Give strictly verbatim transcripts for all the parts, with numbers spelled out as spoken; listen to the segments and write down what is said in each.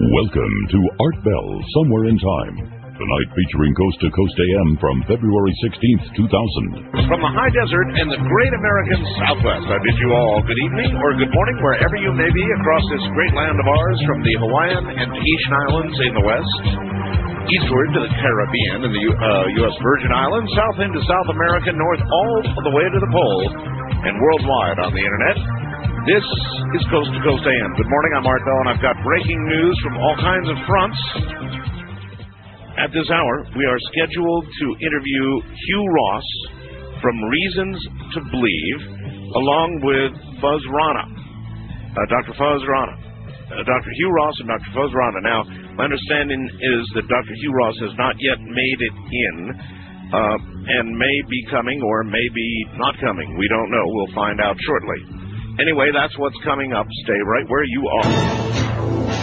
Welcome to Art Bell, Somewhere in Time. Tonight featuring Coast to Coast A M from February sixteenth, two thousand. From the high desert and the great American Southwest, I bid you all good evening or good morning wherever you may be across this great land of ours, from the Hawaiian and Tahitian Islands in the west, eastward to the Caribbean and the uh, U S Virgin Islands, south into South America, north all the way to the pole, and worldwide on the internet. This is Coast to Coast A M. Good morning, I'm Art Bell, and I've got breaking news from all kinds of fronts. At this hour, we are scheduled to interview Hugh Ross from Reasons to Believe, along with Fuz Rana, uh, Doctor Fuz Rana. Uh, Doctor Hugh Ross and Doctor Fuz Rana. Now, my understanding is that Doctor Hugh Ross has not yet made it in, uh, and may be coming or may be not coming. We don't know. We'll find out shortly. Anyway, that's what's coming up. Stay right where you are.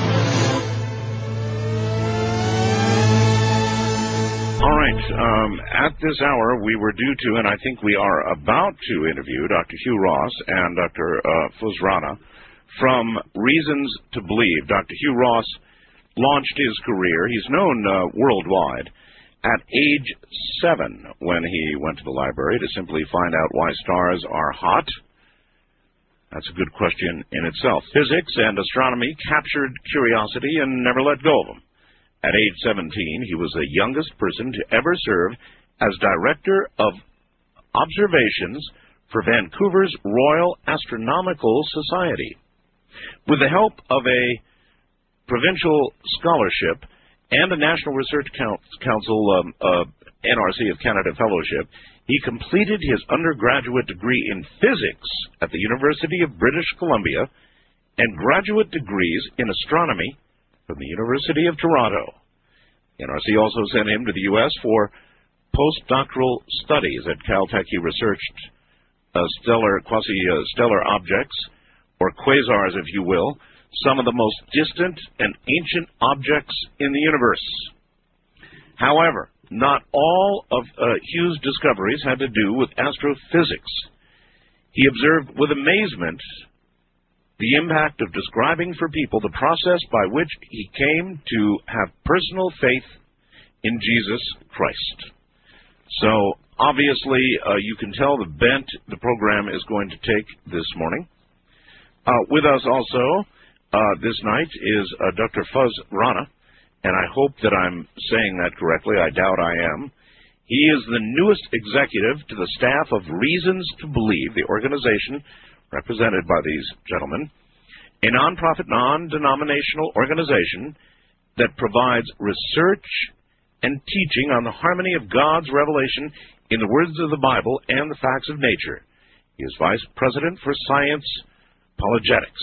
All right. Um, at this hour, we were due to, and I think we are about to interview Doctor Hugh Ross and Doctor Uh, Fuz Rana from Reasons to Believe. Doctor Hugh Ross launched his career. He's known uh, worldwide at age seven when he went to the library to simply find out why stars are hot. That's a good question in itself. Physics and astronomy captured curiosity and never let go of them. At age seventeen, he was the youngest person to ever serve as Director of Observations for Vancouver's Royal Astronomical Society. With the help of a provincial scholarship and a National Research Council um, uh, N R C of Canada Fellowship, he completed his undergraduate degree in physics at the University of British Columbia and graduate degrees in astronomy from the University of Toronto. The N R C also sent him to the U S for postdoctoral studies at Caltech. He researched uh, stellar, quasi-stellar objects, or quasars, if you will, some of the most distant and ancient objects in the universe. However, not all of uh, Hugh's discoveries had to do with astrophysics. He observed with amazement the impact of describing for people the process by which he came to have personal faith in Jesus Christ. So, obviously, uh, you can tell the bent the program is going to take this morning. Uh, with us also uh, this night is uh, Doctor Fuz Rana, and I hope that I'm saying that correctly. I doubt I am. He is the newest executive to the staff of Reasons to Believe, the organization represented by these gentlemen, a nonprofit, non-denominational organization that provides research and teaching on the harmony of God's revelation in the words of the Bible and the facts of nature. He is Vice President for Science Apologetics.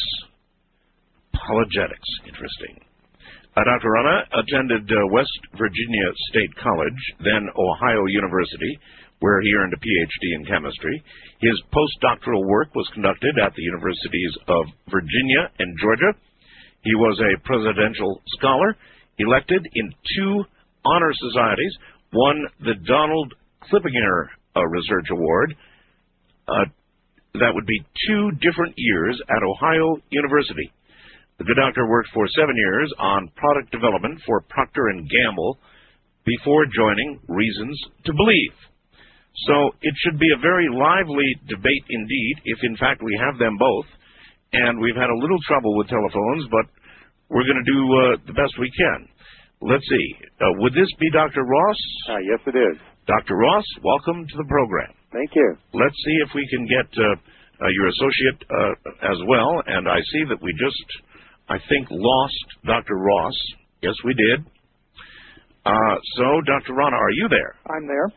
Apologetics, interesting. Uh, Doctor Rana attended uh, West Virginia State College, then Ohio University, where he earned a P H D in chemistry. His postdoctoral work was conducted at the universities of Virginia and Georgia. He was a presidential scholar, elected in two honor societies, won the Donald Klippinger uh, Research Award. Uh, that would be two different years at Ohio University. The good doctor worked for seven years on product development for Procter and Gamble before joining Reasons to Believe. So it should be a very lively debate indeed, if in fact we have them both. And we've had a little trouble with telephones, but we're going to do uh, the best we can. Let's see. Uh, would this be Doctor Ross? Uh, yes, it is. Doctor Ross, welcome to the program. Thank you. Let's see if we can get uh, uh, your associate uh, as well. And I see that we just, I think, lost Doctor Ross. Yes, we did. Uh, so, Doctor Rana, are you there? I'm there.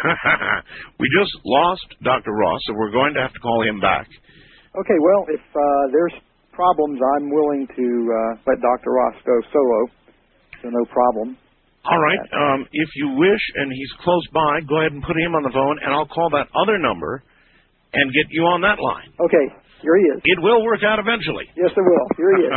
We just lost Doctor Ross, so we're going to have to call him back. Okay, well, if uh, there's problems, I'm willing to uh, let Doctor Ross go solo, so no problem. All right. Um, if you wish, and he's close by, go ahead and put him on the phone, and I'll call that other number and get you on that line. Okay, here he is. It will work out eventually. Yes, it will. Here he is.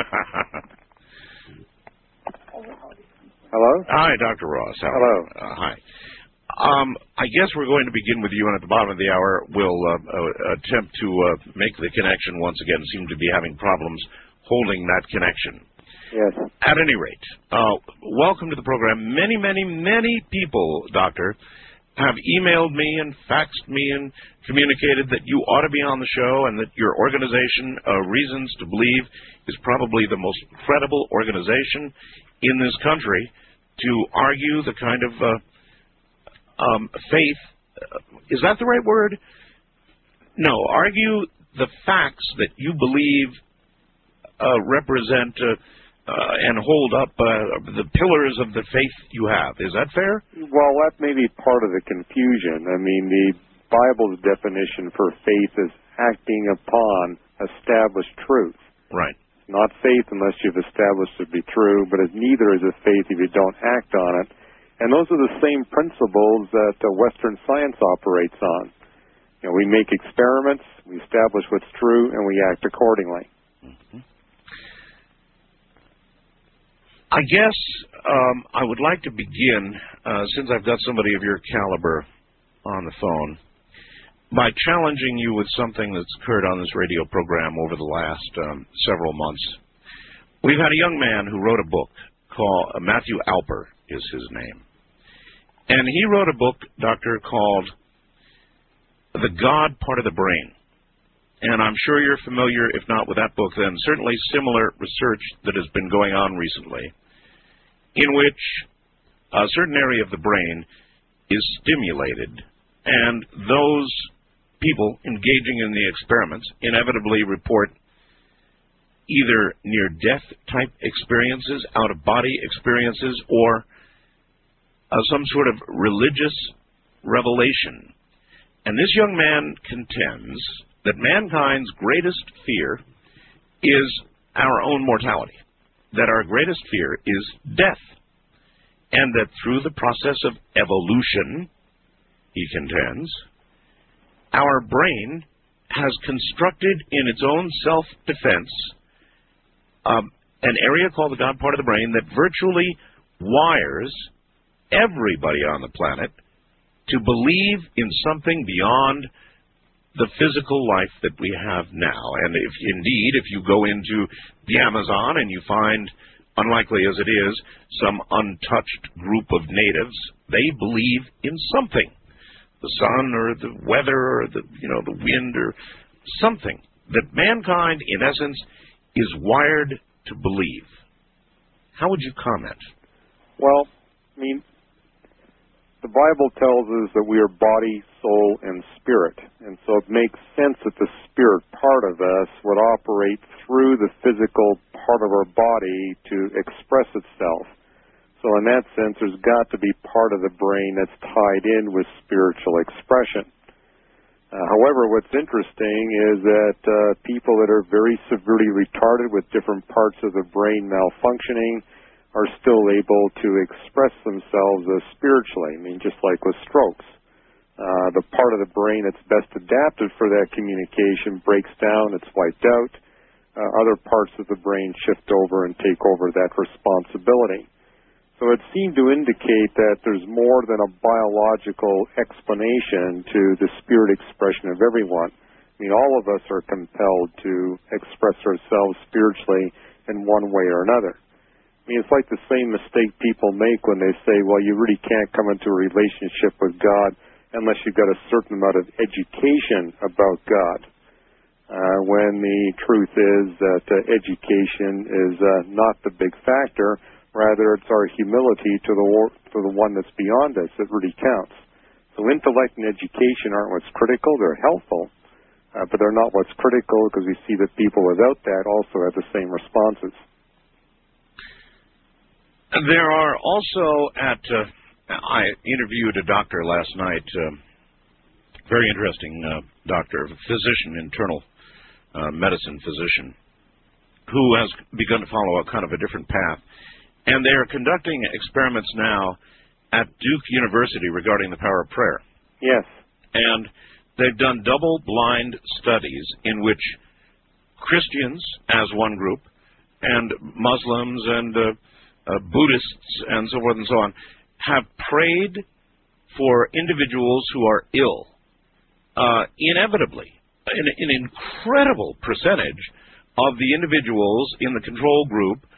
Hello? Hi, Doctor Ross. How Hello. Uh, hi. Um, I guess we're going to begin with you, and at the bottom of the hour, we'll uh, uh, attempt to uh, make the connection once again. Seem to be having problems holding that connection. Yes. At any rate, uh, welcome to the program. Many, many, many people, Doctor, have emailed me and faxed me and communicated that you ought to be on the show and that your organization, uh, Reasons to Believe, is probably the most credible organization in this country to argue the kind of uh, um, faith. Uh, is that the right word? No, argue the facts that you believe uh, represent uh, uh, and hold up uh, the pillars of the faith you have. Is that fair? Well, that may be part of the confusion. I mean, the Bible's definition for faith is acting upon established truth. Right. Not faith unless you've established it to be true, but it neither is a faith if you don't act on it. And those are the same principles that uh, Western science operates on. You know, we make experiments, we establish what's true, and we act accordingly. Mm-hmm. I guess um, I would like to begin, uh, since I've got somebody of your caliber on the phone, by challenging you with something that's occurred on this radio program over the last um, several months. We've had a young man who wrote a book called, uh, Matthew Alper is his name. And he wrote a book, Doctor, called The God Part of the Brain. And I'm sure you're familiar, if not with that book, then certainly similar research that has been going on recently, in which a certain area of the brain is stimulated, and those people engaging in the experiments inevitably report either near-death type experiences, out-of-body experiences, or uh, some sort of religious revelation. And this young man contends that mankind's greatest fear is our own mortality, that our greatest fear is death, and that through the process of evolution, he contends, our brain has constructed in its own self-defense um, an area called the God part of the brain that virtually wires everybody on the planet to believe in something beyond the physical life that we have now. And if indeed, if you go into the Amazon and you find, unlikely as it is, some untouched group of natives, they believe in something. The sun or the weather or the, you know, the wind or something that mankind, in essence, is wired to believe. How would you comment? Well, I mean, the Bible tells us that we are body, soul, and spirit. And so it makes sense that the spirit part of us would operate through the physical part of our body to express itself. So in that sense, there's got to be part of the brain that's tied in with spiritual expression. Uh, however, what's interesting is that uh, people that are very severely retarded with different parts of the brain malfunctioning are still able to express themselves as spiritually. I mean, just like with strokes. Uh, the part of the brain that's best adapted for that communication breaks down, it's wiped out. Uh, other parts of the brain shift over and take over that responsibility. So it seemed to indicate that there's more than a biological explanation to the spirit expression of everyone. I mean, all of us are compelled to express ourselves spiritually in one way or another. I mean, it's like the same mistake people make when they say, well, you really can't come into a relationship with God unless you've got a certain amount of education about God. Uh, when the truth is that uh, education is uh, not the big factor. Rather, it's our humility to the to the one that's beyond us that really counts. So intellect and education aren't what's critical. They're helpful, uh, but they're not what's critical, because we see that people without that also have the same responses. There are also at, uh, I interviewed a doctor last night, uh, very interesting uh, doctor, physician, internal uh, medicine physician, who has begun to follow a kind of a different path. And they are conducting experiments now at Duke University regarding the power of prayer. Yes. And they've done double-blind studies in which Christians, as one group, and Muslims and uh, uh, Buddhists and so forth and so on, have prayed for individuals who are ill. Uh, inevitably, an, an incredible percentage of the individuals in the control group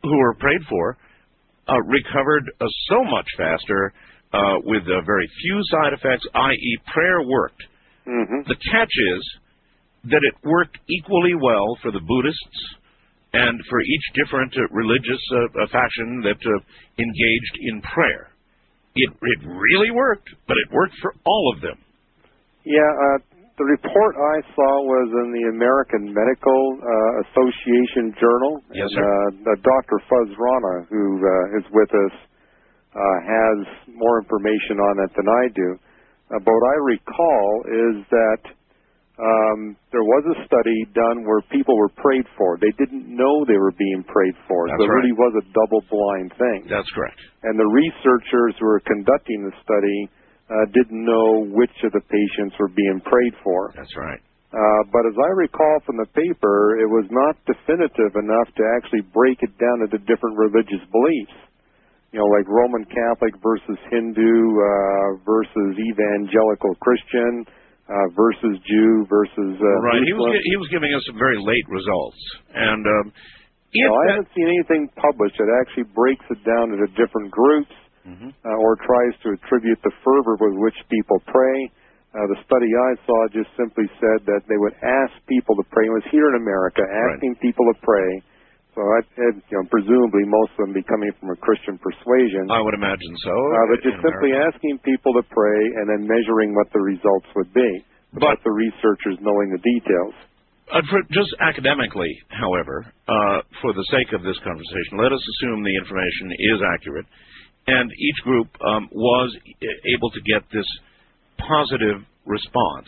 who were prayed for uh, recovered uh, so much faster uh, with uh, very few side effects, that is prayer worked. Mm-hmm. The catch is that it worked equally well for the Buddhists and for each different uh, religious uh, faction that uh, engaged in prayer. It, it really worked, but it worked for all of them. Yeah, uh, the report I saw was in the American Medical uh, Association Journal. Yes, and, sir. Uh, Doctor Fuz Rana, who uh, is with us, uh, has more information on it than I do. Uh, but what I recall is that um, there was a study done where people were prayed for. They didn't know they were being prayed for. That's so it right. really was a double-blind thing. That's correct. And the researchers who were conducting the study uh, didn't know which of the patients were being prayed for. That's right. Uh, but as I recall from the paper, it was not definitive enough to actually break it down into different religious beliefs. You know, like Roman Catholic versus Hindu uh, versus Evangelical Christian uh, versus Jew versus uh, right. Muslim. He was he was giving us some very late results, and um, if no, I that... haven't seen anything published that actually breaks it down into different groups mm-hmm. uh, or tries to attribute the fervor with which people pray. Uh, the study I saw just simply said that they would ask people to pray. It was here in America, asking right. people to pray. So, I, and, you know, presumably most of them be coming from a Christian persuasion. I would imagine so. Uh, but just simply America. asking people to pray and then measuring what the results would be. But the researchers knowing the details. Uh, for, just academically, however, uh, for the sake of this conversation, let us assume the information is accurate, and each group um, was able to get this positive response.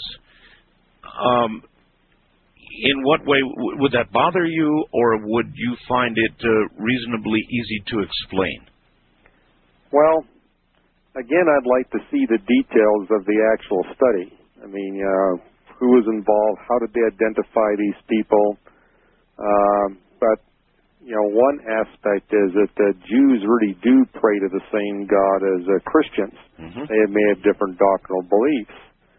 Um, in what way w- would that bother you, or would you find it uh, reasonably easy to explain? Well, again, I'd like to see the details of the actual study. I mean, uh, who was involved? How did they identify these people? Um, but, you know, one aspect is that the Jews really do pray to the same God as uh, Christians. Mm-hmm. They may have different doctrinal beliefs.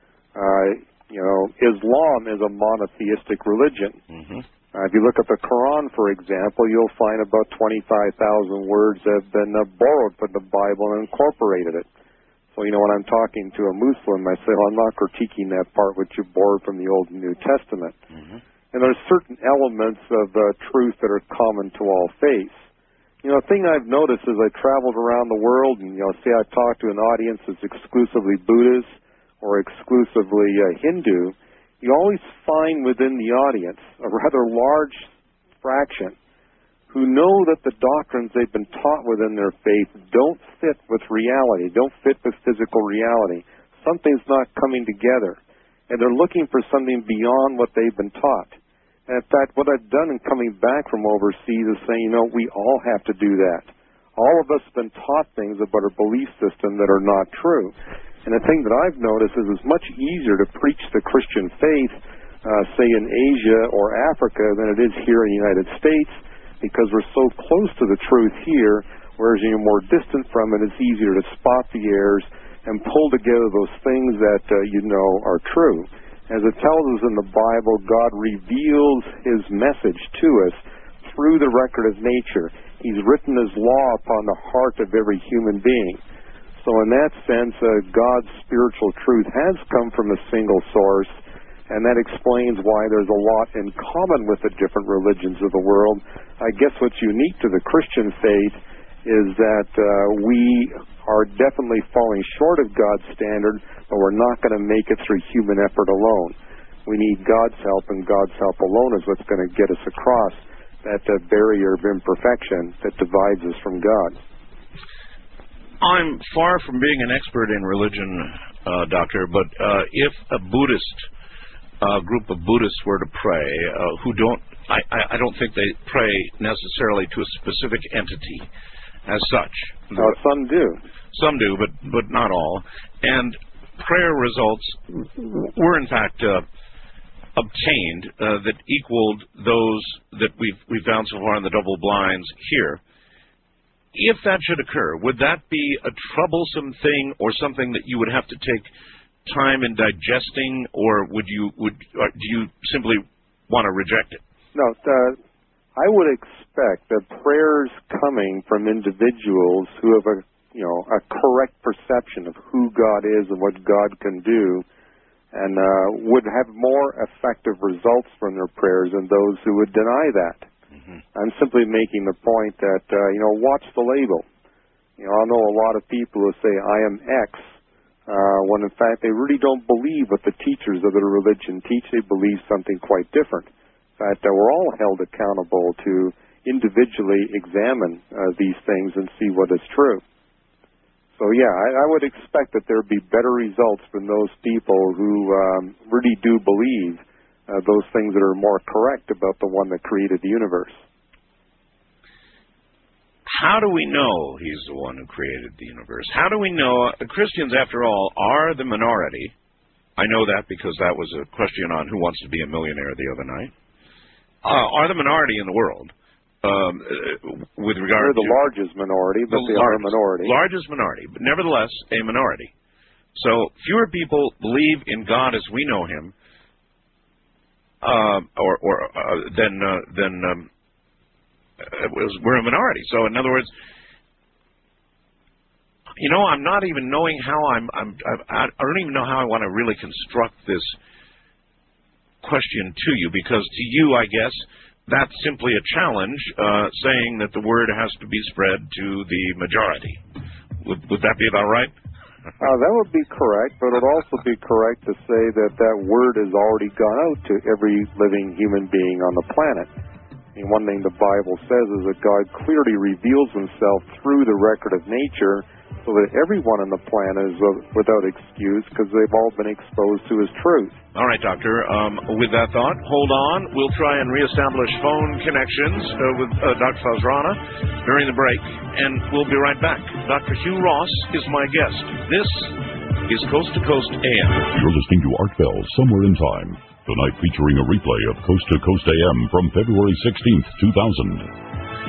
Uh, you know, Islam is a monotheistic religion. Mm-hmm. Uh, if you look at the Quran, for example, you'll find about twenty-five thousand words that have been uh, borrowed from the Bible and incorporated it. So, you know, when I'm talking to a Muslim, I say, well, I'm not critiquing that part which you borrowed from the Old and New Testament. Mm-hmm. And there's certain elements of uh, truth that are common to all faiths. You know, the thing I've noticed as I traveled around the world and, you know, say I talk to an audience that's exclusively Buddhist or exclusively uh, Hindu, you always find within the audience a rather large fraction who know that the doctrines they've been taught within their faith don't fit with reality, don't fit with physical reality. Something's not coming together, and they're looking for something beyond what they've been taught. And in fact, what I've done in coming back from overseas is saying, you know, we all have to do that. All of us have been taught things about our belief system that are not true. And the thing that I've noticed is it's much easier to preach the Christian faith, uh, say in Asia or Africa, than it is here in the United States, because we're so close to the truth here, whereas you're more distant from it, it's easier to spot the errors and pull together those things that uh, you know are true. As it tells us in the Bible, God reveals His message to us through the record of nature. He's written His law upon the heart of every human being. So in that sense, uh, God's spiritual truth has come from a single source, and that explains why there's a lot in common with the different religions of the world. I guess what's unique to the Christian faith is that uh, we are definitely falling short of God's standard, but we're not going to make it through human effort alone. We need God's help, and God's help alone is what's going to get us across that uh, barrier of imperfection that divides us from God. I'm far from being an expert in religion, uh, Doctor, but uh, if a Buddhist uh, group of Buddhists were to pray, uh, who don't, I, I don't think they pray necessarily to a specific entity as such. Uh, some do. Some do, but but not all. And prayer results were in fact uh, obtained uh, that equaled those that we've we found so far in the double blinds here. If that should occur, would that be a troublesome thing, or something that you would have to take time in digesting, or would you would or do you simply want to reject it? No, uh, I would expect that prayers coming from individuals who have a, you know, a correct perception of who God is and what God can do, and uh, would have more effective results from their prayers than those who would deny that. Mm-hmm. I'm simply making the point that, uh, you know, watch the label. You know, I know a lot of people who say, I am X, uh, when in fact they really don't believe what the teachers of their religion teach. They believe something quite different. In fact, uh, we're all held accountable to individually examine uh, these things and see what is true. So, yeah, I, I would expect that there would be better results from those people who um, really do believe uh, those things that are more correct about the one that created the universe. How do we know he's the one who created the universe? How do we know? Uh, Christians, after all, are the minority. I know that because that was a question on Who Wants to Be a Millionaire the other night. Uh, are the minority in the world, um, with regard They're the to... largest minority, but the they largest, are a minority. Largest minority, but nevertheless a minority. So fewer people believe in God as we know him, uh, or, or uh, than, uh, than um, we're a minority. So in other words, you know, I'm not even knowing how I'm, I'm, I don't even know how I want to really construct this question to you, because to you, I guess, that's simply a challenge, uh, saying that the word has to be spread to the majority. Would, would that be about right? Uh, that would be correct, but it would also be correct to say that that word has already gone out to every living human being on the planet. I mean, one thing the Bible says is that God clearly reveals himself through the record of nature, so that everyone on the planet is without excuse because they've all been exposed to his truth. All right, Doctor. Um, with that thought, hold on. We'll try and reestablish phone connections uh, with uh, Doctor Fosrana during the break, and we'll be right back. Doctor Hugh Ross is my guest. This is Coast to Coast A M. You're listening to Art Bell, Somewhere in Time, tonight featuring a replay of Coast to Coast A M from February sixteenth, two thousand.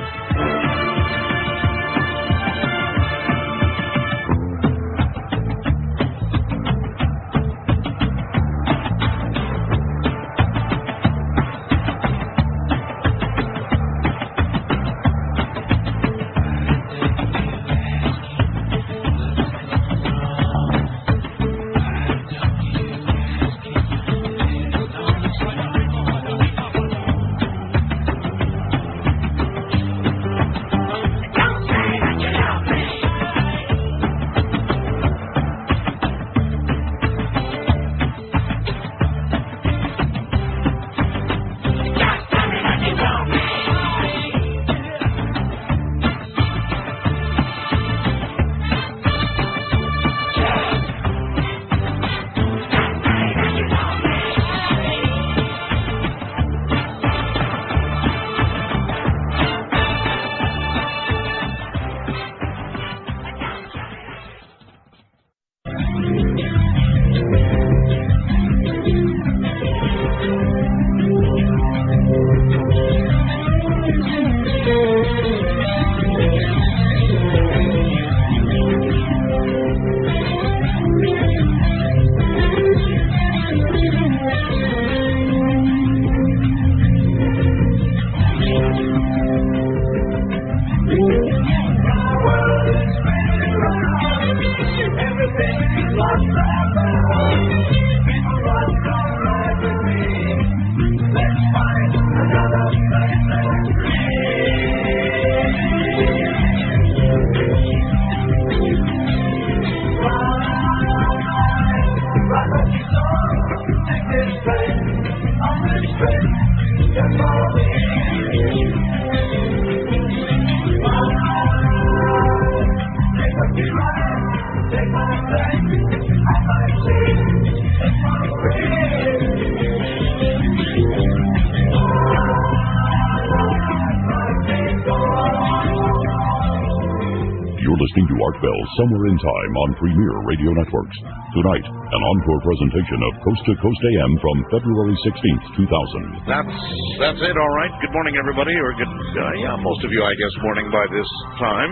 Somewhere in Time on Premier Radio Networks. Tonight, an encore presentation of Coast to Coast A M from February sixteenth, two thousand. That's that's it, all right. Good morning, everybody, or good, uh, yeah, most of you, I guess, morning by this time.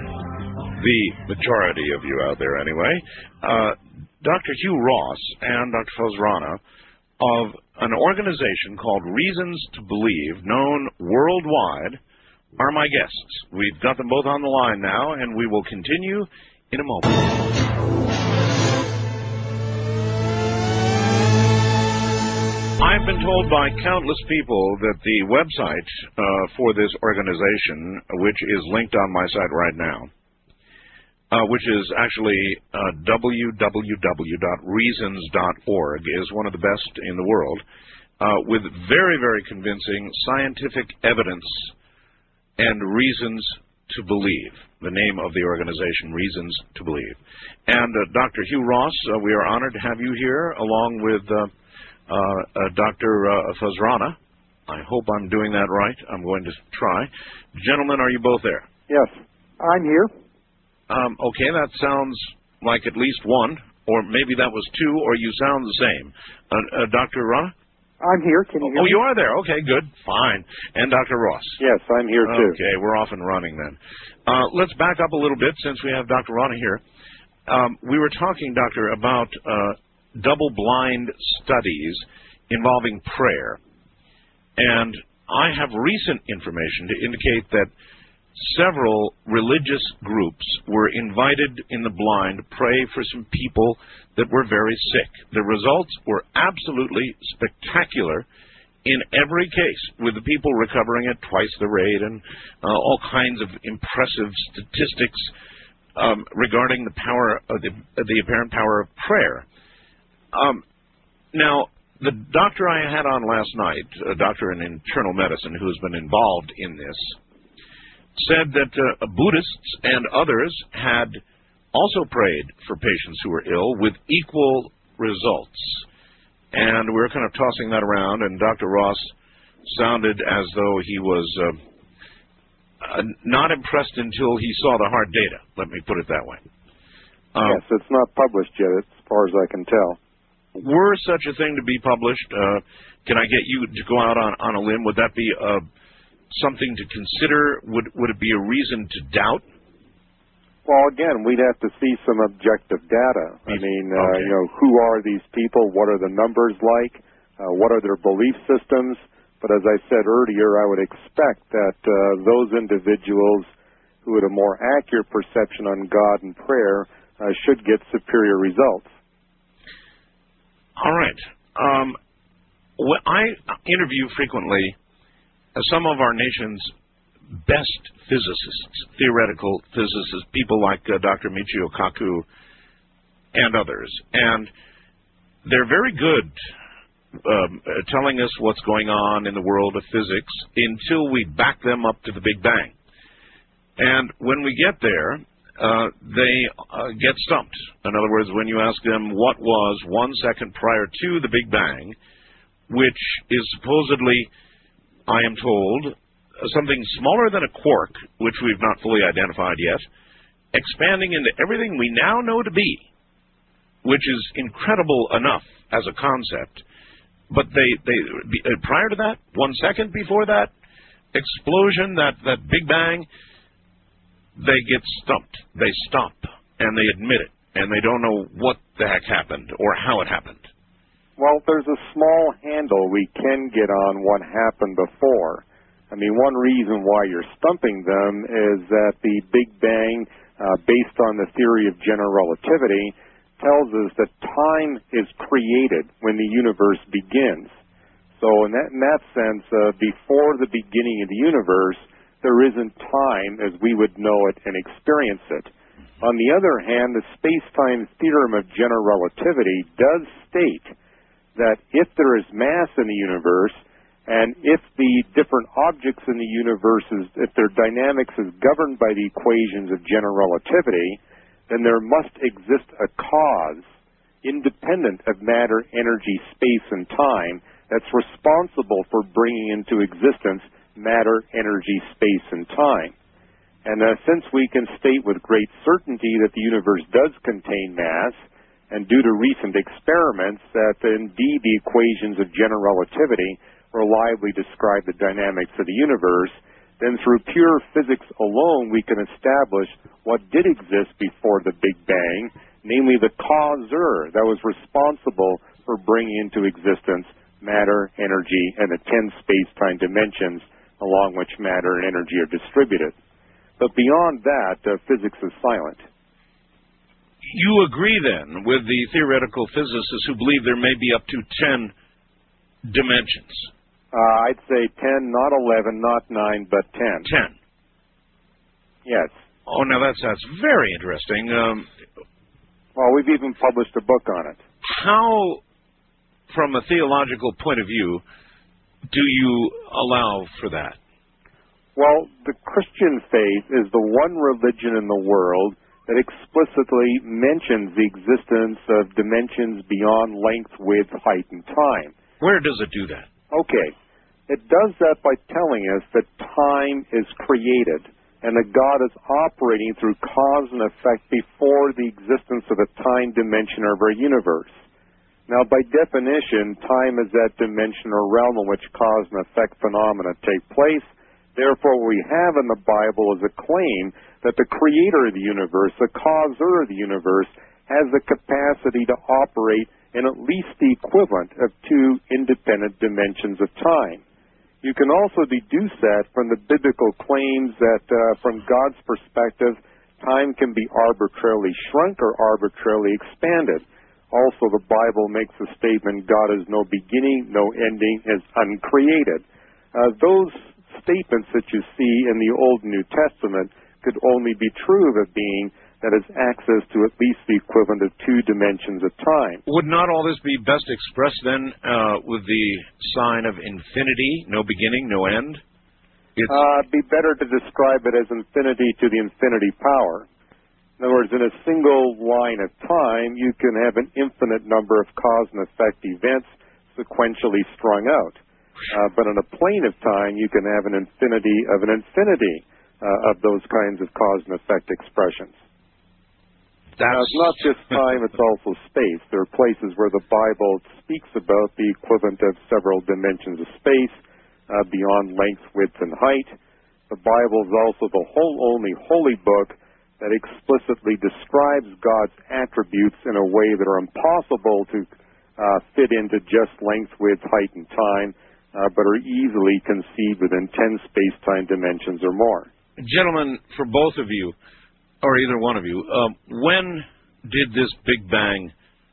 The majority of you out there, anyway. Uh, Doctor Hugh Ross and Doctor Fosrana of an organization called Reasons to Believe, known worldwide, are my guests. We've got them both on the line now, and we will continue in a moment. I've been told by countless people that the website uh, for this organization, which is linked on my site right now, uh, which is actually uh, w w w dot reasons dot org, is one of the best in the world, uh, with very, very convincing scientific evidence and reasons to believe. The name of the organization, Reasons to Believe. And uh, Doctor Hugh Ross, uh, we are honored to have you here, along with Uh, Uh, uh, Doctor Uh, Fazrana. I hope I'm doing that right. I'm going to try. Gentlemen, are you both there? Yes, I'm here. Um, okay, that sounds like at least one, or maybe that was two, or you sound the same. Uh, uh, Doctor Rana? I'm here. Can you hear Oh, me? you are there. Okay, good. Fine. And Doctor Ross? Yes, I'm here too. Okay, we're off and running then. Uh, let's back up a little bit since we have Doctor Rana here. Um, we were talking, Doctor, about Uh, double-blind studies involving prayer. And I have recent information to indicate that several religious groups were invited in the blind to pray for some people that were very sick. The results were absolutely spectacular in every case, with the people recovering at twice the rate and uh, all kinds of impressive statistics um, regarding the power of the, the apparent power of prayer. Um, now, the doctor I had on last night, a doctor in internal medicine who's been involved in this, said that uh, Buddhists and others had also prayed for patients who were ill with equal results. And we were kind of tossing that around, and Doctor Ross sounded as though he was uh, uh, not impressed until he saw the hard data. Let me put it that way. Um, yes, it's not published yet, as far as I can tell. Were such a thing to be published, uh, can I get you to go out on, on a limb? Would that be uh, something to consider? Would would it be a reason to doubt? Well, again, we'd have to see some objective data. I mean, uh, Okay. you know, who are these people? What are the numbers like? Uh, what are their belief systems? But as I said earlier, I would expect that uh, those individuals who had a more accurate perception on God and prayer uh, should get superior results. All right. Um, well, I interview frequently uh, some of our nation's best physicists, theoretical physicists, people like uh, Doctor Michio Kaku and others. And they're very good um, uh, telling us what's going on in the world of physics until we back them up to the Big Bang. And when we get there, Uh, they uh, get stumped. In other words, when you ask them what was one second prior to the Big Bang, which is supposedly, I am told, something smaller than a quark, which we've not fully identified yet, expanding into everything we now know to be, which is incredible enough as a concept. But they, they uh, prior to that, one second before that explosion, that, that Big Bang, they get stumped. They stop, and they admit it, and they don't know what the heck happened or how it happened. Well, there's a small handle we can get on what happened before. I mean, one reason why you're stumping them is that the Big Bang, uh, based on the theory of general relativity, tells us that time is created when the universe begins. So in that, in that sense, uh, before the beginning of the universe, there isn't time as we would know it and experience it. On the other hand, the space-time theorem of general relativity does state that if there is mass in the universe, and if the different objects in the universe, is, if their dynamics is governed by the equations of general relativity, then there must exist a cause independent of matter, energy, space, and time that's responsible for bringing into existence matter, energy, space, and time. And uh, since we can state with great certainty that the universe does contain mass, and due to recent experiments that indeed the equations of general relativity reliably describe the dynamics of the universe, then through pure physics alone we can establish what did exist before the Big Bang, namely the causer that was responsible for bringing into existence matter, energy, and the ten space-time dimensions along which matter and energy are distributed. But beyond that, uh, physics is silent. You agree, then, with the theoretical physicists who believe there may be up to ten dimensions? Uh, I'd say ten, not eleven, not nine, but ten. ten. Yes. Oh, now that's, that's very interesting. Um, well, we've even published a book on it. How, from a theological point of view, do you allow for that? Well, the Christian faith is the one religion in the world that explicitly mentions the existence of dimensions beyond length, width, height, and time. Where does it do that? Okay. It does that by telling us that time is created and that God is operating through cause and effect before the existence of a time dimension of our universe. Now, by definition, time is that dimension or realm in which cause and effect phenomena take place. Therefore, what we have in the Bible is a claim that the creator of the universe, the causer of the universe, has the capacity to operate in at least the equivalent of two independent dimensions of time. You can also deduce that from the biblical claims that, uh, from God's perspective, time can be arbitrarily shrunk or arbitrarily expanded. Also, the Bible makes the statement, God is no beginning, no ending, is uncreated. Uh, those statements that you see in the Old and New Testament could only be true of a being that has access to at least the equivalent of two dimensions of time. Would not all this be best expressed then uh, with the sign of infinity, no beginning, no end? It's uh, it'd be better to describe it as infinity to the infinity power. In other words, in a single line of time, you can have an infinite number of cause and effect events sequentially strung out. Uh, but in a plane of time, you can have an infinity of an infinity uh, of those kinds of cause and effect expressions. That's... Now, it's not just time, it's also space. There are places where the Bible speaks about the equivalent of several dimensions of space uh, beyond length, width, and height. The Bible is also the whole only holy book that explicitly describes God's attributes in a way that are impossible to uh, fit into just length, width, height, and time, uh, but are easily conceived within ten space-time dimensions or more. Gentlemen, for both of you, or either one of you, um, when did this Big Bang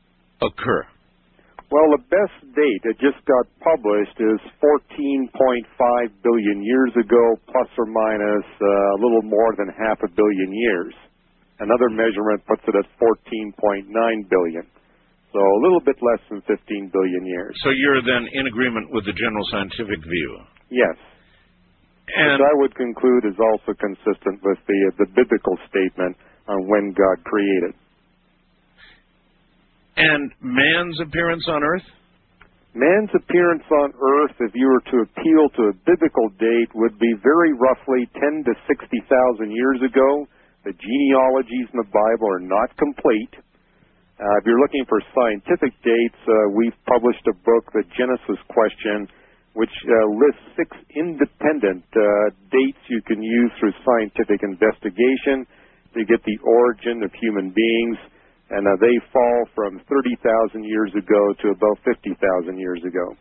occur? Well, the best date that just got published is fourteen point five billion years ago, plus or minus uh, a little more than half a billion years. Another measurement puts it at fourteen point nine billion. So a little bit less than fifteen billion years. So you're then in agreement with the general scientific view? Yes. And which I would conclude is also consistent with the, the biblical statement on when God created. And man's appearance on Earth? Man's appearance on Earth, if you were to appeal to a biblical date, would be very roughly ten to sixty thousand years ago. The genealogies in the Bible are not complete. Uh, if you're looking for scientific dates, uh, we've published a book, The Genesis Question, which uh, lists six independent uh, dates you can use through scientific investigation to get the origin of human beings, and uh, they fall from thirty thousand years ago to about fifty thousand years ago.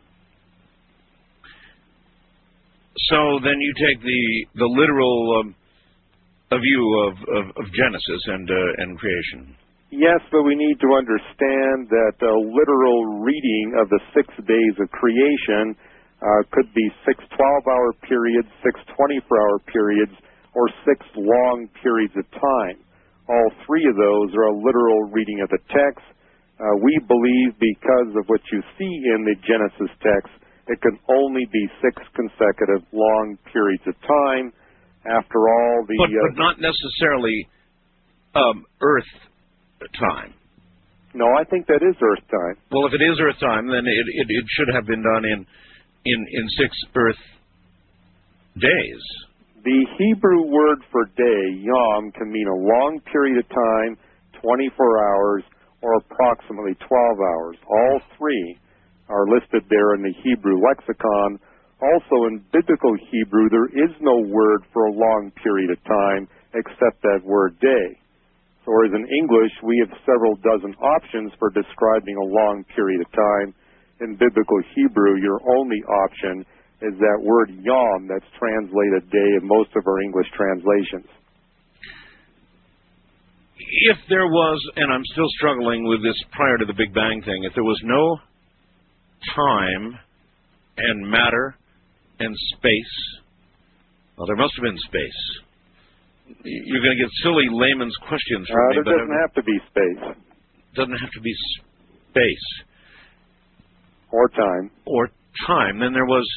So then you take the the literal um, a view of, of, of Genesis and uh, and creation. Yes, but we need to understand that a literal reading of the six days of creation Uh, could be six twelve-hour periods, six twenty-four-hour periods, or six long periods of time. All three of those are a literal reading of the text. Uh, we believe because of what you see in the Genesis text, it can only be six consecutive long periods of time. After all, the... But, uh, but not necessarily um, Earth time. No, I think that is Earth time. Well, if it is Earth time, then it, it, it should have been done in... In, in six Earth days. The Hebrew word for day, yom, can mean a long period of time, twenty-four hours, or approximately twelve hours. All three are listed there in the Hebrew lexicon. Also in biblical Hebrew, there is no word for a long period of time except that word day. So whereas in English, we have several dozen options for describing a long period of time. In biblical Hebrew, your only option is that word yom that's translated day in most of our English translations. If there was, and I'm still struggling with this prior to the Big Bang thing, if there was no time and matter and space, well, there must have been space. You're going to get silly layman's questions from uh, me. There but doesn't have to be space. Doesn't have to be space. Or time. Or time. Then there was...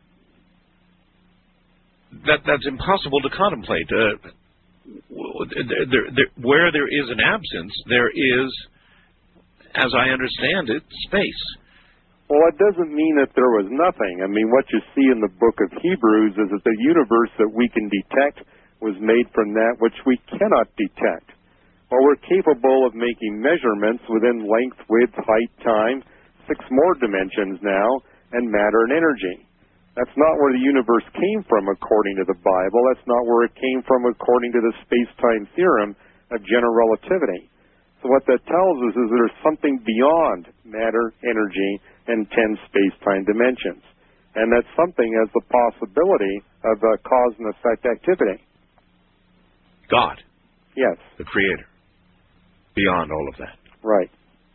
That That's impossible to contemplate. Uh, there, there, there, where there is an absence, there is, as I understand it, space. Well, it doesn't mean that there was nothing. I mean, what you see in the book of Hebrews is that the universe that we can detect was made from that which we cannot detect. Well, we're capable of making measurements within length, width, height, time, six more dimensions now, and matter and energy. That's not where the universe came from according to the Bible. That's not where it came from according to the space-time theorem of general relativity. So what that tells us is there's something beyond matter, energy, and ten space-time dimensions. And that something has the possibility of uh, cause and effect activity. God. Yes. The Creator. Beyond all of that. Right.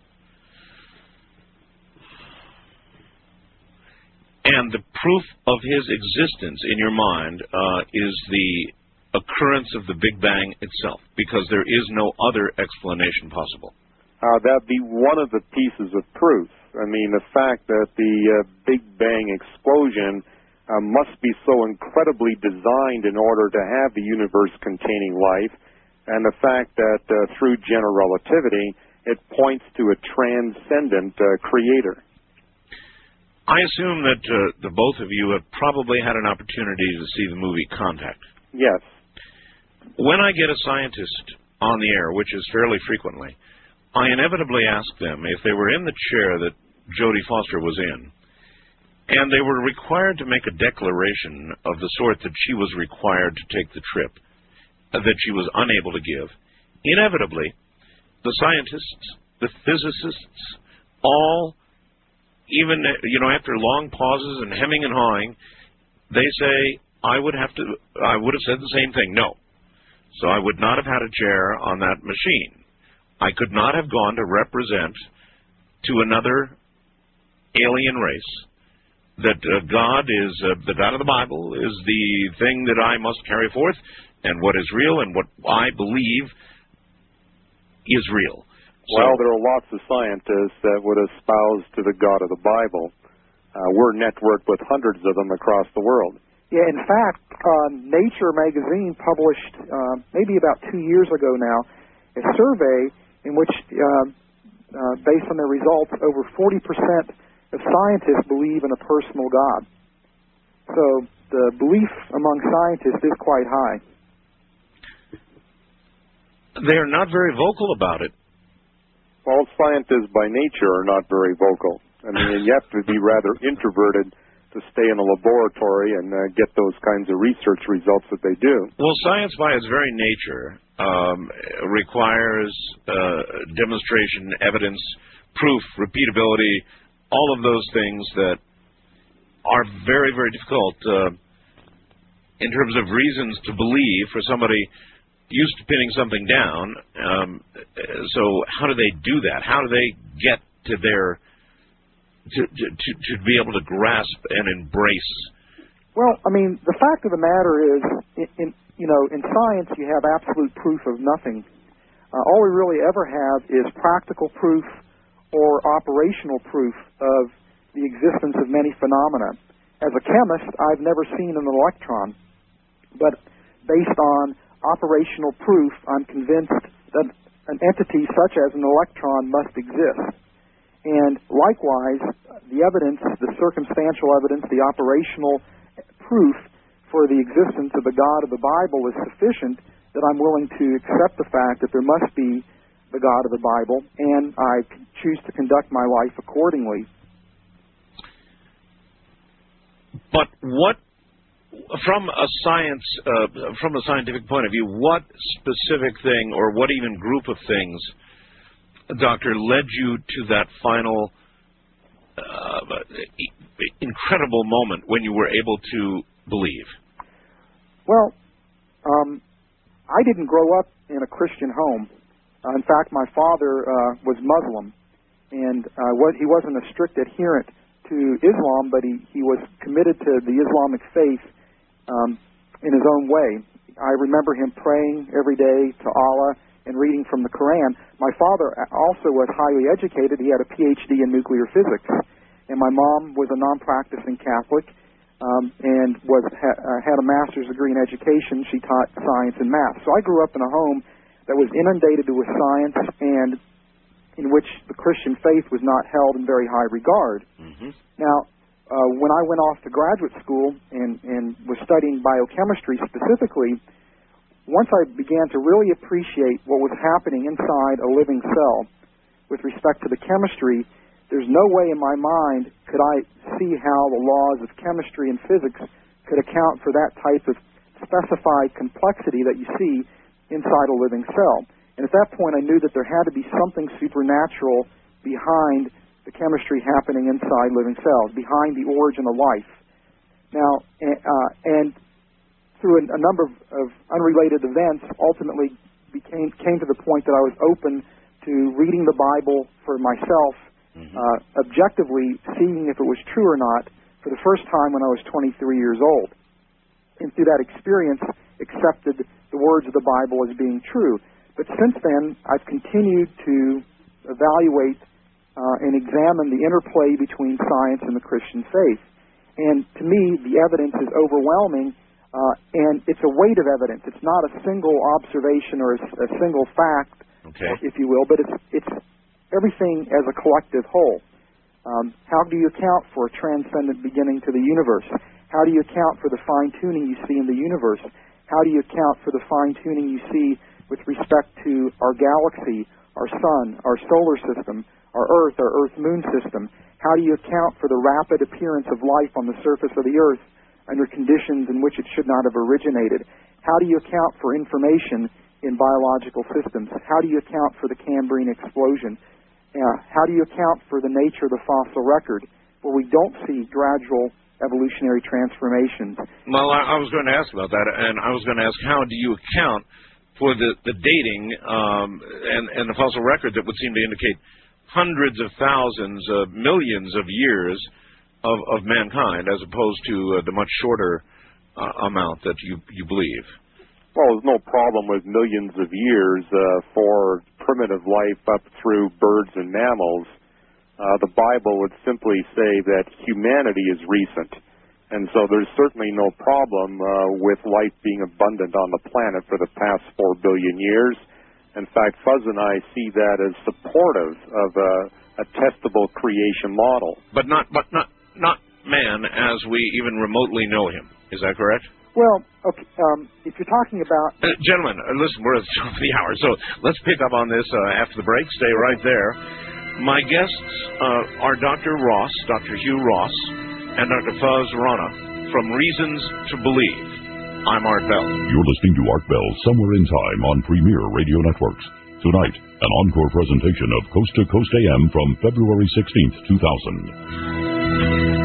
And the proof of his existence in your mind uh, is the occurrence of the Big Bang itself, because there is no other explanation possible. Uh, that'd be one of the pieces of proof. I mean, the fact that the uh, Big Bang explosion uh, must be so incredibly designed in order to have the universe containing life, and the fact that uh, through general relativity, it points to a transcendent uh, creator. I assume that uh, the both of you have probably had an opportunity to see the movie Contact. Yes. When I get a scientist on the air, which is fairly frequently, I inevitably ask them if they were in the chair that Jodie Foster was in, and they were required to make a declaration of the sort that she was required to take the trip, uh, that she was unable to give, inevitably, the scientists, the physicists, all, even, you know, after long pauses and hemming and hawing, they say, I would have to, I would have said the same thing, no. So I would not have had a chair on that machine. I could not have gone to represent to another alien race that uh, God is, uh, the God of the Bible is the thing that I must carry forth, and what is real and what I believe is real. Well, So, there are lots of scientists that would espouse to the God of the Bible. Uh, we're networked with hundreds of them across the world. Yeah, in fact, um, Nature magazine published uh, maybe about two years ago now a survey in which, uh, uh, based on their results, over forty percent of scientists believe in a personal God. So the belief among scientists is quite high. they're not very vocal about it. Well, scientists by nature are not very vocal. I mean, you have to be rather introverted to stay in a laboratory and uh, get those kinds of research results that they do. Well, science by its very nature um, requires uh, demonstration, evidence, proof, repeatability, all of those things that are very, very difficult uh, in terms of reasons to believe for somebody used to pinning something down. Um, so how do they do that? How do they get to their to, to to be able to grasp and embrace? Well, I mean, the fact of the matter is, in, in you know, in science you have absolute proof of nothing. Uh, all we really ever have is practical proof or operational proof of the existence of many phenomena. As a chemist, I've never seen an electron, but based on operational proof, I'm convinced that an entity such as an electron must exist. And likewise, the evidence, the circumstantial evidence, the operational proof for the existence of the God of the Bible is sufficient that I'm willing to accept the fact that there must be the God of the Bible, and I choose to conduct my life accordingly. But what from a science, uh, from a scientific point of view, what specific thing or what even group of things, Doctor, led you to that final uh, incredible moment when you were able to believe? Well, um, I didn't grow up in a Christian home. Uh, in fact, my father uh, was Muslim, and uh, what, he wasn't a strict adherent to Islam, but he, he was committed to the Islamic faith um, in his own way. I remember him praying every day to Allah and reading from the Quran. My father also was highly educated. He had a P H D in nuclear physics, and my mom was a non-practicing Catholic um, and was ha, uh, had a master's degree in education. She taught science and math. So I grew up in a home that was inundated with science and in which the Christian faith was not held in very high regard. Mm-hmm. Now, uh, when I went off to graduate school and, and was studying biochemistry specifically, once I began to really appreciate what was happening inside a living cell with respect to the chemistry, there's no way in my mind could I see how the laws of chemistry and physics could account for that type of specified complexity that you see inside a living cell. And at that point, I knew that there had to be something supernatural behind the chemistry happening inside living cells, behind the origin of life. Now, uh, and through a, a number of, of unrelated events, ultimately became came to the point that I was open to reading the Bible for myself, mm-hmm. uh, objectively seeing if it was true or not, for the first time when I was twenty-three years old. And through that experience, accepted the words of the Bible as being true. But since then, I've continued to evaluate uh, and examine the interplay between science and the Christian faith. And to me, the evidence is overwhelming, uh, and it's a weight of evidence. It's not a single observation or a, a single fact, okay. if you will, but it's, it's everything as a collective whole. Um, how do you account for a transcendent beginning to the universe? How do you account for the fine-tuning you see in the universe? How do you account for the fine-tuning you see with respect to our galaxy, our sun, our solar system, our Earth, our Earth-Moon system? How do you account for the rapid appearance of life on the surface of the Earth under conditions in which it should not have originated? How do you account for information in biological systems? How do you account for the Cambrian explosion? Uh, how do you account for the nature of the fossil record, where we don't see gradual evolutionary transformations? Well, I, I was going to ask about that, and I was going to ask, how do you account for the, the dating um, and, and the fossil record that would seem to indicate hundreds of thousands, uh, millions of years of, of mankind, as opposed to uh, the much shorter uh, amount that you, you believe? Well, there's no problem with millions of years uh, for primitive life up through birds and mammals. Uh, the Bible would simply say that humanity is recent. And so there's certainly no problem uh, with life being abundant on the planet for the past four billion years. In fact, Fuzz and I see that as supportive of a, a testable creation model. But not, but not, not man as we even remotely know him. Is that correct? Well, okay, um, if you're talking about... Uh, gentlemen, uh, listen, we're at the top of the hour, so let's pick up on this uh, after the break. Stay right there. My guests uh, are Doctor Ross, Doctor Hugh Ross, and Doctor Fuzz Rana from Reasons to Believe. I'm Art Bell. You're listening to Art Bell, Somewhere in Time on Premier Radio Networks. Tonight, an encore presentation of Coast to Coast A M from February sixteenth, two thousand.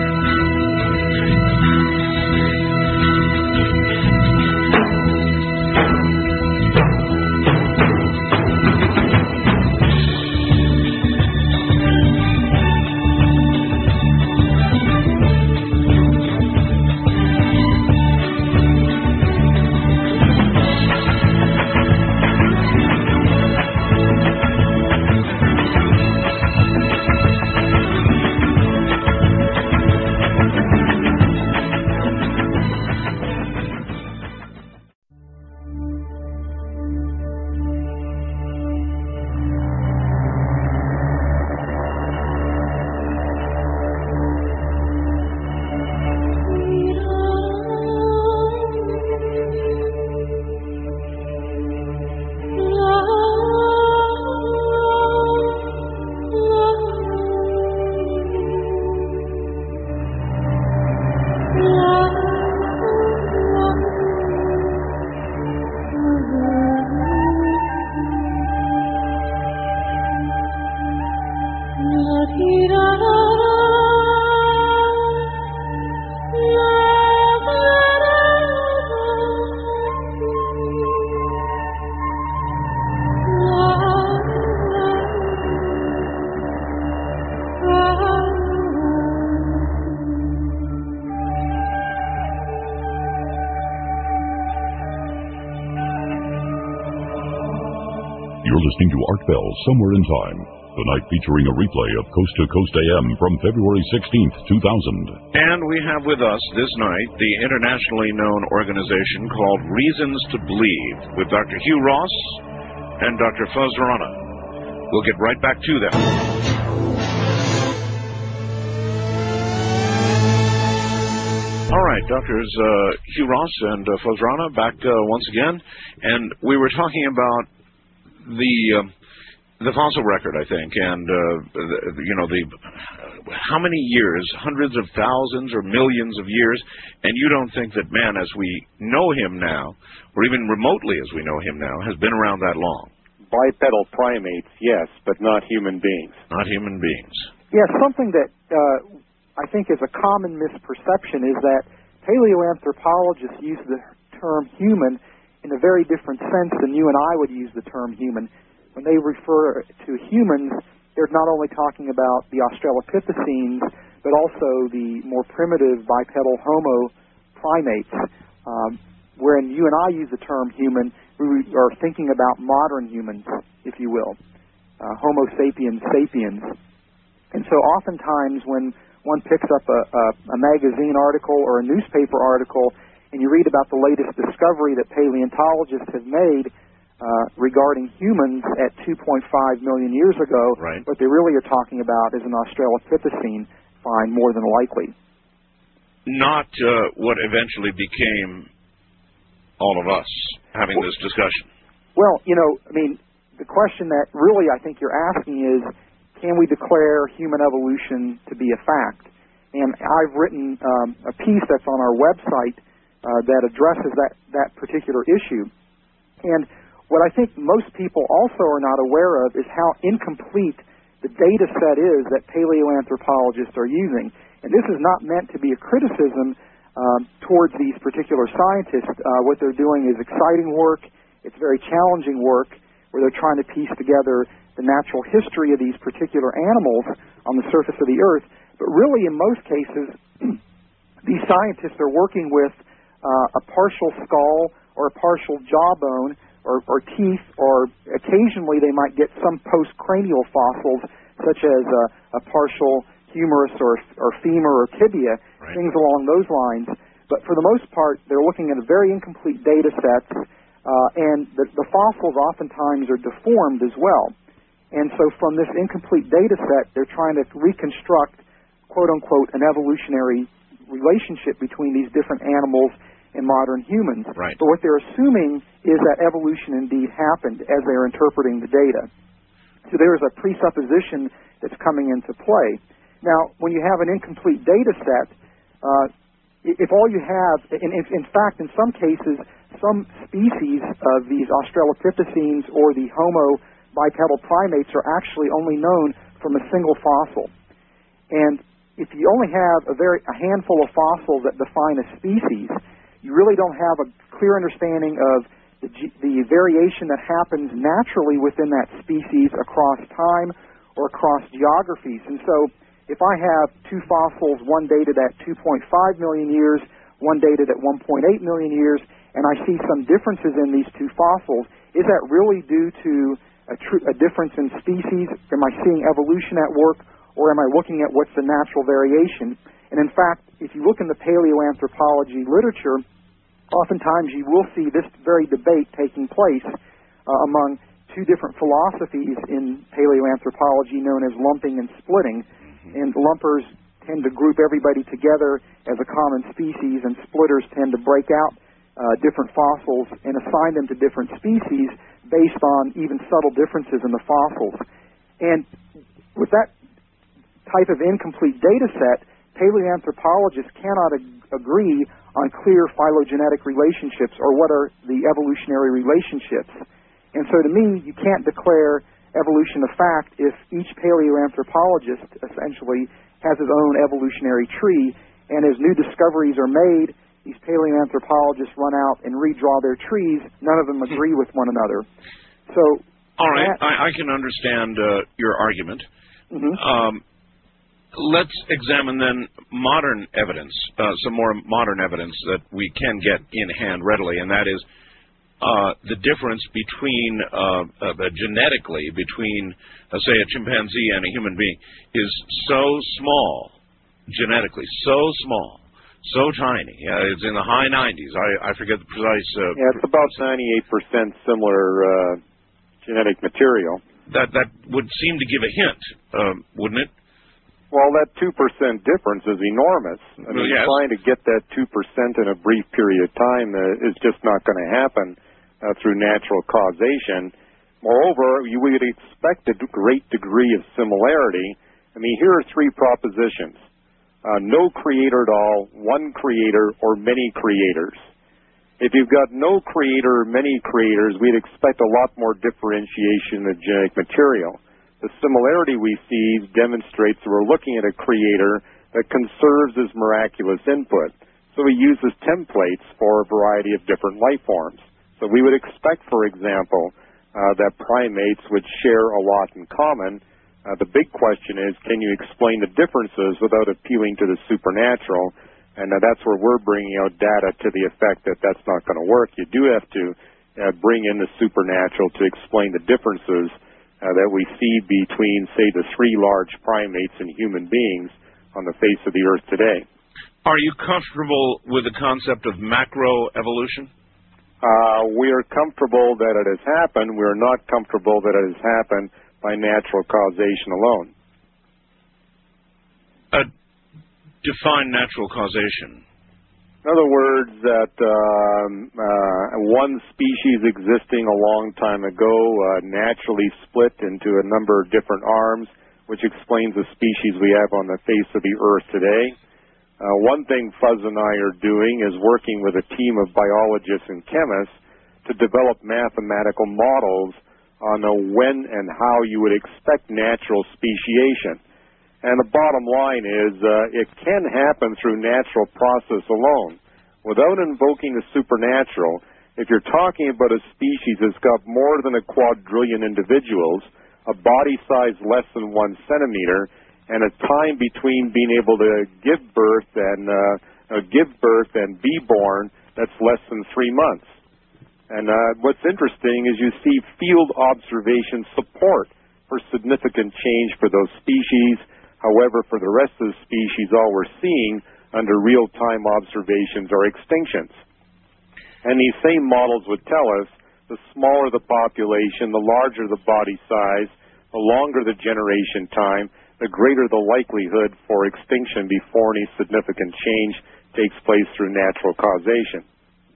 You're listening to Art Bell, Somewhere in Time, tonight featuring a replay of Coast to Coast A M from February sixteenth, two thousand. And we have with us this night the internationally known organization called Reasons to Believe with Doctor Hugh Ross and Doctor Fuz Rana. We'll get right back to them. All right, Doctors uh, Hugh Ross and uh, Fuz Rana back uh, once again, and we were talking about the uh, the fossil record, I think, and uh, the, you know the how many years, hundreds of thousands or millions of years, and you don't think that man, as we know him now, or even remotely as we know him now, has been around that long? Bipedal primates, yes, but not human beings. Not human beings. Yeah, something that uh, I think is a common misperception is that paleoanthropologists use the term human in a very different sense than you and I would use the term human. When they refer to humans, they're not only talking about the Australopithecines, but also the more primitive bipedal Homo primates. Um, wherein you and I use the term human, we are thinking about modern humans, if you will, uh, Homo sapiens sapiens. And so oftentimes when one picks up a, a, a magazine article or a newspaper article and you read about the latest discovery that paleontologists have made uh, regarding humans at two point five million years ago, right. What they really are talking about is an Australopithecine find, more than likely. Not uh, what eventually became all of us having well, this discussion. Well, you know, I mean, the question that really I think you're asking is, can we declare human evolution to be a fact? And I've written um, a piece that's on our website uh, that addresses that, that particular issue. And what I think most people also are not aware of is how incomplete the data set is that paleoanthropologists are using. And this is not meant to be a criticism um, towards these particular scientists. Uh, what they're doing is exciting work. It's very challenging work where they're trying to piece together the natural history of these particular animals on the surface of the Earth. But really, in most cases, these scientists are working with uh, a partial skull or a partial jawbone or, or teeth, or occasionally they might get some postcranial fossils, such as a, a partial humerus or, or femur or tibia, right. Things along those lines. But for the most part, they're looking at a very incomplete data sets, uh, and the, the fossils oftentimes are deformed as well. And so from this incomplete data set, they're trying to reconstruct, quote-unquote, an evolutionary relationship between these different animals and modern humans. Right. But what they're assuming is that evolution indeed happened as they're interpreting the data. So there is a presupposition that's coming into play. Now, when you have an incomplete data set, uh, if all you have, in, in fact, in some cases, some species of these Australopithecines or the Homo bipedal primates are actually only known from a single fossil. And if you only have a very a handful of fossils that define a species, you really don't have a clear understanding of the, the variation that happens naturally within that species across time or across geographies. And so if I have two fossils, one dated at two point five million years, one dated at one point eight million years, and I see some differences in these two fossils, is that really due to a, tr- a difference in species? Am I seeing evolution at work, or am I looking at what's the natural variation? And in fact, if you look in the paleoanthropology literature, oftentimes you will see this very debate taking place uh, among two different philosophies in paleoanthropology known as lumping and splitting. Mm-hmm. And lumpers tend to group everybody together as a common species, and splitters tend to break out uh, different fossils and assign them to different species based on even subtle differences in the fossils. And with that type of incomplete data set, paleoanthropologists cannot ag- agree on clear phylogenetic relationships, or what are the evolutionary relationships. And so to me, you can't declare evolution a fact if each paleoanthropologist essentially has his own evolutionary tree, and as new discoveries are made, these paleoanthropologists run out and redraw their trees. None of them agree with one another. So, all right, that, I, I can understand uh, your argument. Mm-hmm. Um, let's examine then modern evidence, uh, some more modern evidence that we can get in hand readily, and that is uh, the difference between, uh, uh, genetically, between, uh, say, a chimpanzee and a human being is so small, genetically, so small, so tiny. Uh, it's in the high nineties. I, I forget the precise... Uh, yeah, it's about ninety-eight percent similar uh, genetic material. That, that would seem to give a hint, um, wouldn't it? Well, that two percent difference is enormous. I mean, yes. Trying to get that two percent in a brief period of time uh, is just not going to happen uh, through natural causation. Moreover, you would expect a great degree of similarity. I mean, here are three propositions. Uh, no creator at all, one creator, or many creators. If you've got no creator or many creators, we'd expect a lot more differentiation of genetic material. The similarity we see demonstrates that we're looking at a creator that conserves his miraculous input. So he uses templates for a variety of different life forms. So we would expect, for example, uh, that primates would share a lot in common. Uh, the big question is, can you explain the differences without appealing to the supernatural? And uh, that's where we're bringing out data to the effect that that's not going to work. You do have to uh, bring in the supernatural to explain the differences Uh, that we see between, say, the three large primates and human beings on the face of the Earth today. Are you comfortable with the concept of macroevolution? Uh, we are comfortable that it has happened. We are not comfortable that it has happened by natural causation alone. Uh, define natural causation. In other words, that um, uh, one species existing a long time ago uh, naturally split into a number of different arms, which explains the species we have on the face of the Earth today. Uh, one thing Fuzz and I are doing is working with a team of biologists and chemists to develop mathematical models on uh, when and how you would expect natural speciation. And the bottom line is uh, it can happen through natural process alone. Without invoking the supernatural, if you're talking about a species that's got more than a quadrillion individuals, a body size less than one centimeter, and a time between being able to give birth and uh, uh, give birth and be born that's less than three months. And uh, what's interesting is you see field observation support for significant change for those species. However, for the rest of the species, all we're seeing under real-time observations are extinctions. And these same models would tell us the smaller the population, the larger the body size, the longer the generation time, the greater the likelihood for extinction before any significant change takes place through natural causation.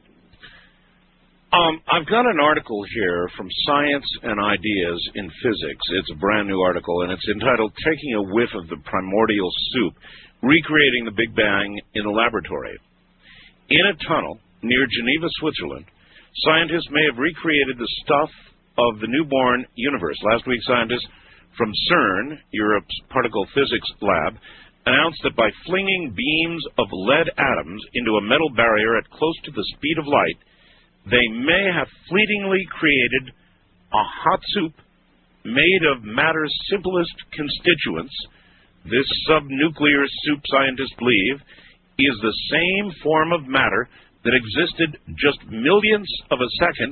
Um, I've got an article here from Science and Ideas in Physics. It's a brand new article, and it's entitled Taking a Whiff of the Primordial Soup, Recreating the Big Bang in a Laboratory. In a tunnel near Geneva, Switzerland, scientists may have recreated the stuff of the newborn universe. Last week, scientists from CERN, Europe's particle physics lab, announced that by flinging beams of lead atoms into a metal barrier at close to the speed of light, they may have fleetingly created a hot soup made of matter's simplest constituents. This subnuclear soup, scientists believe, is the same form of matter that existed just millionths of a second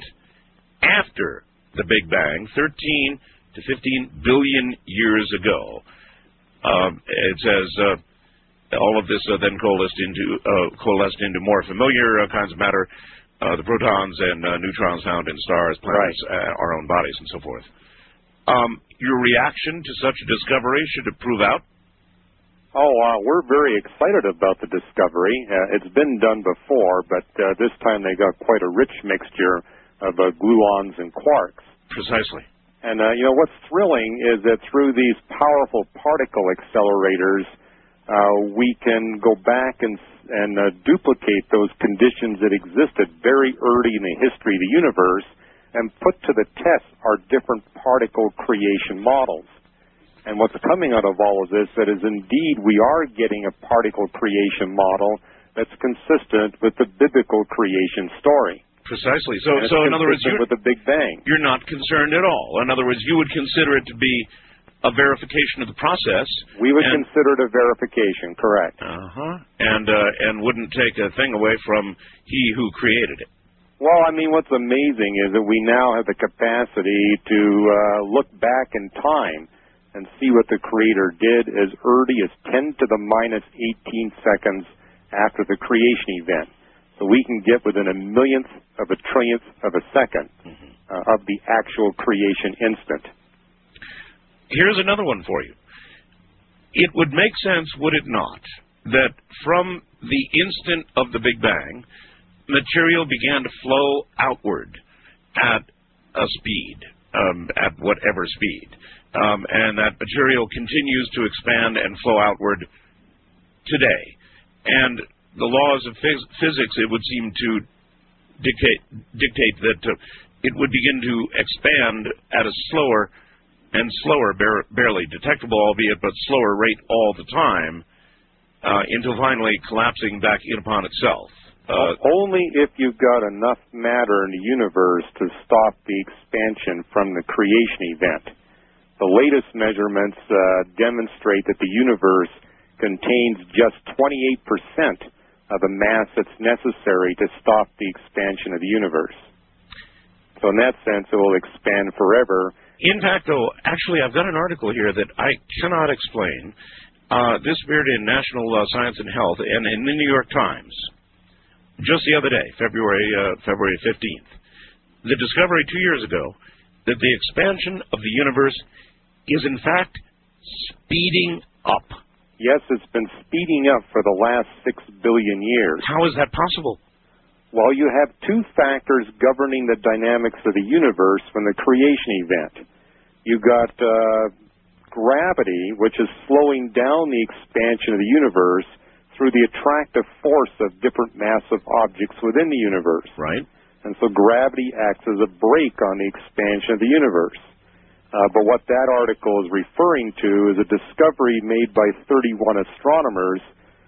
after the Big Bang, thirteen to fifteen billion years ago. Uh, it says uh, all of this uh, then coalesced into, uh, coalesced into more familiar uh, kinds of matter, Uh, the protons and uh, neutrons found in stars, planets, right. uh, our own bodies, and so forth. Um, your reaction to such a discovery, should it prove out? Oh, uh, we're very excited about the discovery. Uh, it's been done before, but uh, this time they got quite a rich mixture of uh, gluons and quarks. Precisely. And, uh, you know, what's thrilling is that through these powerful particle accelerators, uh, we can go back and and uh, duplicate those conditions that existed very early in the history of the universe and put to the test our different particle creation models. And what's coming out of all of this that is indeed we are getting a particle creation model that's consistent with the biblical creation story. Precisely. So, so in other words, you're, with the Big Bang. You're not concerned at all. In other words, you would consider it to be a verification of the process. We would and, consider it a verification, correct. Uh-huh. And, uh, and wouldn't take a thing away from he who created it. Well, I mean, what's amazing is that we now have the capacity to uh, look back in time and see what the Creator did as early as ten to the minus eighteen seconds after the creation event. So we can get within a millionth of a trillionth of a second mm-hmm. uh, of the actual creation instant. Here's another one for you. It would make sense, would it not, that from the instant of the Big Bang, material began to flow outward at a speed, um, at whatever speed, um, and that material continues to expand and flow outward today. And the laws of phys- physics, it would seem to dictate, dictate that uh, it would begin to expand at a slower and slower, bar- barely detectable, albeit but slower rate all the time, uh, until finally collapsing back in upon itself. Uh, Only if you've got enough matter in the universe to stop the expansion from the creation event. The latest measurements uh, demonstrate that the universe contains just twenty-eight percent of the mass that's necessary to stop the expansion of the universe. So in that sense, it will expand forever. In fact, though, actually, I've got an article here that I cannot explain. Uh, this appeared in National uh, Science and Health and in the New York Times just the other day, February uh, February fifteenth. The discovery two years ago that the expansion of the universe is, in fact, speeding up. Yes, it's been speeding up for the last six billion years. How is that possible? Well, you have two factors governing the dynamics of the universe from the creation event. You've got uh, gravity, which is slowing down the expansion of the universe through the attractive force of different massive objects within the universe. Right. And so gravity acts as a brake on the expansion of the universe. Uh, but what that article is referring to is a discovery made by thirty-one astronomers.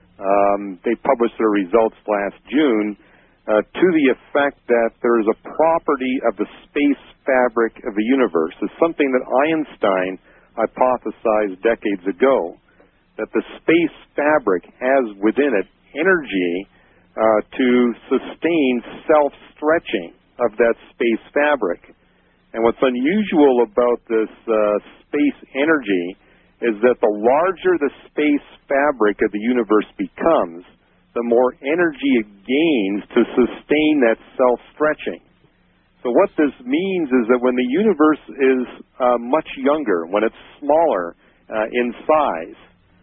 Um, they published their results last June uh, to the effect that there is a property of the space fabric of the universe. It's something that Einstein hypothesized decades ago, that the space fabric has within it energy uh, to sustain self-stretching of that space fabric. And what's unusual about this uh, space energy is that the larger the space fabric of the universe becomes, the more energy it gains to sustain that self-stretching. So what this means is that when the universe is uh, much younger, when it's smaller uh, in size,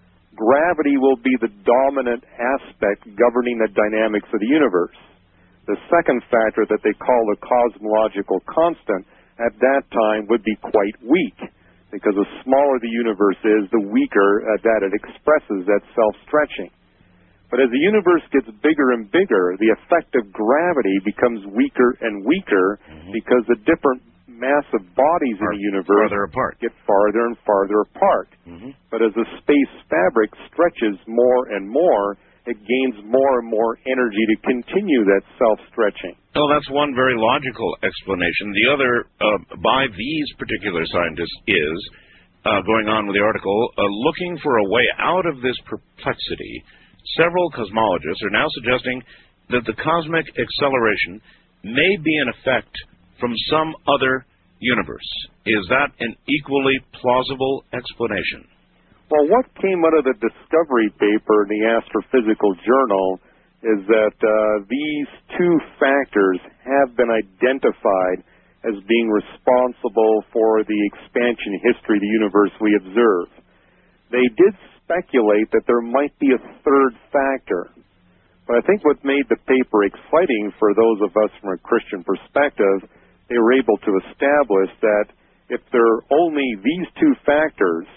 gravity will be the dominant aspect governing the dynamics of the universe. The second factor that they call the cosmological constant at that time would be quite weak, because the smaller the universe is, the weaker uh, that it expresses that self-stretching. But as the universe gets bigger and bigger, the effect of gravity becomes weaker and weaker mm-hmm. because the different massive bodies Are in the universe farther apart. get farther and farther apart. Mm-hmm. But as the space fabric stretches more and more, it gains more and more energy to continue that self-stretching. Well, that's one very logical explanation. The other, uh, by these particular scientists, is, uh, going on with the article, uh, looking for a way out of this perplexity. Several cosmologists are now suggesting that the cosmic acceleration may be an effect from some other universe. Is that an equally plausible explanation? Well, what came out of the discovery paper in the Astrophysical Journal is that uh, these two factors have been identified as being responsible for the expansion history of the universe we observe. They did speculate that there might be a third factor, but I think what made the paper exciting for those of us from a Christian perspective, they were able to establish that if there are only these two factors,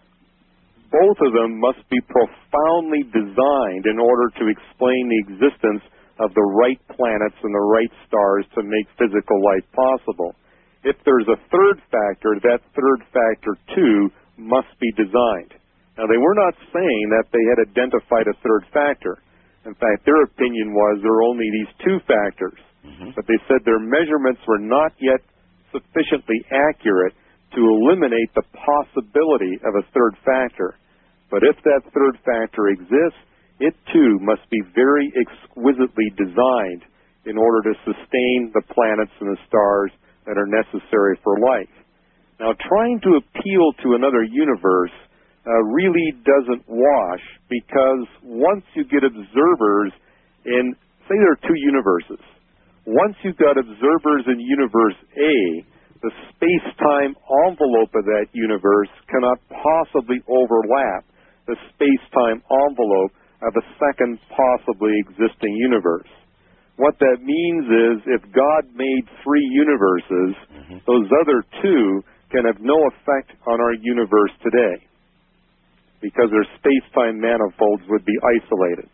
both of them must be profoundly designed in order to explain the existence of the right planets and the right stars to make physical life possible. If there's a third factor, that third factor, too, must be designed. Now, they were not saying that they had identified a third factor. In fact, their opinion was there were only these two factors. Mm-hmm. But they said their measurements were not yet sufficiently accurate to eliminate the possibility of a third factor. But if that third factor exists, it too must be very exquisitely designed in order to sustain the planets and the stars that are necessary for life. Now, trying to appeal to another universe uh, really doesn't wash, because once you get observers in, say there are two universes, once you've got observers in universe A, the space-time envelope of that universe cannot possibly overlap the space-time envelope of a second possibly existing universe. What that means is if God made three universes, mm-hmm. those other two can have no effect on our universe today, because their space-time manifolds would be isolated.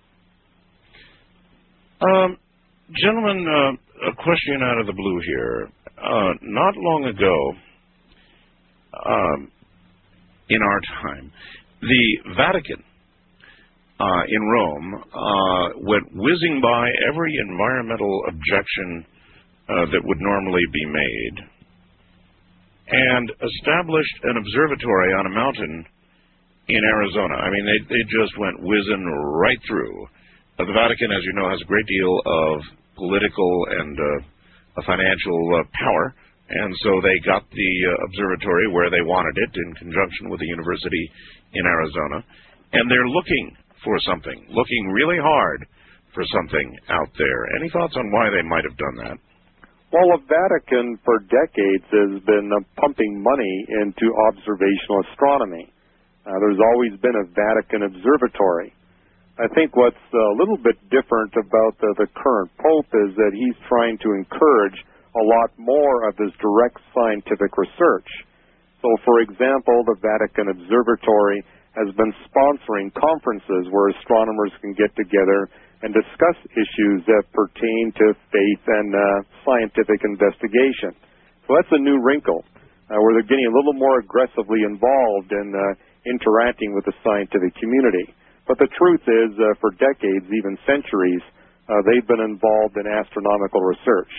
Um, gentlemen, uh, a question out of the blue here. Uh, not long ago, um, in our time, the Vatican Uh, in Rome, uh, went whizzing by every environmental objection uh, that would normally be made, and established an observatory on a mountain in Arizona. I mean, they, they just went whizzing right through. Uh, the Vatican, as you know, has a great deal of political and uh, financial uh, power, and so they got the uh, observatory where they wanted it in conjunction with the university in Arizona, and they're looking for something, looking really hard for something out there. Any thoughts on why they might have done that? Well, the Vatican for decades has been uh, pumping money into observational astronomy. Uh, there's always been a Vatican observatory. I think what's a little bit different about the, the current Pope is that he's trying to encourage a lot more of this direct scientific research. So, for example, the Vatican Observatory has been sponsoring conferences where astronomers can get together and discuss issues that pertain to faith and uh, scientific investigation. So that's a new wrinkle, uh, where they're getting a little more aggressively involved in uh, interacting with the scientific community. But the truth is, uh, for decades, even centuries, uh, they've been involved in astronomical research.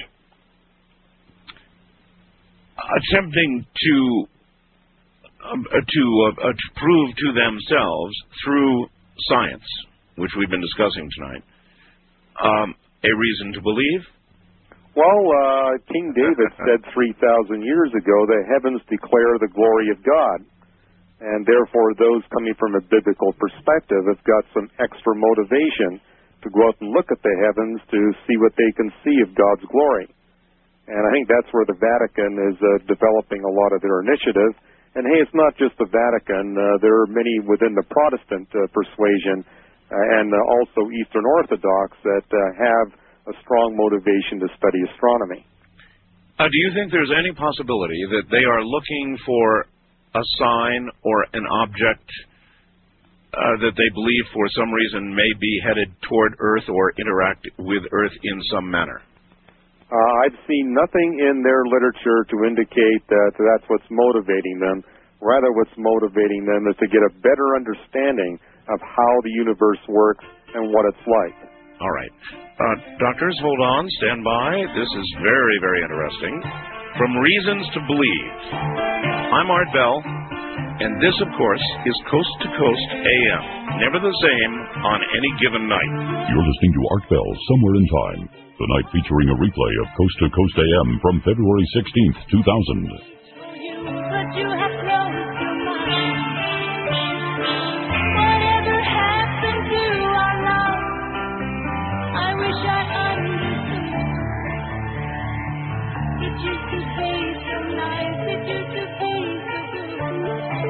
Attempting to Um, uh, to, uh, uh, to prove to themselves through science, which we've been discussing tonight, um, a reason to believe? Well, uh, King David said three thousand years ago, the heavens declare the glory of God. And therefore, those coming from a biblical perspective have got some extra motivation to go out and look at the heavens to see what they can see of God's glory. And I think that's where the Vatican is uh, developing a lot of their initiative. And, hey, it's not just the Vatican. Uh, there are many within the Protestant uh, persuasion uh, and uh, also Eastern Orthodox that uh, have a strong motivation to study astronomy. Uh, do you think there's any possibility that they are looking for a sign or an object uh, that they believe for some reason may be headed toward Earth or interact with Earth in some manner? Uh, I've seen nothing in their literature to indicate that that's what's motivating them. Rather, what's motivating them is to get a better understanding of how the universe works and what it's like. All right. Uh, doctors, hold on. Stand by. This is very, very interesting. From Reasons to Believe. I'm Art Bell, and this, of course, is Coast to Coast A M. Never the same on any given night. You're listening to Art Bell, Somewhere in Time. Tonight featuring a replay of Coast to Coast A M from February sixteenth, two thousand. But you have closed your mind. Whatever happened to our love? I wish I understood. It used to taste so nice. It used to taste so good.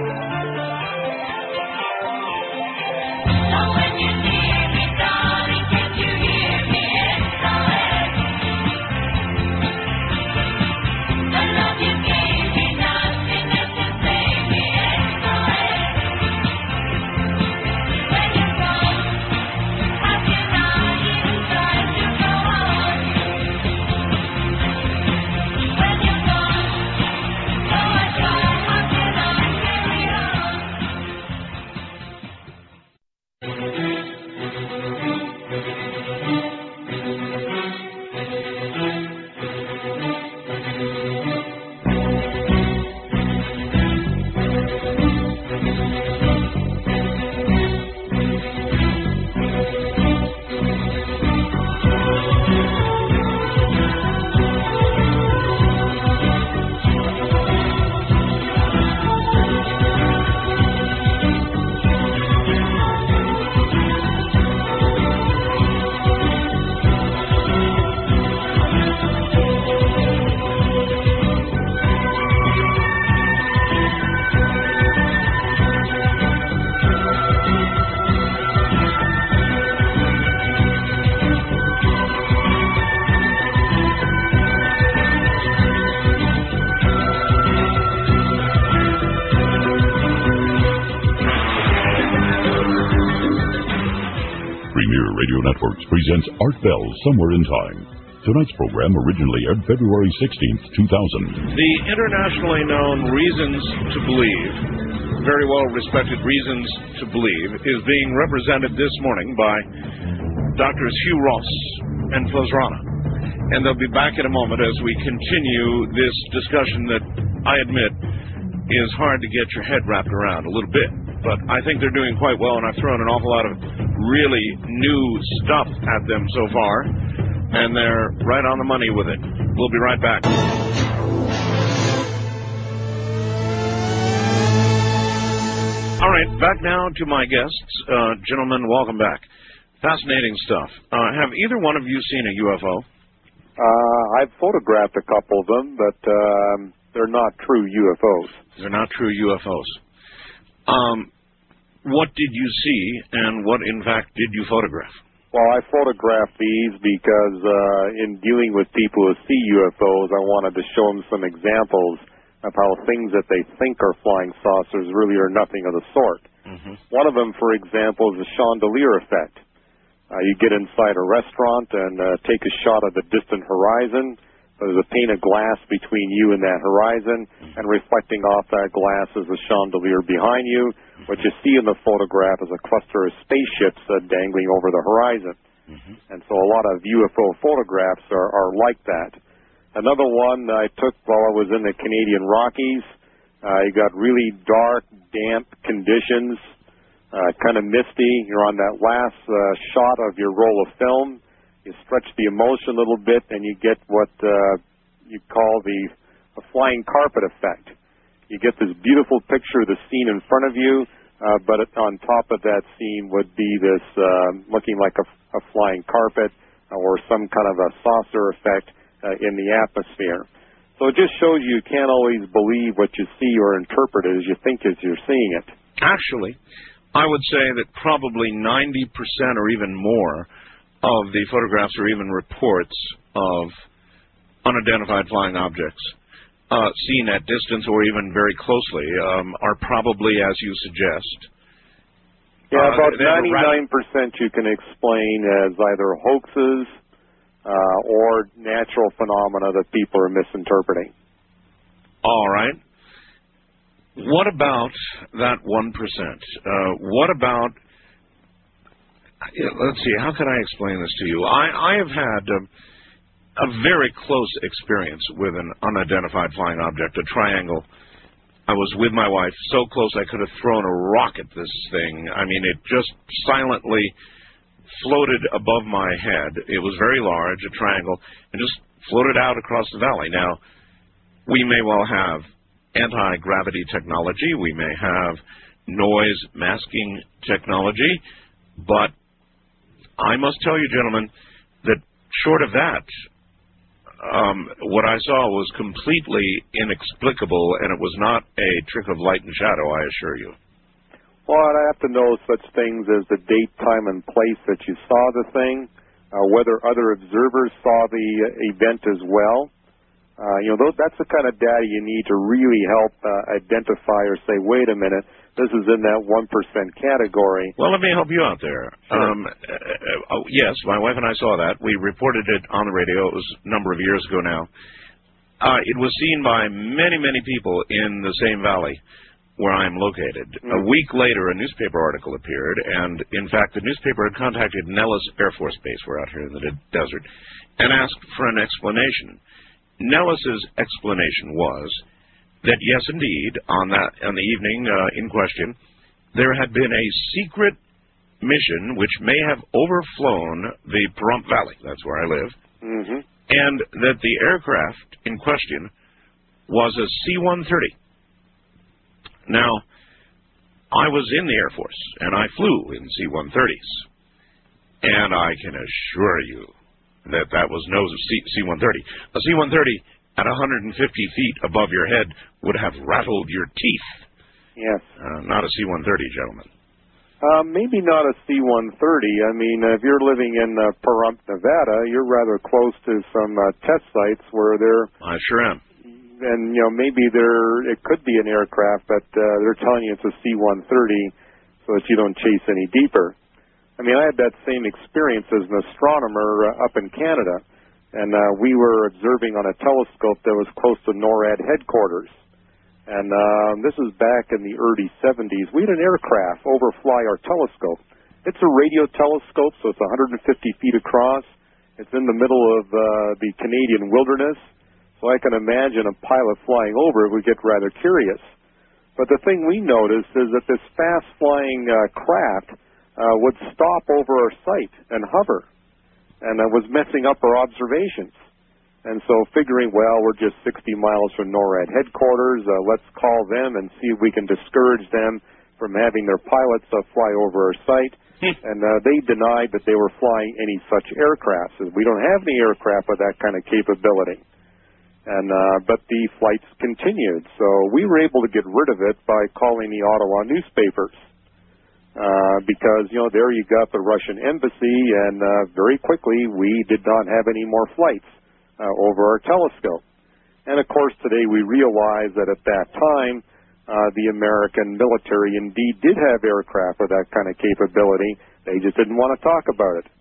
So when you hear me, darling, can't you hear me? The love you gave me, nothing else to say. Premier Radio Networks presents Art Bell Somewhere in Time. Tonight's program originally aired February sixteenth, two thousand. The internationally known Reasons to Believe, very well-respected Reasons to Believe, is being represented this morning by Doctors Hugh Ross and Fuz Rana. And they'll be back in a moment as we continue this discussion that I admit is hard to get your head wrapped around a little bit. But I think they're doing quite well, and I've thrown an awful lot of really new stuff at them so far, and they're right on the money with it. We'll be right back. All right, back now to my guests. Uh, gentlemen, welcome back. Fascinating stuff. Uh, have either one of you seen a U F O? Uh, I've photographed a couple of them, but um, they're not true U F Os. They're not true U F Os. Um, what did you see, and what, in fact, did you photograph? Well, I photographed these because uh, in dealing with people who see U F Os, I wanted to show them some examples of how things that they think are flying saucers really are nothing of the sort. Mm-hmm. One of them, for example, is the chandelier effect. Uh, you get inside a restaurant and uh, take a shot of the distant horizon. There's a pane of glass between you and that horizon, and reflecting off that glass is the chandelier behind you. What you see in the photograph is a cluster of spaceships uh, dangling over the horizon. Mm-hmm. And so a lot of U F O photographs are, are like that. Another one I took while I was in the Canadian Rockies. Uh, you got really dark, damp conditions, uh, kind of misty. You're on that last uh, shot of your roll of film. You stretch the emotion a little bit, and you get what uh, you call the, the flying carpet effect. You get this beautiful picture of the scene in front of you, uh, but on top of that scene would be this uh, looking like a, a flying carpet or some kind of a saucer effect uh, in the atmosphere. So it just shows you you can't always believe what you see or interpret it as you think as you're seeing it. Actually, I would say that probably ninety percent or even more of the photographs or even reports of unidentified flying objects uh, seen at distance or even very closely um, are probably, as you suggest. Yeah, uh, about ninety-nine percent you can explain as either hoaxes uh, or natural phenomena that people are misinterpreting. All right. What about that one percent? Uh, what about... Let's see, how can I explain this to you? I, I have had a, a very close experience with an unidentified flying object, a triangle. I was with my wife, so close I could have thrown a rock at this thing. I mean, it just silently floated above my head. It was very large, a triangle, and just floated out across the valley. Now, we may well have anti-gravity technology. We may have noise masking technology, but I must tell you, gentlemen, that short of that, um, what I saw was completely inexplicable, and it was not a trick of light and shadow, I assure you. Well, I have to know such things as the date, time, and place that you saw the thing, uh, whether other observers saw the uh, event as well. Uh, you know, that's the kind of data you need to really help uh, identify or say, wait a minute, this is in that one percent category. Well, let me help you out there. Sure. Um, uh, uh, yes, my wife and I saw that. We reported it on the radio. It was a number of years ago now. Uh, it was seen by many, many people in the same valley where I am located. Mm. A week later, a newspaper article appeared, and in fact, the newspaper had contacted Nellis Air Force Base, we're out here in the de- desert, and asked for an explanation. Nellis's explanation was that, yes, indeed, on that on the evening uh, in question, there had been a secret mission which may have overflown the Pahrump Valley, that's where I live, mm-hmm. and that the aircraft in question was a C one thirty. Now, I was in the Air Force, and I flew in C one thirties, and I can assure you that that was no C one thirty. A C one thirty at one hundred fifty feet above your head would have rattled your teeth. Yes. Uh, not a C one thirty, gentlemen. Uh, maybe not a C one thirty. I mean, if you're living in uh, Pahrump, Nevada, you're rather close to some uh, test sites where they're... I sure am. And, you know, maybe there it could be an aircraft, but uh, they're telling you it's a C one thirty so that you don't chase any deeper. I mean, I had that same experience as an astronomer uh, up in Canada, and uh, we were observing on a telescope that was close to NORAD headquarters. And uh, this was back in the early seventies. We had an aircraft overfly our telescope. It's a radio telescope, so it's one hundred fifty feet across. It's in the middle of uh, the Canadian wilderness, so I can imagine a pilot flying over it would get rather curious. But the thing we noticed is that this fast-flying uh, craft uh, would stop over our site and hover, and uh, was messing up our observations. And so figuring, well, we're just sixty miles from NORAD headquarters, uh, let's call them and see if we can discourage them from having their pilots uh, fly over our site. And uh, they denied that they were flying any such aircraft. So we don't have any aircraft with that kind of capability. And uh, but the flights continued. So we were able to get rid of it by calling the Ottawa newspapers. Uh, because, you know, there you got the Russian embassy, and uh, very quickly we did not have any more flights uh, over our telescope. And, of course, today we realize that at that time, Uh, the American military indeed did have aircraft with that kind of capability. They just didn't want to talk about it.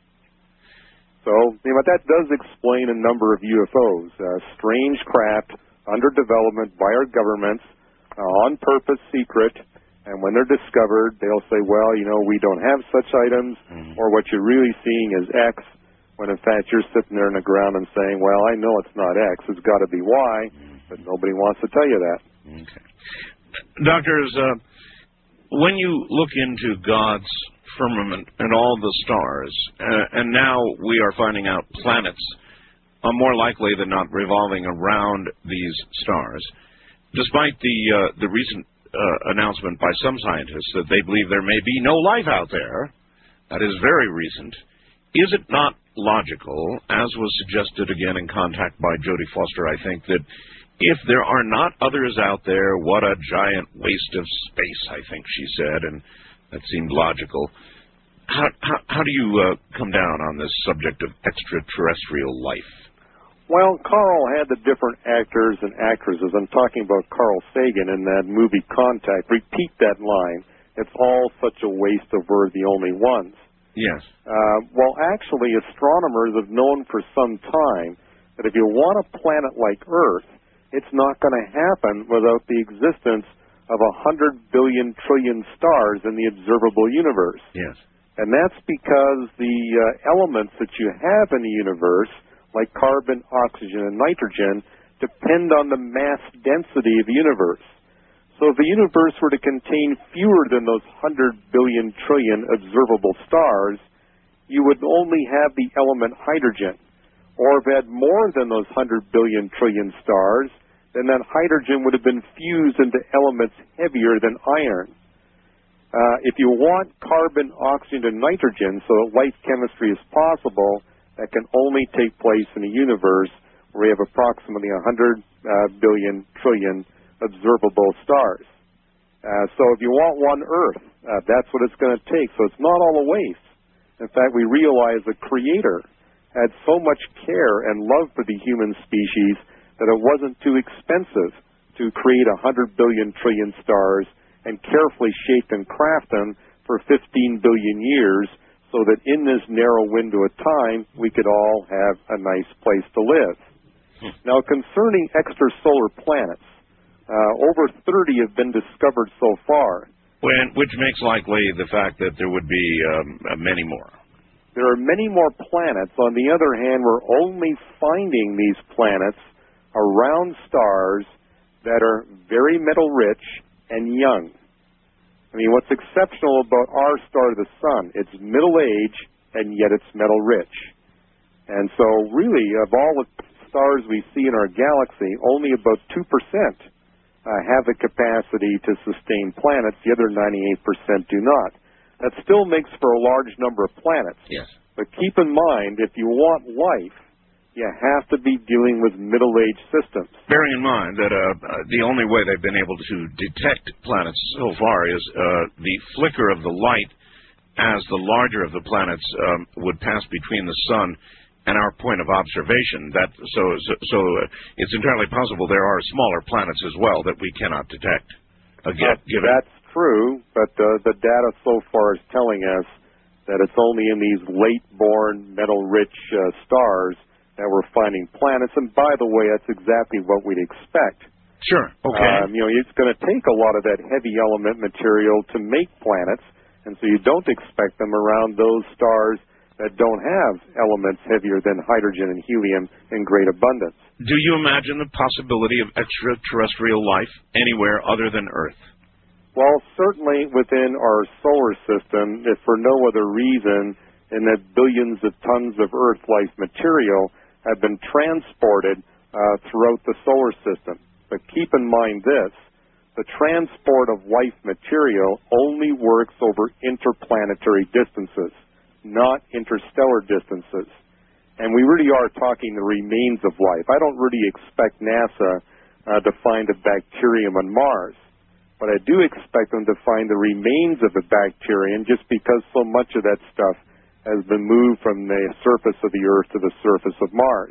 So, you know, that does explain a number of U F Os. Uh, strange craft under development by our governments, uh, on purpose, secret, and when they're discovered, they'll say, well, you know, we don't have such items, mm-hmm. or what you're really seeing is X, when in fact you're sitting there in the ground and saying, well, I know it's not X, it's got to be Y, mm-hmm. but nobody wants to tell you that. Okay. Doctors, uh, when you look into God's firmament and all the stars, uh, and now we are finding out planets are more likely than not revolving around these stars, despite the uh, the recent uh, announcement by some scientists that they believe there may be no life out there, that is very recent, is it not logical, as was suggested again in Contact by Jodie Foster, I think, that if there are not others out there, what a giant waste of space, I think she said, and that seemed logical. How, how, how do you uh, come down on this subject of extraterrestrial life? Well, Carl had the different actors and actresses. I'm talking about Carl Sagan in that movie Contact. Repeat that line. It's all such a waste of we're the only ones. Yes. Uh, well, actually, astronomers have known for some time that if you want a planet like Earth, it's not going to happen without the existence of a hundred billion trillion stars in the observable universe. Yes. And that's because the uh, elements that you have in the universe, like carbon, oxygen, and nitrogen, depend on the mass density of the universe. So if the universe were to contain fewer than those hundred billion trillion observable stars, you would only have the element hydrogen. Or if it had more than those hundred billion trillion stars, then that hydrogen would have been fused into elements heavier than iron. Uh, if you want carbon, oxygen, and nitrogen so that life chemistry is possible, that can only take place in a universe where we have approximately one hundred uh, billion trillion observable stars. Uh, so if you want one Earth, uh, that's what it's going to take. So it's not all a waste. In fact, we realize the Creator had so much care and love for the human species that it wasn't too expensive to create one hundred billion trillion stars and carefully shape and craft them for fifteen billion years so that in this narrow window of time, we could all have a nice place to live. Hmm. Now, concerning extrasolar planets, uh, over thirty have been discovered so far. When, which makes likely the fact that there would be um, many more. There are many more planets. On the other hand, we're only finding these planets around stars that are very metal-rich and young. I mean, what's exceptional about our star, the Sun, it's middle-aged, and yet it's metal-rich. And so, really, of all the stars we see in our galaxy, only about two percent uh, have the capacity to sustain planets. The other ninety-eight percent do not. That still makes for a large number of planets. Yes. But keep in mind, if you want life, you have to be dealing with middle-aged systems. Bearing in mind that uh, the only way they've been able to detect planets so far is uh, the flicker of the light as the larger of the planets um, would pass between the sun and our point of observation. That so so, so uh, it's entirely possible there are smaller planets as well that we cannot detect. Again, uh, that's true, but uh, the data so far is telling us that it's only in these late-born, metal-rich uh, stars that we're finding planets. And by the way, that's exactly what we'd expect. Sure. Okay. Um, you know, it's going to take a lot of that heavy element material to make planets, and so you don't expect them around those stars that don't have elements heavier than hydrogen and helium in great abundance. Do you imagine the possibility of extraterrestrial life anywhere other than Earth? Well, certainly within our solar system, if for no other reason than that billions of tons of Earth-like material have been transported uh, throughout the solar system. But keep in mind this, the transport of life material only works over interplanetary distances, not interstellar distances. And we really are talking the remains of life. I don't really expect NASA uh, to find a bacterium on Mars, but I do expect them to find the remains of a bacterium just because so much of that stuff has been moved from the surface of the Earth to the surface of Mars.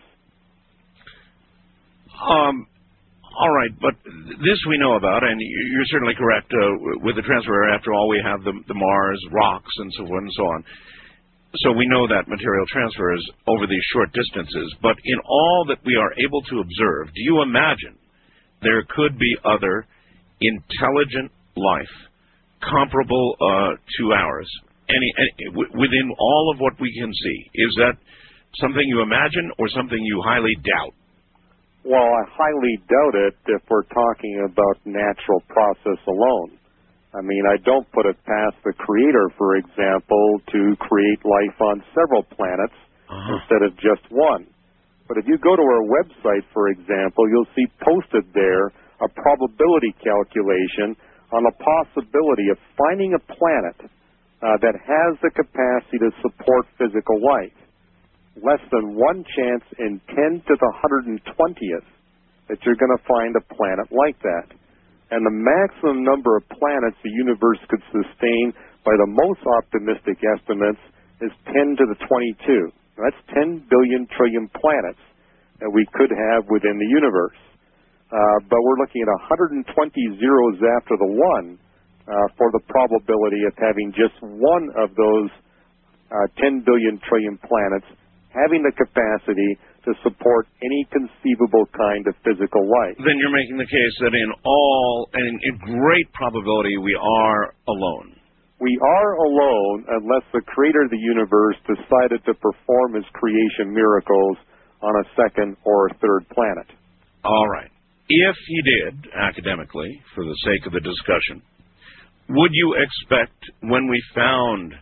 Um... All right, but this we know about, and you're certainly correct uh, with the transfer. After all, we have the, the Mars rocks and so on and so on. So we know that material transfers over these short distances. But in all that we are able to observe, do you imagine there could be other intelligent life comparable uh, to ours, any, any w- within all of what we can see? Is that something you imagine or something you highly doubt? Well, I highly doubt it if we're talking about natural process alone. I mean, I don't put it past the Creator, for example, to create life on several planets uh-huh. instead of just one. But if you go to our website, for example, you'll see posted there a probability calculation on the possibility of finding a planet uh, that has the capacity to support physical life. Less than one chance in ten to the one hundred twentieth that you're going to find a planet like that. And the maximum number of planets the universe could sustain by the most optimistic estimates is ten to the twenty-two. That's ten billion trillion planets that we could have within the universe. Uh, but we're looking at one hundred twenty zeros after the one uh, for the probability of having just one of those uh, ten billion trillion planets having the capacity to support any conceivable kind of physical life. Then you're making the case that in all, and in great probability, we are alone. We are alone unless the Creator of the universe decided to perform his creation miracles on a second or a third planet. All right. If he did, academically, for the sake of the discussion, would you expect when we found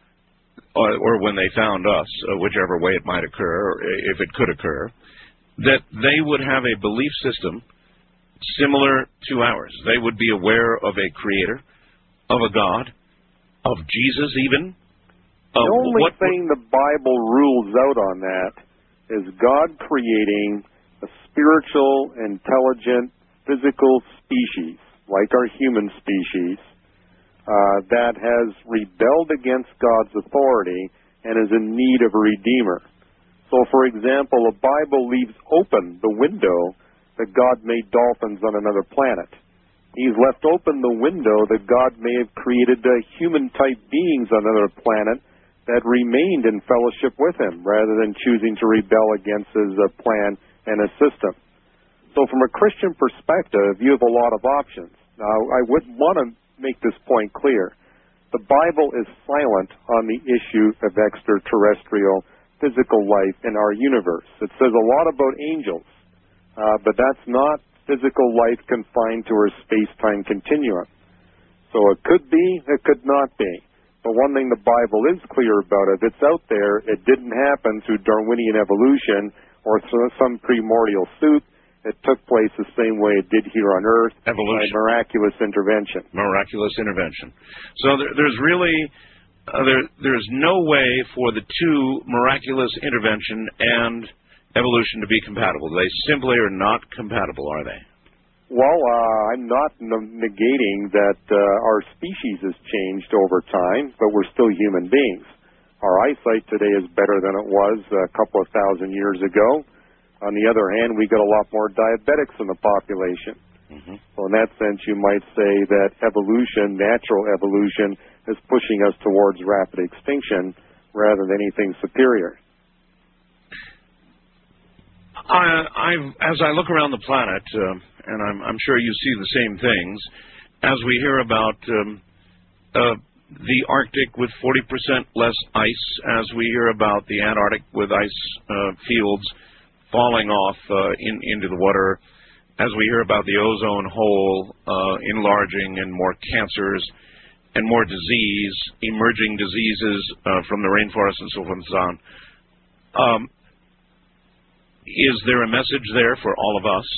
Or, or when they found us, uh, whichever way it might occur, or if it could occur, that they would have a belief system similar to ours? They would be aware of a Creator, of a God, of Jesus even? The of only what, thing the Bible rules out on that is God creating a spiritual, intelligent, physical species, like our human species, Uh, that has rebelled against God's authority and is in need of a redeemer. So, for example, the Bible leaves open the window that God made dolphins on another planet. He's left open the window that God may have created uh, human-type beings on another planet that remained in fellowship with him rather than choosing to rebel against his uh, plan and his system. So from a Christian perspective, you have a lot of options. Now, I would want to make this point clear. The Bible is silent on the issue of extraterrestrial physical life in our universe. It says a lot about angels, uh, but that's not physical life confined to our space-time continuum. So it could be, it could not be. But one thing the Bible is clear about, if it's out there, it didn't happen through Darwinian evolution or through some primordial soup. It took place the same way it did here on Earth. Evolution. By miraculous intervention. Miraculous intervention. So there, there's really, uh, there, there's no way for the two, miraculous intervention and evolution, to be compatible. They simply are not compatible, are they? Well, uh, I'm not negating that uh, our species has changed over time, but we're still human beings. Our eyesight today is better than it was a couple of thousand years ago. On the other hand, we got a lot more diabetics in the population. Mm-hmm. So in that sense, you might say that evolution, natural evolution, is pushing us towards rapid extinction rather than anything superior. I, I've, as I look around the planet, uh, and I'm, I'm sure you see the same things, as we hear about um, uh, the Arctic with forty percent less ice, as we hear about the Antarctic with ice uh, fields falling off uh, in, into the water, as we hear about the ozone hole uh, enlarging and more cancers and more disease, emerging diseases uh, from the rainforest and so forth and so on. Um, is there a message there for all of us?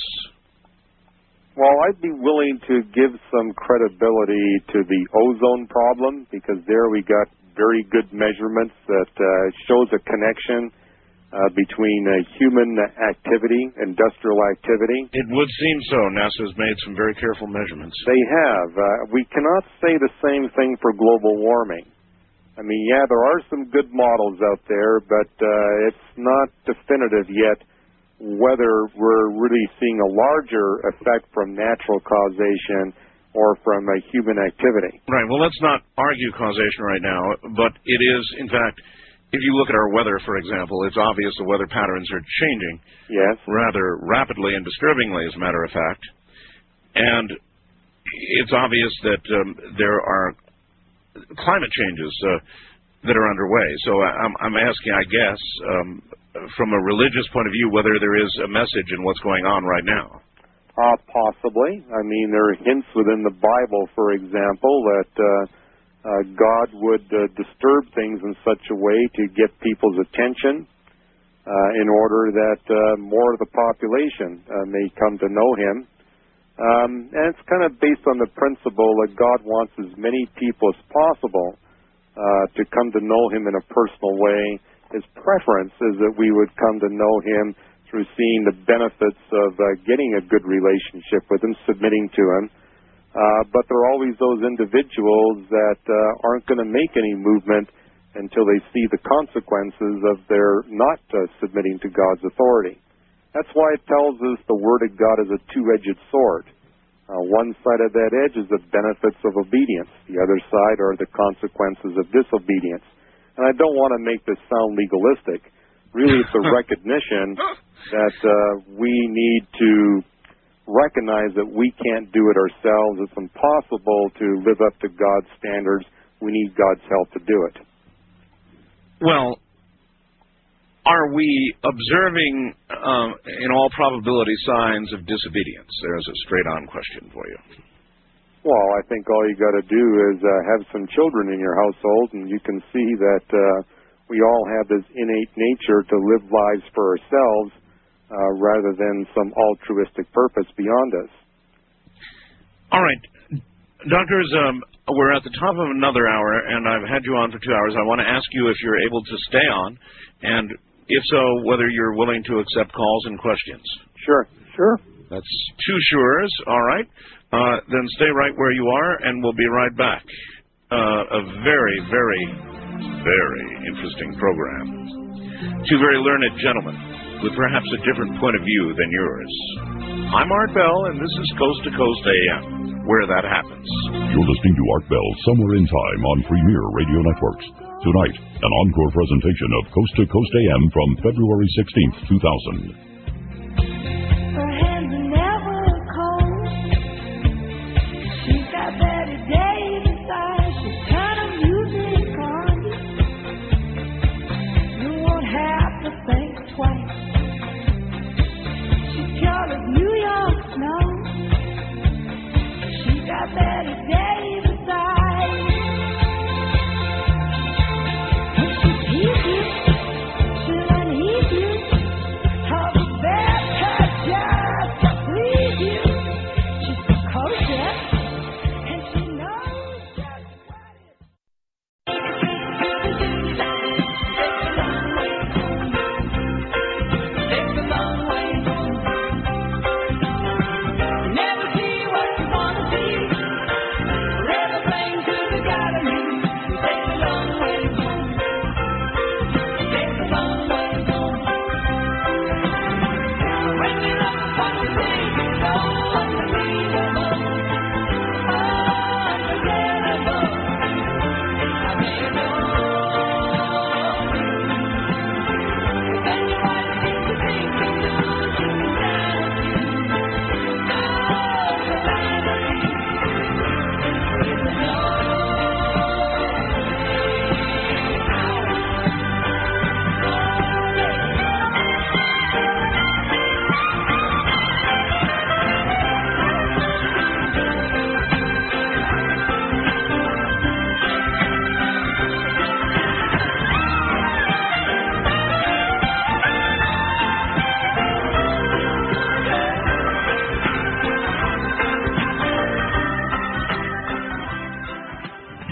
Well, I'd be willing to give some credibility to the ozone problem, because there we got very good measurements that uh, shows a connection uh, between uh, human activity, industrial activity. It would seem so. NASA's made some very careful measurements. They have. Uh, we cannot say the same thing for global warming. I mean, yeah, there are some good models out there, but uh, it's not definitive yet whether we're really seeing a larger effect from natural causation or from a human activity. Right. Well, let's not argue causation right now, but it is, in fact, if you look at our weather, for example, it's obvious the weather patterns are changing. Yes. Rather rapidly and disturbingly, as a matter of fact. And it's obvious that um, there are climate changes uh, that are underway. So I'm, I'm asking, I guess, um, from a religious point of view, whether there is a message in what's going on right now. Uh, possibly. I mean, there are hints within the Bible, for example, that uh, uh, God would uh, disturb things in such a way to get people's attention uh, in order that uh, more of the population uh, may come to know Him. Um, and it's kind of based on the principle that God wants as many people as possible uh, to come to know Him in a personal way. His preference is that we would come to know Him through seeing the benefits of uh, getting a good relationship with Him, submitting to Him. Uh, but there are always those individuals that uh, aren't going to make any movement until they see the consequences of their not uh, submitting to God's authority. That's why it tells us the Word of God is a two-edged sword. Uh, one side of that edge is the benefits of obedience. The other side are the consequences of disobedience. And I don't want to make this sound legalistic. Really, it's a recognition that uh, we need to recognize that we can't do it ourselves. It's impossible to live up to God's standards. We need God's help to do it. Well, are we observing, um, in all probability, signs of disobedience? There's a straight-on question for you. Well, I think all you got to do is uh, have some children in your household, and you can see that uh, we all have this innate nature to live lives for ourselves uh, rather than some altruistic purpose beyond us. All right. Doctors, um, we're at the top of another hour, and I've had you on for two hours. I want to ask you if you're able to stay on, and if so, whether you're willing to accept calls and questions. Sure. Sure. That's two sures. All right. Uh, then stay right where you are, and we'll be right back. Uh, a very, very, very interesting program. Two very learned gentlemen with perhaps a different point of view than yours. I'm Art Bell, and this is Coast to Coast A M, where that happens. You're listening to Art Bell Somewhere in Time on Premier Radio Networks. Tonight, an encore presentation of Coast to Coast A M from February sixteenth, two thousand.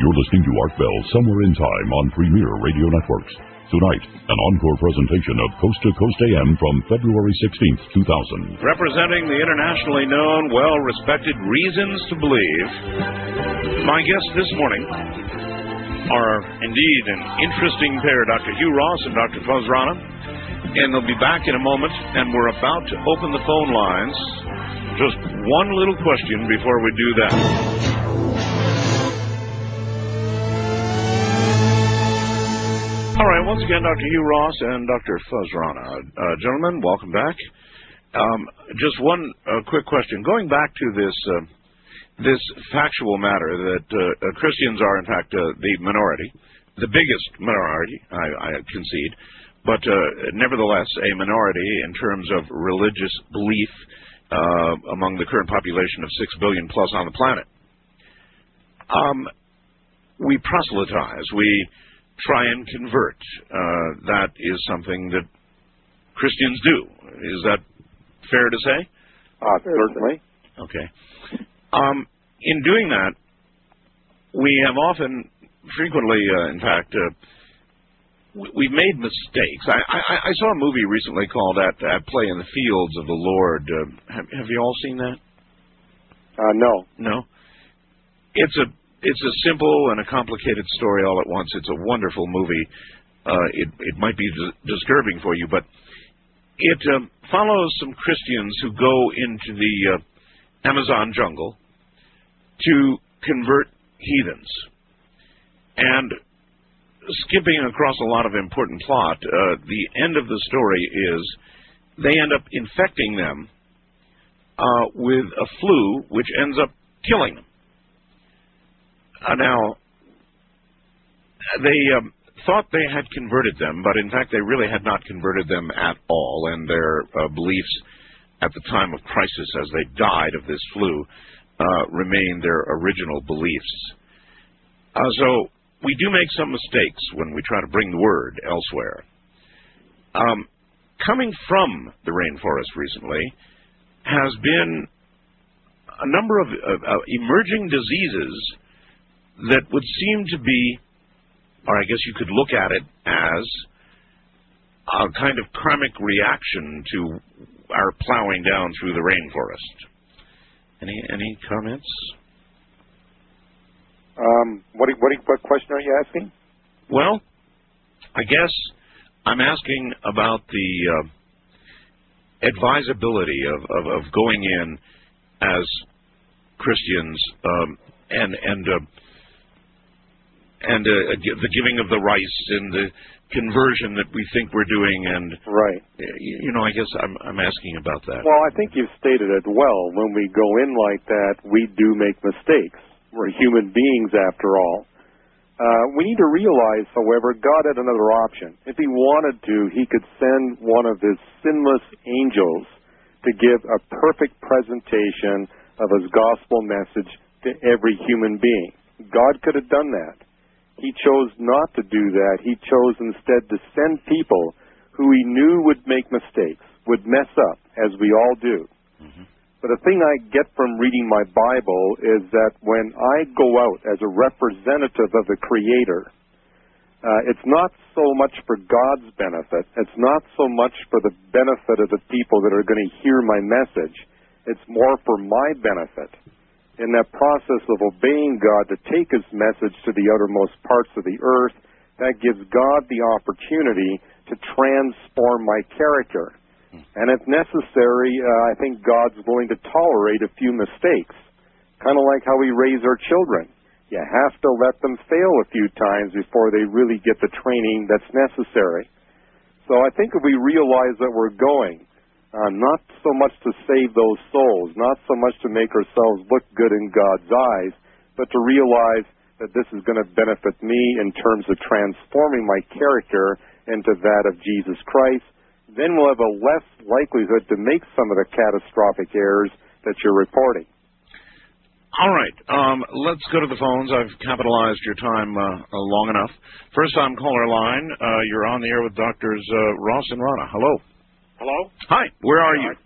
You're listening to Art Bell Somewhere in Time on Premier Radio Networks. Tonight, an encore presentation of Coast to Coast A M from February sixteenth, two thousand. Representing the internationally known, well-respected Reasons to Believe, my guests this morning are indeed an interesting pair, Doctor Hugh Ross and Doctor Fuz Rana. And they'll be back in a moment, and we're about to open the phone lines. Just one little question before we do that. All right, once again, Doctor Hugh Ross and Doctor Fuz Rana. Uh, gentlemen, welcome back. Um, just one uh, quick question. Going back to this uh, this factual matter that uh, uh, Christians are, in fact, uh, the minority, the biggest minority, I, I concede, but uh, nevertheless a minority in terms of religious belief uh, among the current population of six billion plus on the planet. Um, we proselytize. We try and convert. Uh, that is something that Christians do. Is that fair to say? Uh, certainly. Okay. Um, in doing that, we have often, frequently, uh, in fact, uh, we've made mistakes. I, I, I saw a movie recently called At, At Play in the Fields of the Lord. Uh, have, have you all seen that? Uh, no. No? It's a it's a simple and a complicated story all at once. It's a wonderful movie. Uh, it, it might be dis- disturbing for you, but it uh, follows some Christians who go into the uh, Amazon jungle to convert heathens. And skipping across a lot of important plot, uh, the end of the story is they end up infecting them uh, with a flu, which ends up killing them. Uh, now, they um, thought they had converted them, but in fact they really had not converted them at all, and their uh, beliefs at the time of crisis as they died of this flu uh, remained their original beliefs. Uh, so we do make some mistakes when we try to bring the word elsewhere. Um, coming from the rainforest recently has been a number of uh, uh, emerging diseases that would seem to be, or I guess you could look at it as a kind of karmic reaction to our plowing down through the rainforest. Any any comments? Um, what, what, what question are you asking? Well, I guess I'm asking about the uh, advisability of, of, of going in as Christians um, and and uh, and uh, the giving of the rice and the conversion that we think we're doing, and right. You know, I guess I'm I'm asking about that. Well, I think you've stated it well. When we go in like that, we do make mistakes. We're human beings, after all. Uh, we need to realize, however, God had another option. If He wanted to, He could send one of His sinless angels to give a perfect presentation of His gospel message to every human being. God could have done that. He chose not to do that. He chose instead to send people who He knew would make mistakes, would mess up, as we all do. Mm-hmm. But the thing I get from reading my Bible is that when I go out as a representative of the Creator, uh, it's not so much for God's benefit. It's not so much for the benefit of the people that are going to hear my message. It's more for my benefit. In that process of obeying God to take His message to the uttermost parts of the earth, that gives God the opportunity to transform my character. And if necessary, uh, I think God's willing to tolerate a few mistakes, kind of like how we raise our children. You have to let them fail a few times before they really get the training that's necessary. So I think if we realize that we're going, Uh, not so much to save those souls, not so much to make ourselves look good in God's eyes, but to realize that this is going to benefit me in terms of transforming my character into that of Jesus Christ, then we'll have a less likelihood to make some of the catastrophic errors that you're reporting. All right. Um, let's go to the phones. I've capitalized your time uh, long enough. First time caller line. Uh, you're on the air with Doctors uh, Ross and Rana. Hello. Hello? Hi. Where are you?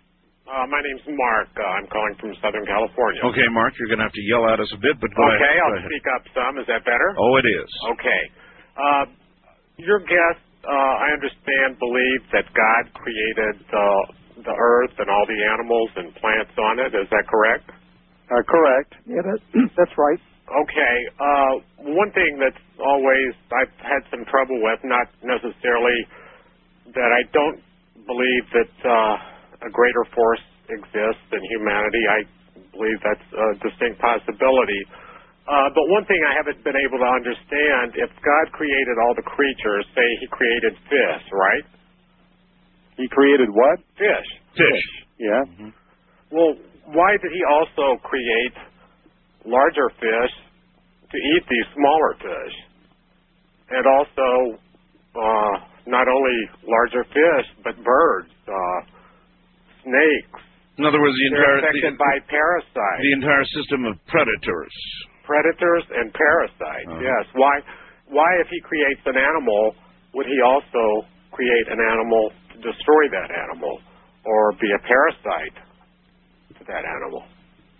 Uh, my name's Mark. Uh, I'm calling from Southern California. Okay, Mark, you're going to have to yell at us a bit, but go okay, ahead. Okay, I'll go ahead. speak up some. Is that better? Oh, it is. Okay. Uh, your guest, uh, I understand, believes that God created uh, the earth and all the animals and plants on it. Is that correct? Uh, correct. Yeah, that, that's right. Okay. Uh, one thing that's always I've had some trouble with, not necessarily that I don't believe that uh, a greater force exists than humanity. I believe that's a distinct possibility. Uh, but one thing I haven't been able to understand, if God created all the creatures, say he created fish, right? He created what? Fish. Fish. Yeah. Mm-hmm. Well, why did he also create larger fish to eat these smaller fish? And also, uh, not only larger fish, but birds, uh, snakes. In other words, the They're entire affected the, by parasites. the entire system of predators. Predators and parasites. Uh-huh. Yes. Why? Why, if he creates an animal, would he also create an animal to destroy that animal or be a parasite to that animal?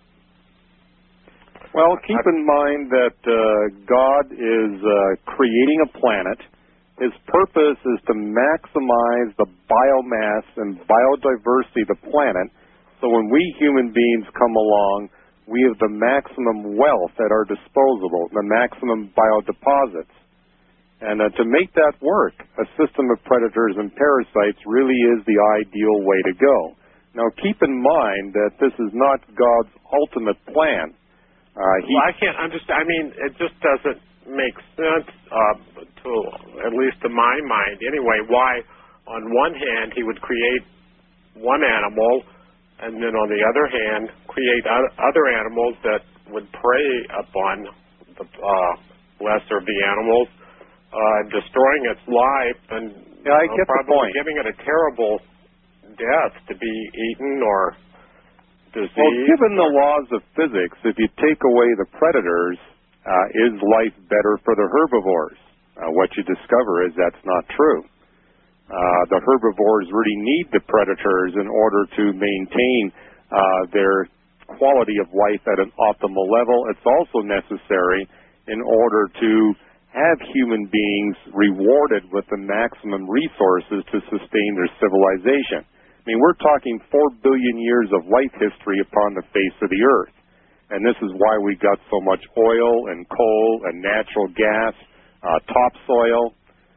Well, keep in mind that uh, God is uh, creating a planet. His purpose is to maximize the biomass and biodiversity of the planet. So when we human beings come along, we have the maximum wealth at our disposal, the maximum biodeposits. And uh, to make that work, a system of predators and parasites really is the ideal way to go. Now, keep in mind that this is not God's ultimate plan. Uh, he, well, I can't understand. I mean, it just doesn't make sense, uh, to at least to my mind anyway, why on one hand he would create one animal and then on the other hand create other animals that would prey upon the uh, lesser of the animals, uh, destroying its life and yeah, I uh, get probably the point. giving it a terrible death to be eaten or disease. Well, given the laws of physics, if you take away the predators, uh, is life better for the herbivores? Uh, what you discover is that's not true. Uh, the herbivores really need the predators in order to maintain uh, their quality of life at an optimal level. It's also necessary in order to have human beings rewarded with the maximum resources to sustain their civilization. I mean, we're talking four billion years of life history upon the face of the earth. And this is why we got so much oil and coal and natural gas, uh, topsoil.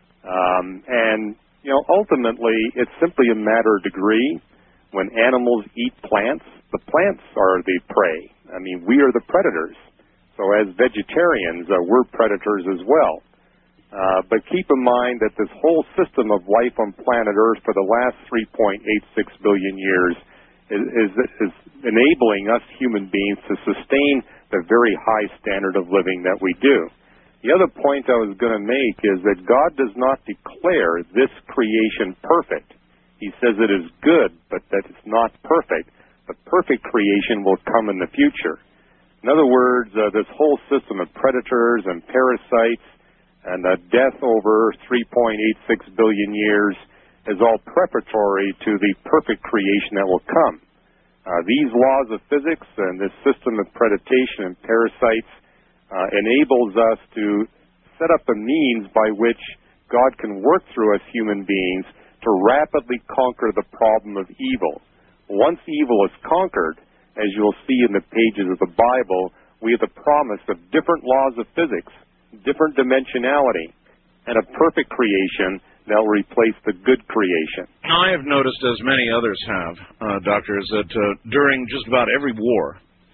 Um, and, you know, ultimately, it's simply a matter of degree. When animals eat plants, the plants are the prey. I mean, we are the predators. So as vegetarians, uh, we're predators as well. Uh, but keep in mind that this whole system of life on planet Earth for the last three point eight six billion years is, is, is enabling us human beings to sustain the very high standard of living that we do. The other point I was going to make is that God does not declare this creation perfect. He says it is good, but that it's not perfect. The perfect creation will come in the future. In other words, uh, this whole system of predators and parasites and uh, death over three point eight six billion years is all preparatory to the perfect creation that will come. Uh, these laws of physics and this system of predation and parasites uh, enables us to set up a means by which God can work through us human beings to rapidly conquer the problem of evil. Once evil is conquered, as you'll see in the pages of the Bible, we have the promise of different laws of physics, different dimensionality, and a perfect creation that will replace the good creation. I have noticed, as many others have, uh, doctors, that uh, during just about every war,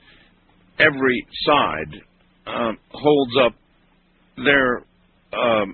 every side uh, holds up their um,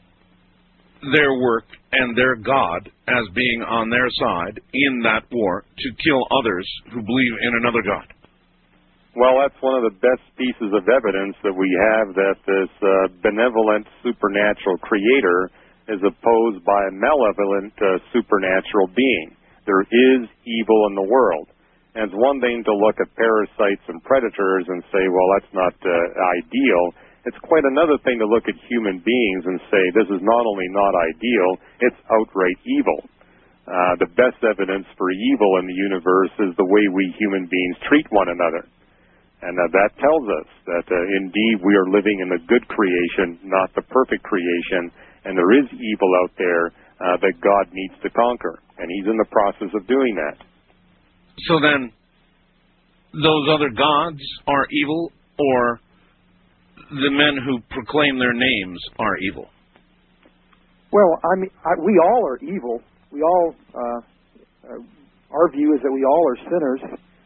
their work and their God as being on their side in that war to kill others who believe in another God. Well, that's one of the best pieces of evidence that we have that this uh, benevolent supernatural creator is opposed by a malevolent uh, supernatural being. There is evil in the world. And it's one thing to look at parasites and predators and say, well, that's not uh, ideal. It's quite another thing to look at human beings and say, this is not only not ideal, it's outright evil. uh, the best evidence for evil in the universe is the way we human beings treat one another. And uh, that tells us that uh, indeed we are living in the good creation, not the perfect creation, and there is evil out there uh, that God needs to conquer, and He's in the process of doing that. So then, those other gods are evil, or the men who proclaim their names are evil? Well, I mean, I, we all are evil. We all, uh, uh, our view is that we all are sinners.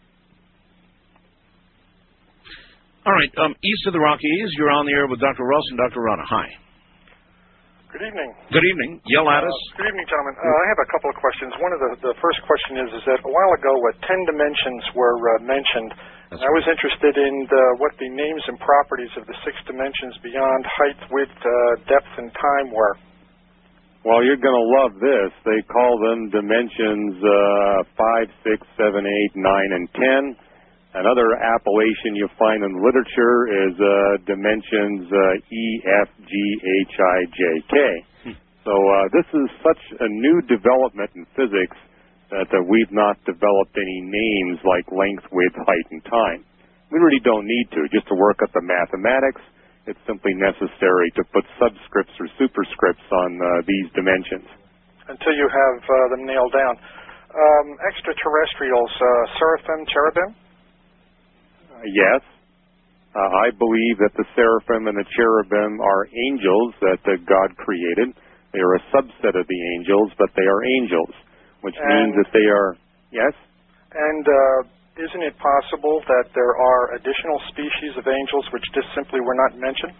All right, um, east of the Rockies, you're on the air with Doctor Ross and Doctor Rana. Hi. Good evening. Good evening. Yell at us. Uh, good evening, gentlemen. Uh, I have a couple of questions. One of the, the first question is, is that a while ago, uh, ten dimensions were uh, mentioned. That's I was interested in the, what the names and properties of the six dimensions beyond height, width, uh, depth, and time were. Well, you're going to love this. They call them dimensions uh, five, six, seven, eight, nine, and ten. Another appellation you'll find in the literature is uh, dimensions uh, E, F, G, H, I, J, K. Hmm. So uh, this is such a new development in physics that uh, we've not developed any names like length, width, height, and time. We really don't need to. Just to work up the mathematics, it's simply necessary to put subscripts or superscripts on uh, these dimensions. Until you have uh, them nailed down. Um, extraterrestrials, uh, seraphim, cherubim? Yes. Uh, I believe that the seraphim and the cherubim are angels that uh, God created. They are a subset of the angels, but they are angels, which and, means that they are, yes? And uh, isn't it possible that there are additional species of angels which just simply were not mentioned?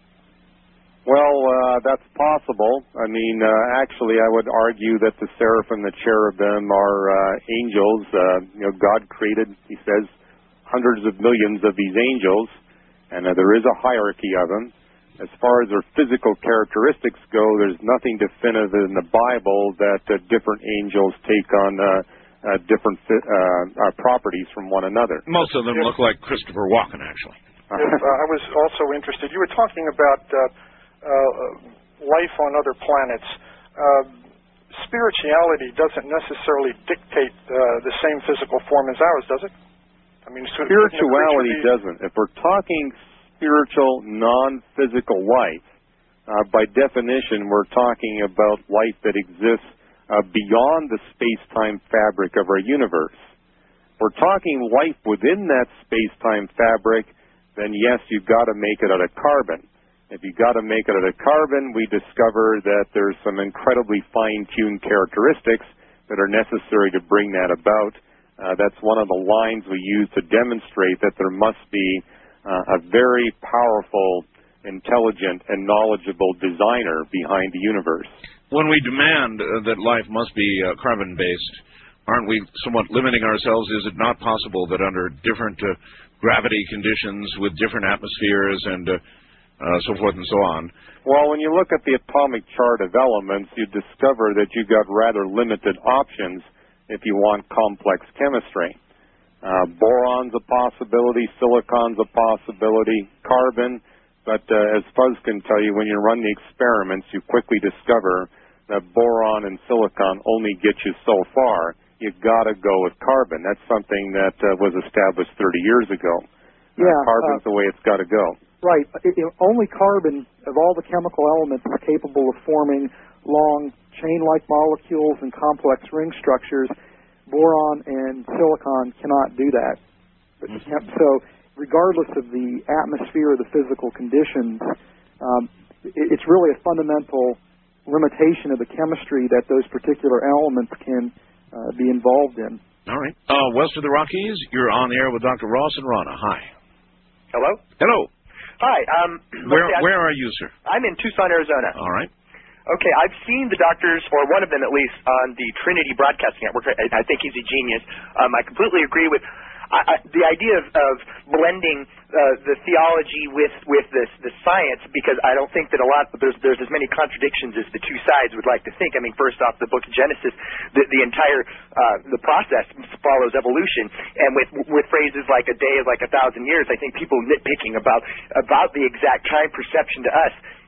Well, uh, that's possible. I mean, uh, actually, I would argue that the seraphim and the cherubim are uh, angels. Uh, you know, God created, He says, hundreds of millions of these angels, and uh, there is a hierarchy of them. As far as their physical characteristics go, there's nothing definitive in the Bible that uh, different angels take on uh, uh, different uh, uh, properties from one another. Most of them yes. look like Christopher Walken, actually. Yes, uh, I was also interested. You were talking about uh, uh, life on other planets. Uh, spirituality doesn't necessarily dictate uh, the same physical form as ours, does it? I mean, spirituality doesn't. If we're talking spiritual, non-physical life, uh, by definition, we're talking about life that exists uh, beyond the space-time fabric of our universe. If we're talking life within that space-time fabric, then yes, you've got to make it out of carbon. If you've got to make it out of carbon, we discover that there's some incredibly fine-tuned characteristics that are necessary to bring that about. Uh, that's one of the lines we use to demonstrate that there must be uh, a very powerful, intelligent, and knowledgeable designer behind the universe. When we demand uh, that life must be uh, carbon-based, aren't we somewhat limiting ourselves? Is it not possible that under different uh, gravity conditions with different atmospheres and uh, uh, so forth and so on? Well, when you look at the atomic chart of elements, you discover that you've got rather limited options if you want complex chemistry. Uh, boron's a possibility, silicon's a possibility, carbon, but uh, as Fuzz can tell you, when you run the experiments, you quickly discover that boron and silicon only get you so far. You've got to go with carbon. That's something that uh, was established thirty years ago. Yeah, uh, carbon's uh, the way it's got to go. Right. It, it, only carbon, of all the chemical elements, is capable of forming long chain-like molecules and complex ring structures. Boron and silicon cannot do that. Mm-hmm. So regardless of the atmosphere or the physical conditions, um, it, it's really a fundamental limitation of the chemistry that those particular elements can uh, be involved in. All right. Uh, west of the Rockies, you're on the air with Doctor Ross and Rana. Hi. Hello? Hello. Hi. Um, where, where are you, sir? I'm in Tucson, Arizona. All right. Okay, I've seen the doctors, or one of them at least, on the Trinity Broadcasting Network. I, I think he's a genius. Um, I completely agree with I, I, the idea of, of blending uh, the theology with with this the science, because I don't think that a lot there's there's as many contradictions as the two sides would like to think. I mean, first off, the Book of Genesis, the, the entire uh, the process follows evolution, and with with phrases like a day is like a thousand years, I think people nitpicking about about the exact time perception to us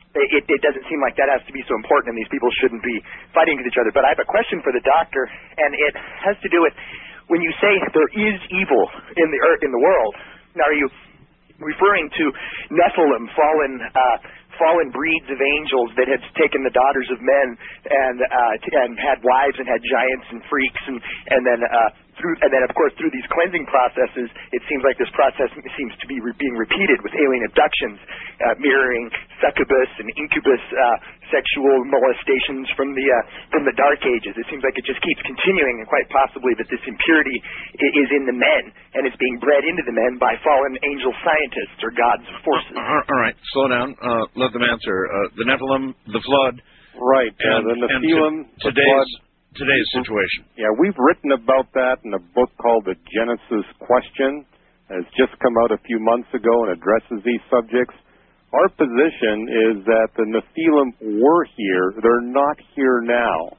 it, it doesn't seem like that has to be so important, and these people shouldn't be fighting with each other. But I have a question for the doctor, and it has to do with when you say there is evil in the earth, in the world. Now, are you referring to Nephilim, fallen uh, fallen breeds of angels that had taken the daughters of men and uh, t- and had wives and had giants and freaks, and and then uh, through and then of course through these cleansing processes, it seems like this process seems to be re- being repeated with alien abductions, uh, mirroring succubus and incubus uh, sexual molestations from the uh, from the Dark Ages. It seems like it just keeps continuing, and quite possibly that this impurity i- is in the men and is being bred into the men by fallen angel scientists or God's forces. Uh, all right, slow down. Uh, let them answer. Uh, the Nephilim, the flood. Right. And, uh, the Nephilim, and the today's flood. today's situation. Yeah, we've written about that in a book called The Genesis Question. It's just come out a few months ago and addresses these subjects. Our position is that the Nephilim were here. They're not here now.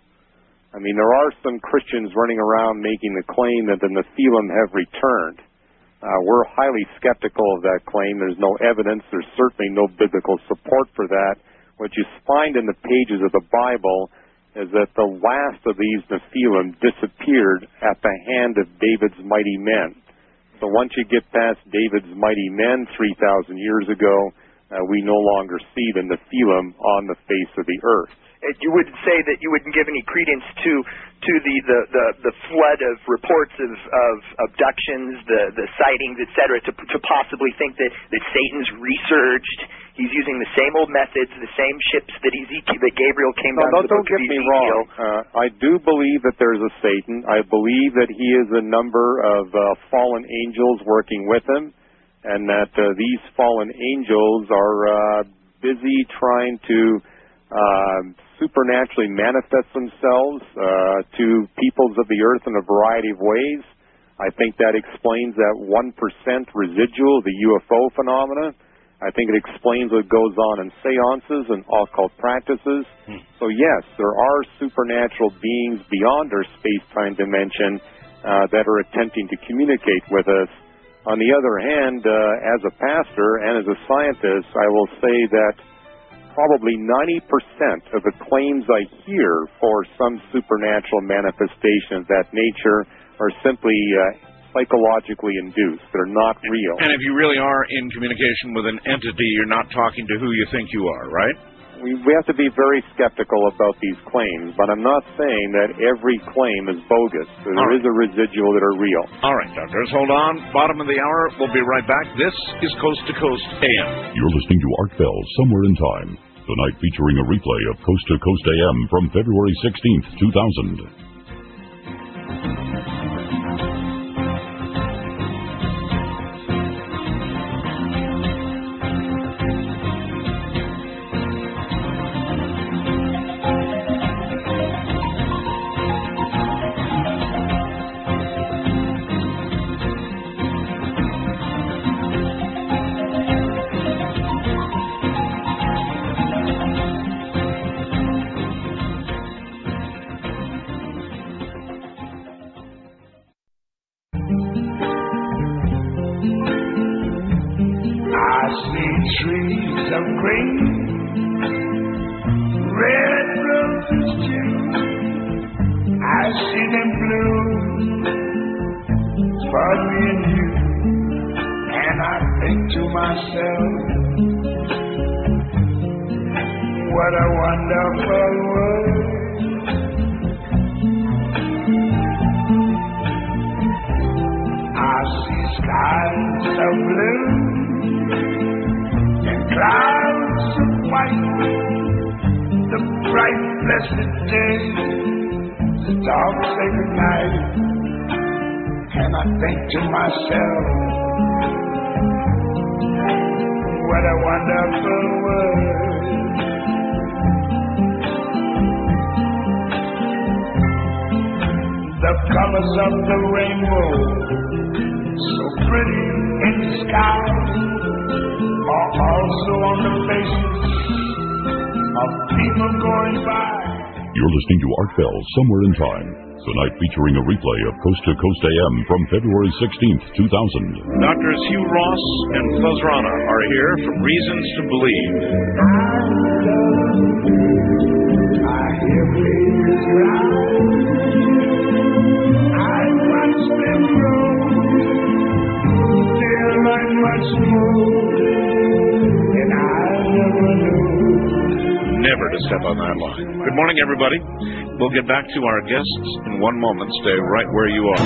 I mean, there are some Christians running around making the claim that the Nephilim have returned. Uh, we're highly skeptical of that claim. There's no evidence. There's certainly no biblical support for that. What you find in the pages of the Bible is that the last of these Nephilim disappeared at the hand of David's mighty men. So once you get past David's mighty men three thousand years ago, uh, we no longer see the Nephilim on the face of the earth. You wouldn't say that you wouldn't give any credence to to the, the, the, the flood of reports of, of abductions, the, the sightings, et cetera, to, to possibly think that, that Satan's researched. He's using the same old methods, the same ships that Ezekiel, that Gabriel came no, down no, to the don't book get of me Ezekiel. wrong. Uh, I do believe that there's a Satan. I believe that he is a number of uh, fallen angels working with him, and that uh, these fallen angels are uh, busy trying to uh, supernaturally manifest themselves uh, to peoples of the earth in a variety of ways. I think that explains that one percent residual, the U F O phenomena. I think it explains what goes on in seances and occult practices. Hmm. So yes, there are supernatural beings beyond our space-time dimension uh, that are attempting to communicate with us. On the other hand, uh, as a pastor and as a scientist, I will say that probably ninety percent of the claims I hear for some supernatural manifestation of that nature are simply uh, psychologically induced. They're not real. And if you really are in communication with an entity, you're not talking to who you think you are, right? We, we have to be very skeptical about these claims, but I'm not saying that every claim is bogus. There All is right. a residual that are real. All right, doctors, hold on. Bottom of the hour. We'll be right back. This is Coast to Coast A M. You're listening to Art Bell, Somewhere in Time. Tonight featuring a replay of Coast to Coast A M from February sixteenth, two thousand. Trees of green, red roses too. I see them bloom for me and you, and I think to myself, what a wonderful world. I see skies of blue, clouds of white, the bright blessed day, the dark sacred night, and I think to myself, what a wonderful world. The colors of the rainbow, so pretty in the sky, are also on the faces of people going by. You're listening to Art Bell, Somewhere in Time. Tonight featuring a replay of Coast to Coast A M from February sixteenth, two thousand. Doctors Hugh Ross and Fuz Rana are here from Reasons to Believe. I hear babies cry. I watch them grow. They'll learn much more than I never knew. Never to step on that line. Good morning, everybody. We'll get back to our guests in one moment. Stay right where you are.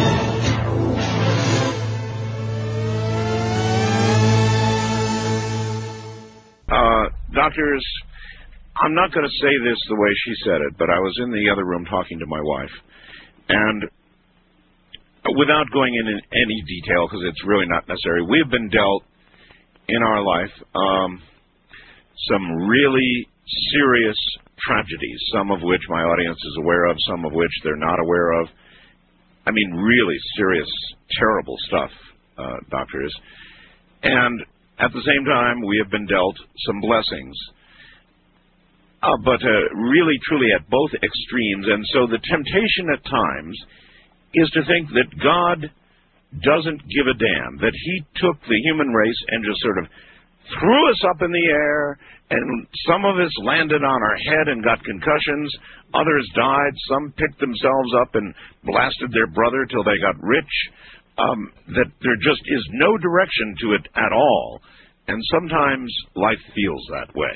Uh, doctors, I'm not going to say this the way she said it, but I was in the other room talking to my wife, and without going into any detail, because it's really not necessary, we have been dealt in our life um, some really serious tragedies, some of which my audience is aware of, some of which they're not aware of. I mean, really serious, terrible stuff, uh, doctors. And at the same time, we have been dealt some blessings. Uh, but uh, really, truly at both extremes. And so the temptation at times is to think that God doesn't give a damn, that he took the human race and just sort of threw us up in the air, and some of us landed on our head and got concussions, others died, some picked themselves up and blasted their brother till they got rich, um, that there just is no direction to it at all. And sometimes life feels that way.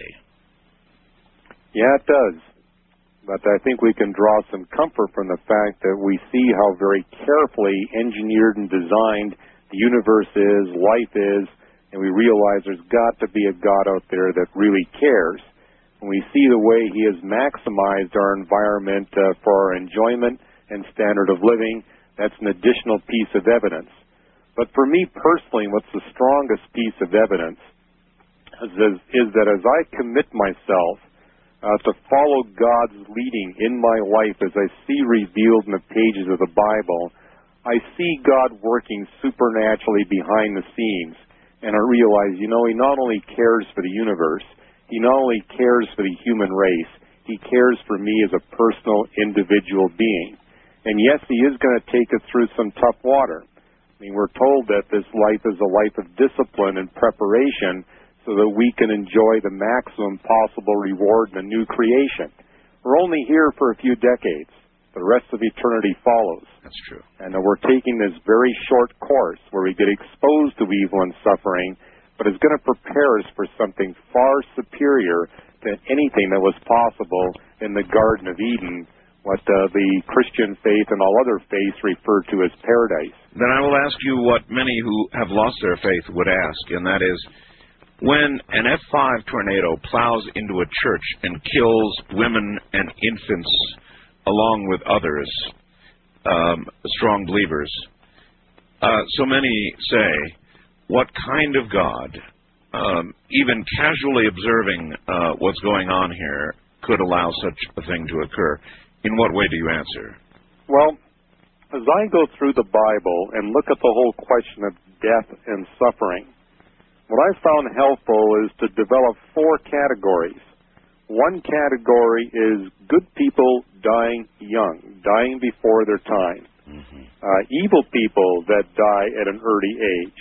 Yeah, it does. But I think we can draw some comfort from the fact that we see how very carefully engineered and designed the universe is, life is, and we realize there's got to be a God out there that really cares. When we see the way he has maximized our environment uh, for our enjoyment and standard of living, that's an additional piece of evidence. But for me personally, what's the strongest piece of evidence is, is that as I commit myself uh, to follow God's leading in my life as I see revealed in the pages of the Bible, I see God working supernaturally behind the scenes. And I realize, you know, he not only cares for the universe, he not only cares for the human race, he cares for me as a personal, individual being. And yes, he is going to take us through some tough water. I mean, we're told that this life is a life of discipline and preparation so that we can enjoy the maximum possible reward in a new creation. We're only here for a few decades. The rest of eternity follows. That's true. And we're taking this very short course where we get exposed to evil and suffering, but it's going to prepare us for something far superior to anything that was possible in the Garden of Eden, what uh, the Christian faith and all other faiths refer to as paradise. Then I will ask you what many who have lost their faith would ask, and that is, when an F five tornado plows into a church and kills women and infants along with others, um, strong believers, uh, so many say, what kind of God, um, even casually observing uh, what's going on here, could allow such a thing to occur? In what way do you answer? Well, as I go through the Bible and look at the whole question of death and suffering, what I found helpful is to develop four categories. One category is good people dying young, dying before their time. Mm-hmm. Uh, evil people that die at an early age.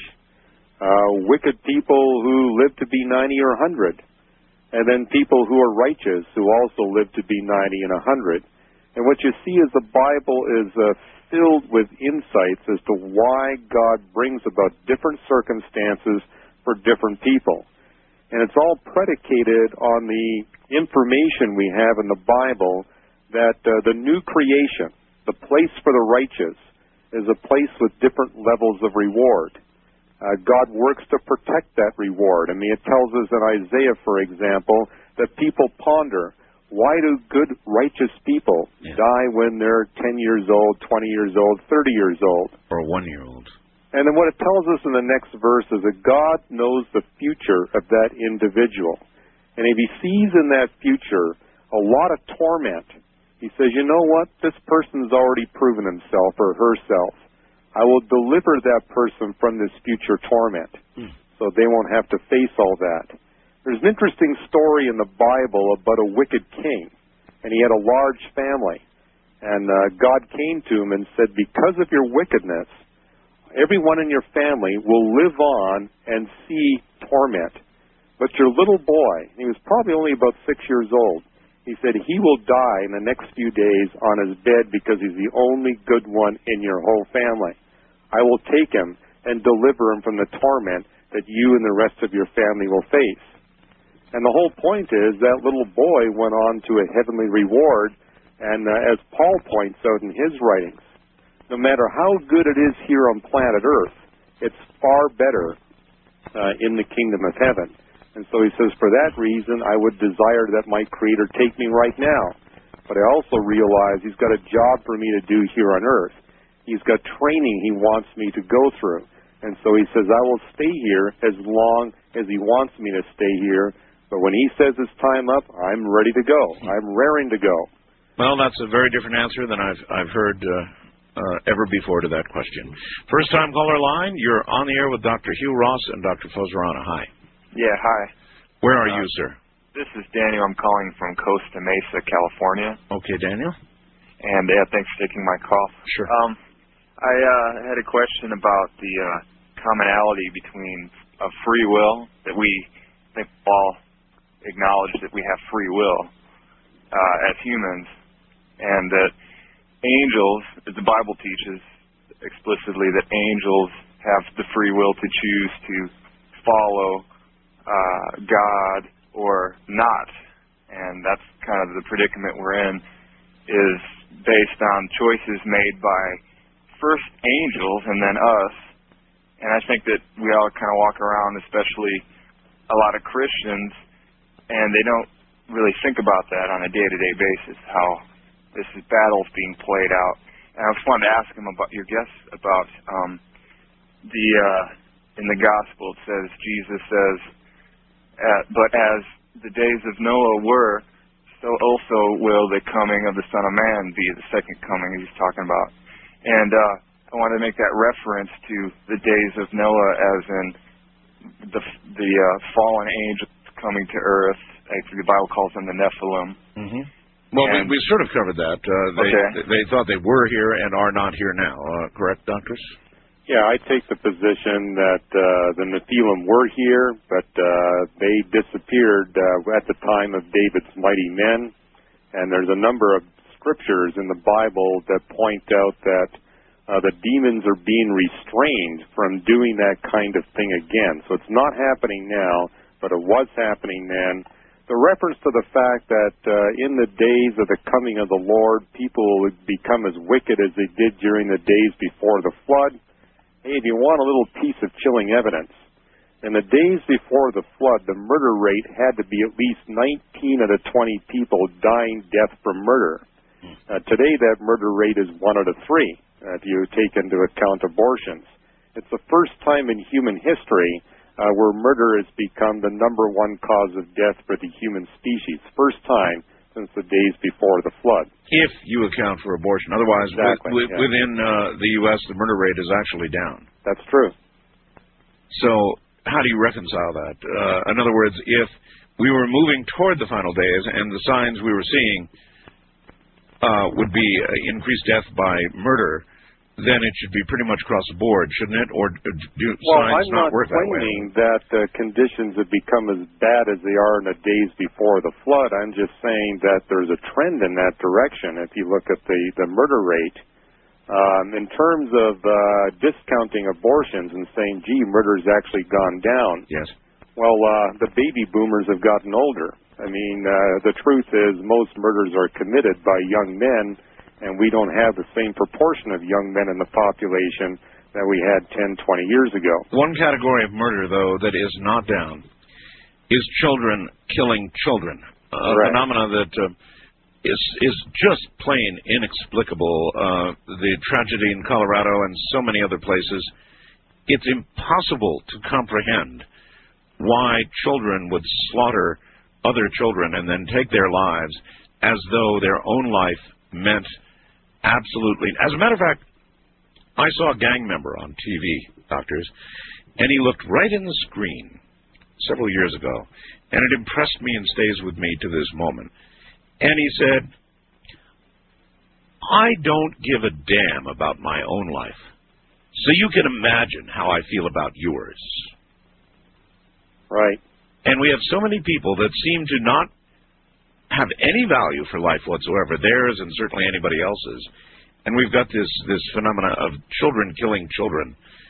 Uh, wicked people who live to be ninety or one hundred. And then people who are righteous who also live to be ninety and one hundred. And what you see is the Bible is uh, filled with insights as to why God brings about different circumstances for different people. And it's all predicated on the information we have in the Bible that uh, the new creation, the place for the righteous, is a place with different levels of reward. Uh, God works to protect that reward. I mean, it tells us in Isaiah, for example, that people ponder, why do good, righteous people yeah. die when they're ten years old, twenty years old, thirty years old? Or a one-year-old. And then what it tells us in the next verse is that God knows the future of that individual. And if he sees in that future a lot of torment, he says, you know what? This person's already proven himself or herself. I will deliver that person from this future torment mm. so they won't have to face all that. There's an interesting story in the Bible about a wicked king, and he had a large family. And uh, God came to him and said, because of your wickedness, everyone in your family will live on and see torment. But your little boy, he was probably only about six years old, he said he will die in the next few days on his bed because he's the only good one in your whole family. I will take him and deliver him from the torment that you and the rest of your family will face. And the whole point is that little boy went on to a heavenly reward. And uh, as Paul points out in his writings, no matter how good it is here on planet Earth, it's far better uh, in the kingdom of heaven. And so he says, for that reason, I would desire that my Creator take me right now. But I also realize he's got a job for me to do here on Earth. He's got training he wants me to go through. And so he says, I will stay here as long as he wants me to stay here. But when he says it's time up, I'm ready to go. I'm raring to go. Well, that's a very different answer than I've I've heard uh, uh, ever before to that question. First time caller line, you're on the air with Doctor Hugh Ross and Doctor Fozerana. Hi. Yeah, hi. Where are uh, you, sir? This is Daniel. I'm calling from Costa Mesa, California. Okay, Daniel. And yeah, thanks for taking my call. Sure. Um, I uh, had a question about the uh, commonality between a free will, that we think all acknowledge that we have free will uh, as humans, and that angels, the Bible teaches explicitly that angels have the free will to choose to follow uh, God or not. And that's kind of the predicament we're in, is based on choices made by first angels and then us. And I think that we all kind of walk around, especially a lot of Christians, and they don't really think about that on a day-to-day basis, how this is battles being played out. And I just wanted to ask him about your guess about um, the uh, in the gospel. It says, Jesus says, uh, but as the days of Noah were, so also will the coming of the Son of Man be, the second coming he's talking about. And uh, I wanted to make that reference to the days of Noah as in the the uh, fallen angels coming to earth. Actually, the Bible calls them the Nephilim. Mm-hmm. Well, we, we sort of covered that. Uh, they, okay. they thought they were here and are not here now. Uh, correct, doctors? Yeah, I take the position that uh, the Nephilim were here, but uh, they disappeared uh, at the time of David's mighty men. And there's a number of scriptures in the Bible that point out that uh, the demons are being restrained from doing that kind of thing again. So it's not happening now, but it was happening then. The reference to the fact that uh, in the days of the coming of the Lord, people would become as wicked as they did during the days before the flood. Hey, if you want a little piece of chilling evidence, in the days before the flood, the murder rate had to be at least nineteen out of twenty people dying death from murder. Uh, today, that murder rate is one out of three, uh, if you take into account abortions. It's the first time in human history Uh, where murder has become the number one cause of death for the human species. First time since the days before the flood. If you account for abortion. Otherwise, exactly, with, yeah. within uh, the U S, the murder rate is actually down. That's true. So how do you reconcile that? Uh, in other words, if we were moving toward the final days and the signs we were seeing uh, would be uh, increased death by murder, then it should be pretty much across the board, shouldn't it? Or do well, signs I'm not, not work that way? claiming that uh, conditions have become as bad as they are in the days before the flood. I'm just saying that there's a trend in that direction. If you look at the, the murder rate, um, in terms of uh, discounting abortions and saying, gee, murder's actually gone down. Yes. Well, uh, the baby boomers have gotten older. I mean, uh, the truth is most murders are committed by young men, and we don't have the same proportion of young men in the population that we had ten, twenty years ago. One category of murder, though, that is not down is children killing children. A right. phenomena that uh, is is just plain inexplicable. Uh, the tragedy in Colorado and so many other places, it's impossible to comprehend why children would slaughter other children and then take their lives as though their own life meant absolutely. As a matter of fact, I saw a gang member on T V, doctors, and he looked right in the screen several years ago, and it impressed me and stays with me to this moment. And he said, I don't give a damn about my own life. So you can imagine how I feel about yours. Right. And we have so many people that seem to not have any value for life whatsoever, theirs and certainly anybody else's. And we've got this, this phenomena of children killing children.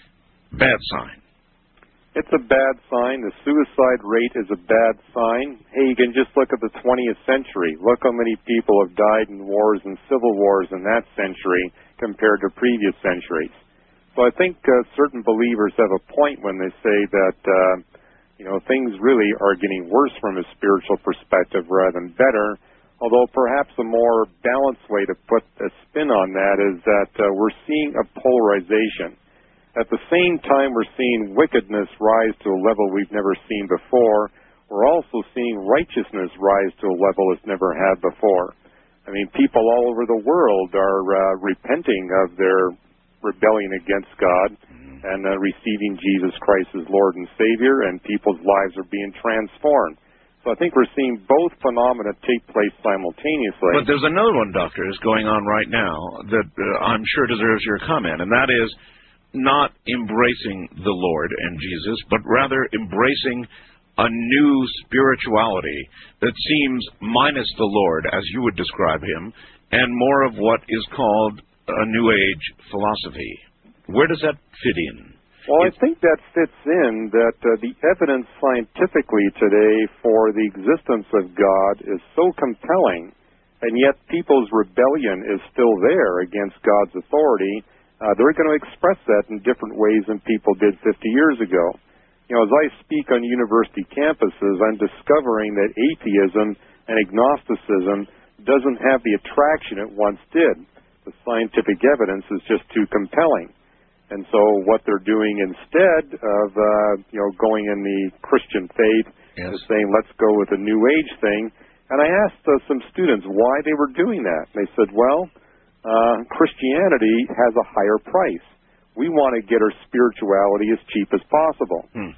Bad sign. It's a bad sign. The suicide rate is a bad sign. Hey, you can just look at the twentieth century. Look how many people have died in wars and civil wars in that century compared to previous centuries. So I think uh, certain believers have a point when they say that, uh, you know, things really are getting worse from a spiritual perspective rather than better, although perhaps a more balanced way to put a spin on that is that uh, we're seeing a polarization. At the same time we're seeing wickedness rise to a level we've never seen before, we're also seeing righteousness rise to a level it's never had before. I mean, people all over the world are uh, repenting of their rebellion against God and uh, receiving Jesus Christ as Lord and Savior, and people's lives are being transformed. So I think we're seeing both phenomena take place simultaneously. But there's another one, Doctor, is going on right now that uh, I'm sure deserves your comment, and that is not embracing the Lord and Jesus, but rather embracing a new spirituality that seems minus the Lord, as you would describe him, and more of what is called a New Age philosophy. Where does that fit in? Well, I think that fits in that uh, the evidence scientifically today for the existence of God is so compelling, and yet people's rebellion is still there against God's authority. Uh, they're going to express that in different ways than people did fifty years ago. You know, as I speak on university campuses, I'm discovering that atheism and agnosticism doesn't have the attraction it once did. The scientific evidence is just too compelling. And so what they're doing instead of, uh, you know, going in the Christian faith yes. is saying, let's go with a New Age thing. And I asked uh, some students why they were doing that. And they said, well, uh, Christianity has a higher price. We want to get our spirituality as cheap as possible. Hmm.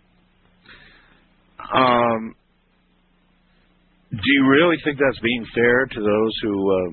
Um, do you really think that's being fair to those who uh,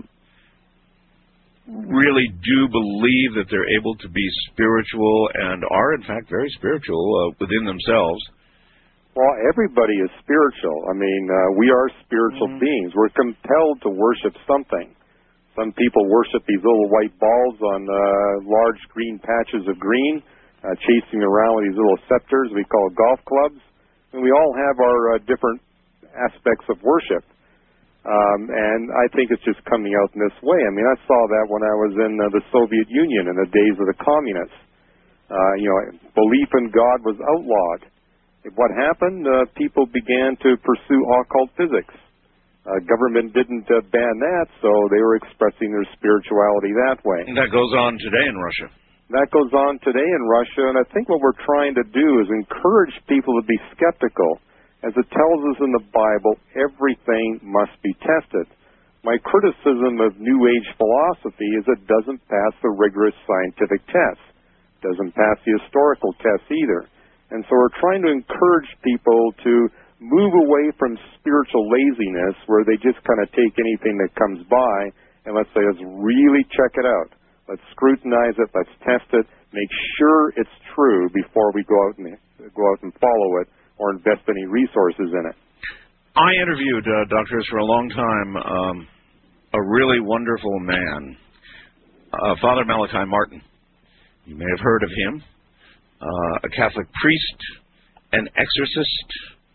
really do believe that they're able to be spiritual and are, in fact, very spiritual uh, within themselves? Well, everybody is spiritual. I mean, uh, we are spiritual mm-hmm. beings. We're compelled to worship something. Some people worship these little white balls on uh, large green patches of green, uh, chasing around with these little scepters we call golf clubs. And we all have our uh, different aspects of worship. Um, and I think it's just coming out in this way. I mean, I saw that when I was in uh, the Soviet Union in the days of the communists. Uh, you know, belief in God was outlawed. What happened? Uh, people began to pursue occult physics. Uh, government didn't uh, ban that, so they were expressing their spirituality that way. And that goes on today in Russia. That goes on today in Russia, and I think what we're trying to do is encourage people to be skeptical. As it tells us in the Bible, everything must be tested. My criticism of New Age philosophy is it doesn't pass the rigorous scientific tests. It doesn't pass the historical tests either. And so we're trying to encourage people to move away from spiritual laziness where they just kind of take anything that comes by and let's say, let's really check it out. Let's scrutinize it. Let's test it. Make sure it's true before we go out and go out and follow it or invest any resources in it. I interviewed uh, doctors for a long time, um, a really wonderful man, uh, Father Malachi Martin. You may have heard of him, uh, a Catholic priest, an exorcist,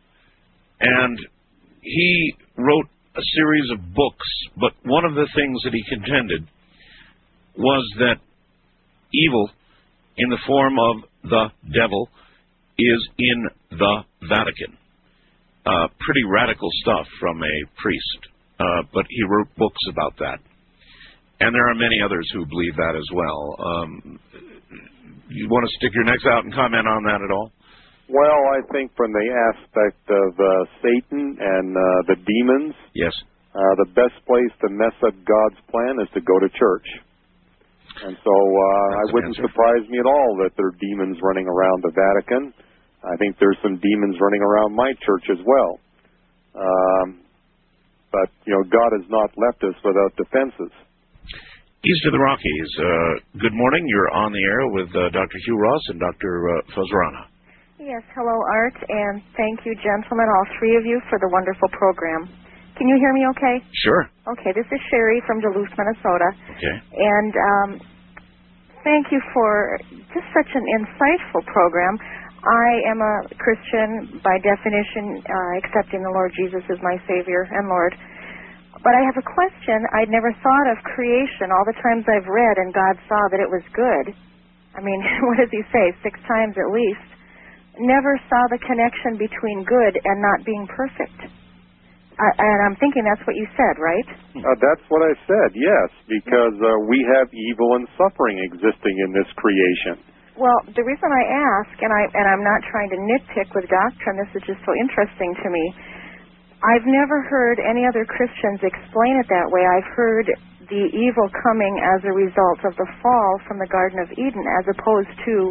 and he wrote a series of books, but one of the things that he contended was that evil in the form of the devil is in the Vatican. Uh, pretty radical stuff from a priest, uh, but he wrote books about that. And there are many others who believe that as well. Um, you want to stick your necks out and comment on that at all? Well, I think from the aspect of uh, Satan and uh, the demons, yes, uh, the best place to mess up God's plan is to go to church. And so uh, it wouldn't surprise me at all that there are demons running around the Vatican. I think there's some demons running around my church as well. Um, but, you know, God has not left us without defenses. East of the Rockies. Uh, good morning. You're on the air with uh, Doctor Hugh Ross and Doctor Uh, Fozrana. Yes, hello, Art, and thank you, gentlemen, all three of you, for the wonderful program. Can you hear me okay? Sure. Okay, this is Sherry from Duluth, Minnesota. Okay. And um, thank you for just such an insightful program. I am a Christian by definition, uh, accepting the Lord Jesus as my Savior and Lord. But I have a question. I'd never thought of creation all the times I've read, and God saw that it was good. I mean, what does he say? Six times at least. Never saw the connection between good and not being perfect. Uh, and I'm thinking that's what you said, right? Uh, that's what I said, yes, because uh, we have evil and suffering existing in this creation. Well, the reason I ask, and, I, and I'm not trying to nitpick with doctrine, this is just so interesting to me, I've never heard any other Christians explain it that way. I've heard the evil coming as a result of the fall from the Garden of Eden as opposed to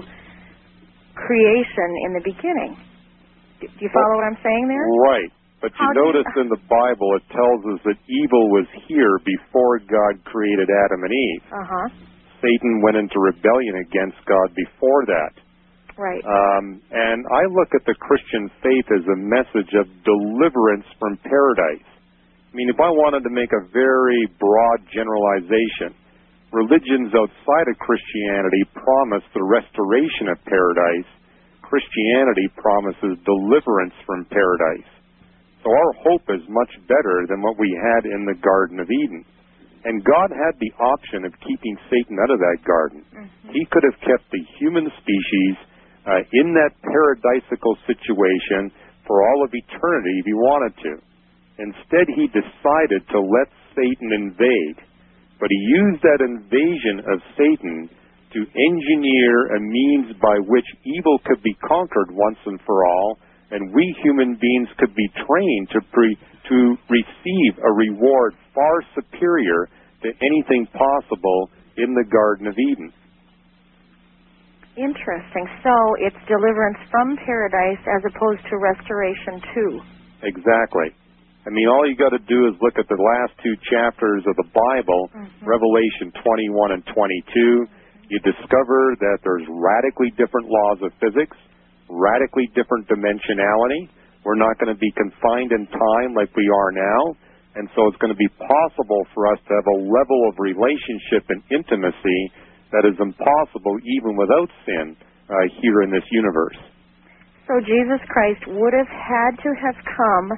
creation in the beginning. Do you follow what I'm saying there? Right. But you How notice you, in the Bible it tells us that evil was here before God created Adam and Eve. Uh-huh. Satan went into rebellion against God before that. Right. Um, and I look at the Christian faith as a message of deliverance from paradise. I mean, if I wanted to make a very broad generalization, religions outside of Christianity promise the restoration of paradise. Christianity promises deliverance from paradise. So our hope is much better than what we had in the Garden of Eden. And God had the option of keeping Satan out of that garden. Mm-hmm. He could have kept the human species Uh, in that paradisical situation for all of eternity if he wanted to. Instead, he decided to let Satan invade. But he used that invasion of Satan to engineer a means by which evil could be conquered once and for all, and we human beings could be trained to, pre- to receive a reward far superior to anything possible in the Garden of Eden. Interesting. So it's deliverance from paradise as opposed to restoration too. Exactly. I mean, all you got to do is look at the last two chapters of the Bible, mm-hmm. Revelation twenty-one and twenty-two. You discover that there's radically different laws of physics, radically different dimensionality. We're not going to be confined in time like we are now. And so it's going to be possible for us to have a level of relationship and intimacy that is impossible even without sin uh, here in this universe. So Jesus Christ would have had to have come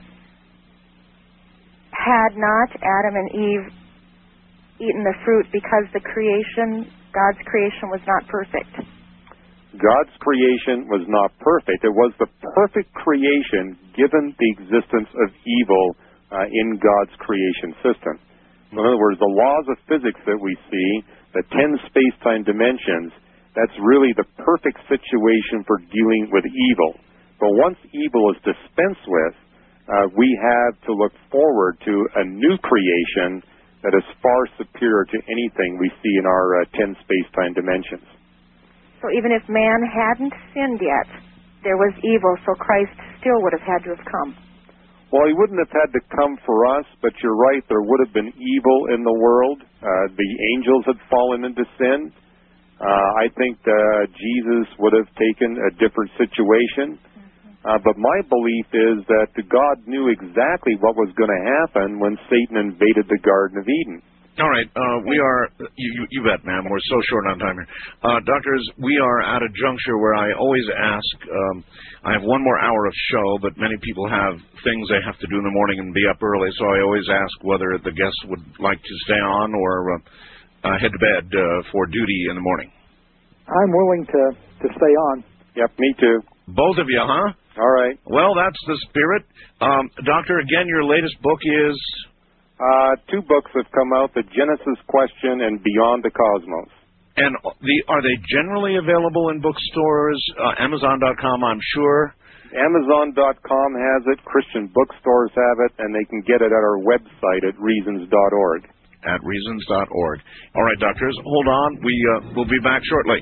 had not Adam and Eve eaten the fruit because the creation, God's creation was not perfect. God's creation was not perfect. It was the perfect creation given the existence of evil uh, in God's creation system. In other words, the laws of physics that we see, the ten space-time dimensions, that's really the perfect situation for dealing with evil. But once evil is dispensed with, uh, we have to look forward to a new creation that is far superior to anything we see in our uh, ten space-time dimensions. So even if man hadn't sinned yet, there was evil, so Christ still would have had to have come. Well, he wouldn't have had to come for us, but you're right, there would have been evil in the world. Uh, the angels had fallen into sin. Uh, I think uh, Jesus would have taken a different situation. Mm-hmm. Uh, but my belief is that God knew exactly what was going to happen when Satan invaded the Garden of Eden. All right, uh, we are, you, you, you bet, ma'am, we're so short on time here. Uh, doctors, we are at a juncture where I always ask, um, I have one more hour of show, but many people have things they have to do in the morning and be up early, so I always ask whether the guests would like to stay on or uh, uh, head to bed uh, for duty in the morning. I'm willing to, to stay on. Yep, me too. Both of you, huh? All right. Well, that's the spirit. Um, doctor, again, your latest book is... Uh, two books have come out, The Genesis Question and Beyond the Cosmos. And the, are they generally available in bookstores? Uh, Amazon dot com, I'm sure. Amazon dot com has it, Christian bookstores have it, and they can get it at our website at reasons dot org. At reasons dot org. All right, doctors, hold on. We, uh, we'll be back shortly.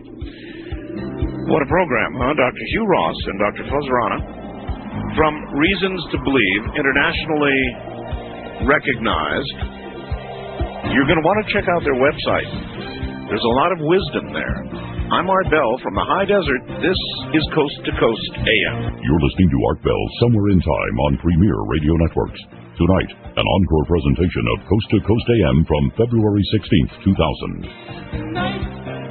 What a program, huh? Doctor Hugh Ross and Doctor Fozrana from Reasons to Believe, internationally recognized you're going to want to check out their website. There's a lot of wisdom there. I'm Art Bell from the high desert. This is Coast to Coast A M. You're listening to Art Bell Somewhere in Time on Premier Radio Networks. Tonight, an encore presentation of Coast to Coast A M from February sixteenth, two thousand.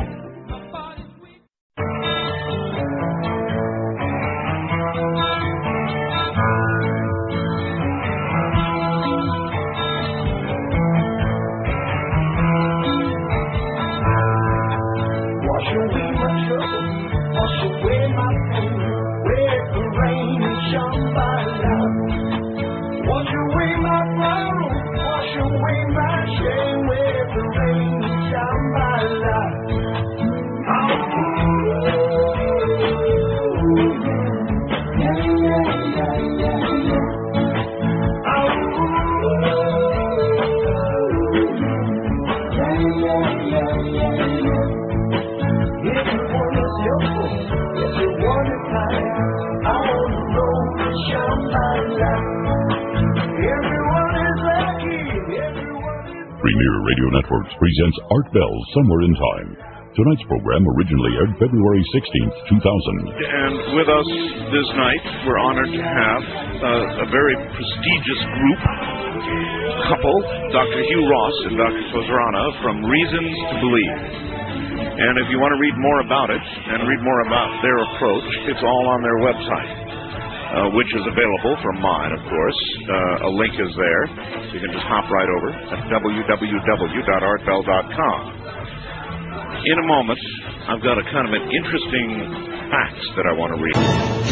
Premier Radio Networks presents Art Bell Somewhere in Time. Tonight's program originally aired February sixteenth, two thousand. And with us this night, we're honored to have uh, a very prestigious group, couple, Doctor Hugh Ross and Doctor Fozrana from Reasons to Believe. And if you want to read more about it and read more about their approach, it's all on their website. Uh, which is available from mine, of course. Uh, a link is there. So you can just hop right over at w w w dot art bell dot com. In a moment, I've got a kind of an interesting fact that I want to read.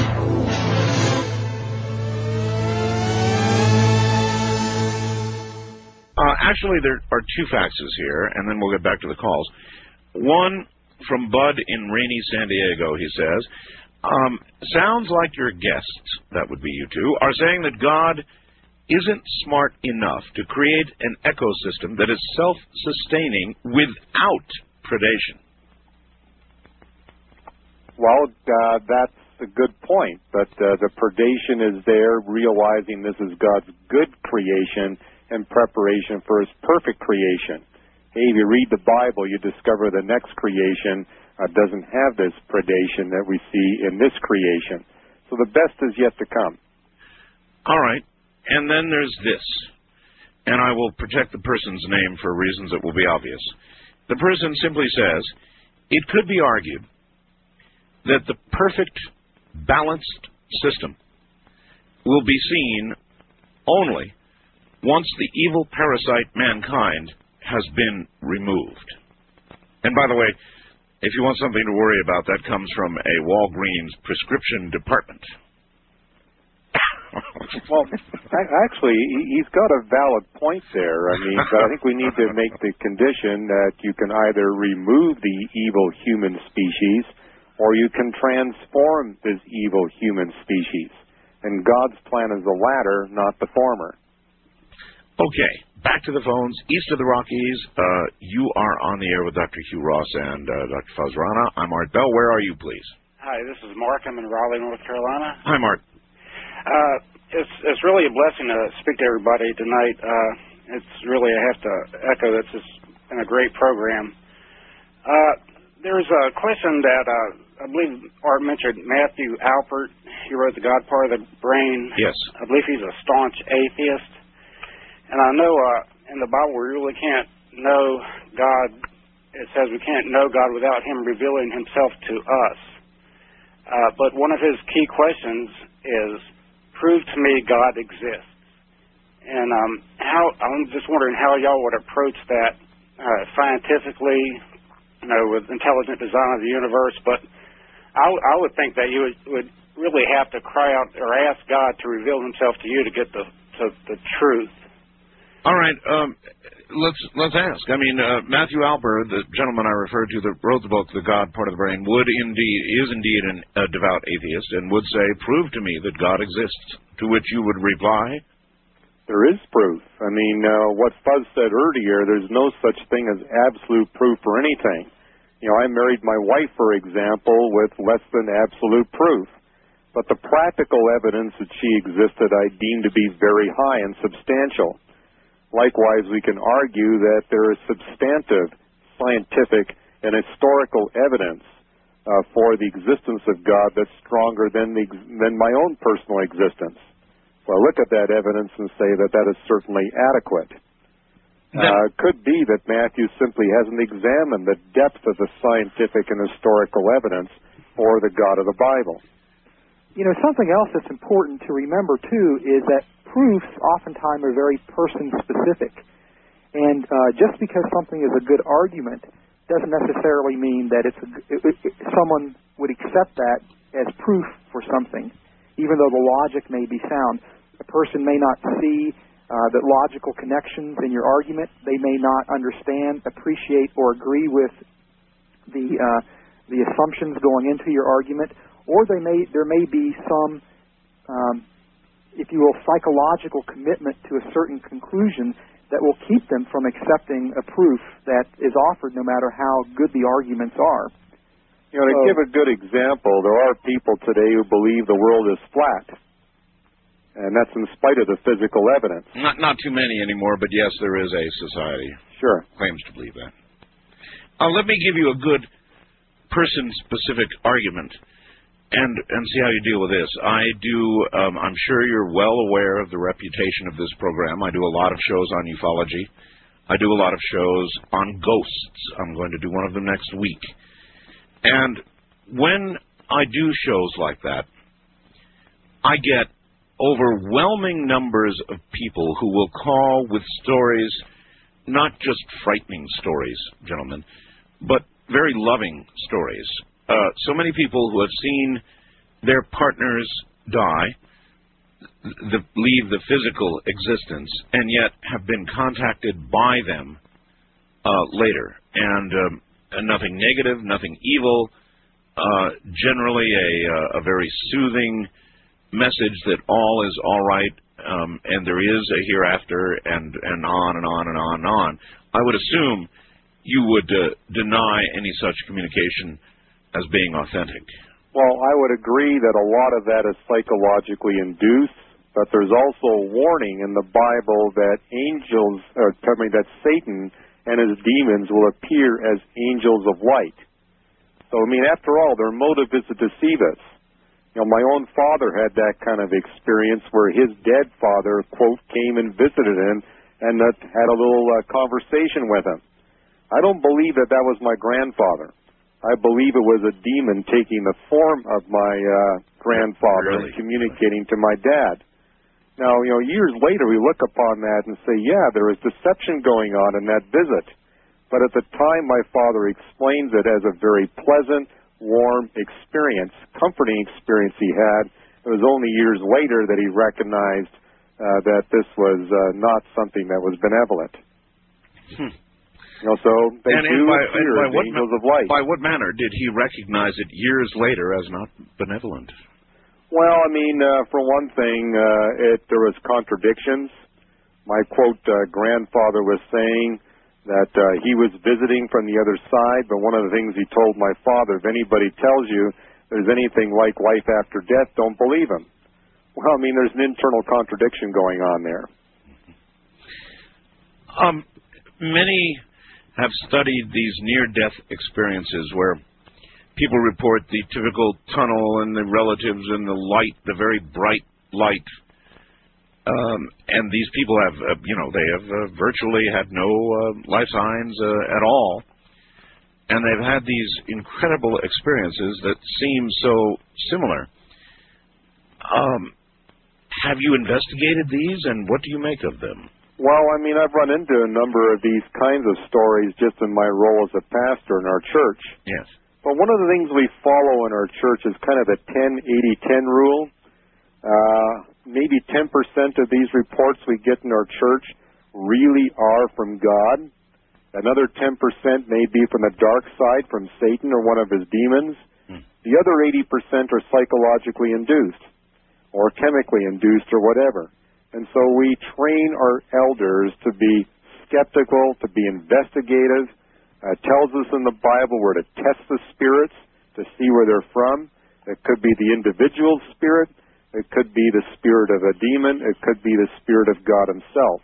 Uh, actually, there are two faxes here, and then we'll get back to the calls. One from Bud in rainy San Diego, he says, Um, sounds like your guests, that would be you two, are saying that God isn't smart enough to create an ecosystem that is self-sustaining without predation. Well, uh, that's a good point, but uh, the predation is there, realizing this is God's good creation in preparation for His perfect creation. Hey, if you read the Bible, you discover the next creation Uh, doesn't have this predation that we see in this creation. So the best is yet to come. All right. And then there's this. And I will protect the person's name for reasons that will be obvious. The person simply says, it could be argued that the perfect, balanced system will be seen only once the evil parasite mankind has been removed. And by the way, if you want something to worry about, that comes from a Walgreens prescription department. Well, actually, he's got a valid point there. I mean, but I think we need to make the condition that you can either remove the evil human species or you can transform this evil human species. And God's plan is the latter, not the former. Okay, back to the phones. East of the Rockies, uh, you are on the air with Doctor Hugh Ross and uh, Doctor Fozrana. I'm Art Bell. Where are you, please? Hi, this is Mark. I'm in Raleigh, North Carolina. Hi, Mark. Uh, it's it's really a blessing to speak to everybody tonight. Uh, it's really, I have to echo, this has been a great program. Uh, there's a question that uh, I believe Art mentioned, Matthew Alpert. He wrote The God Part of the Brain. Yes. I believe he's a staunch atheist. And I know uh, in the Bible we really can't know God. It says we can't know God without Him revealing Himself to us. Uh, but one of his key questions is, prove to me God exists. And um, how I'm just wondering how y'all would approach that uh, scientifically, you know, with intelligent design of the universe. But I, I would think that you would, would really have to cry out or ask God to reveal Himself to you to get the to the truth. All right, um, let's let's ask. I mean, uh, Matthew Alpert, the gentleman I referred to that wrote the book, The God Part of the Brain, would indeed is indeed an, a devout atheist, and would say, "Prove to me that God exists." To which you would reply, "There is proof." I mean, uh, what Fuzz said earlier, there's no such thing as absolute proof for anything. You know, I married my wife, for example, with less than absolute proof, but the practical evidence that she existed I deemed to be very high and substantial. Likewise, we can argue that there is substantive scientific and historical evidence uh, for the existence of God that's stronger than, the, than my own personal existence. So I look at that evidence and say that that is certainly adequate. Uh, it could be that Matthew simply hasn't examined the depth of the scientific and historical evidence for the God of the Bible. You know, something else that's important to remember, too, is that proofs oftentimes are very person-specific. And uh, just because something is a good argument doesn't necessarily mean that it's a, it, it, someone would accept that as proof for something, even though the logic may be sound. A person may not see uh, the logical connections in your argument. They may not understand, appreciate, or agree with the uh, the assumptions going into your argument, or they may there may be some, um, if you will, psychological commitment to a certain conclusion that will keep them from accepting a proof that is offered, no matter how good the arguments are. You know, to so, give a good example, there are people today who believe the world is flat. And that's in spite of the physical evidence. Not not too many anymore, but yes, there is a society. Sure. Claims to believe that. Uh, let me give you a good person-specific argument and and see how you deal with this. I do, um, I'm sure you're well aware of the reputation of this program. I do a lot of shows on ufology. I do a lot of shows on ghosts. I'm going to do one of them next week. And when I do shows like that, I get overwhelming numbers of people who will call with stories, not just frightening stories, gentlemen, but very loving stories. Uh, so many people who have seen their partners die, the, leave the physical existence, and yet have been contacted by them uh, later. And, um, and nothing negative, nothing evil, uh, generally a, a very soothing message that all is all right, um, and there is a hereafter, and, and on and on and on and on. I would assume you would uh, deny any such communication as being authentic. Well, I would agree that a lot of that is psychologically induced, but there's also a warning in the Bible that angels, or tell me that Satan and his demons will appear as angels of light. So, I mean, after all, their motive is to deceive us. You know, my own father had that kind of experience where his dead father, quote, came and visited him and uh, had a little uh, conversation with him. I don't believe that that was my grandfather. I believe it was a demon taking the form of my uh, grandfather really? and communicating to my dad. Now, you know, years later we look upon that and say, yeah, there was deception going on in that visit. But at the time, my father explains it as a very pleasant, warm experience, comforting experience he had. It was only years later that he recognized uh, that this was uh, not something that was benevolent. Hmm. You know, so they and, do and by, appear and by as what angels ma- of light. By what manner did he recognize it years later as not benevolent? Well, I mean, uh, for one thing, uh, it, there was contradictions. My, quote, uh, grandfather was saying that uh, he was visiting from the other side, but one of the things he told my father, if anybody tells you there's anything like life after death, don't believe him. Well, I mean, there's an internal contradiction going on there. Um, many have studied these near-death experiences where people report the typical tunnel and the relatives and the light, the very bright light. Um, and these people have, uh, you know, they have uh, virtually had no uh, life signs uh, at all. And they've had these incredible experiences that seem so similar. Um, have you investigated these, and what do you make of them? Well, I mean, I've run into a number of these kinds of stories just in my role as a pastor in our church. Yes. But one of the things we follow in our church is kind of the ten eighty ten rule. Uh, maybe ten percent of these reports we get in our church really are from God. Another ten percent may be from the dark side, from Satan or one of his demons. Hmm. The other eighty percent are psychologically induced or chemically induced or whatever. And so we train our elders to be skeptical, to be investigative. Uh, tells us in the Bible where to test the spirits to see where they're from. It could be the individual spirit. It could be the spirit of a demon. It could be the spirit of God himself.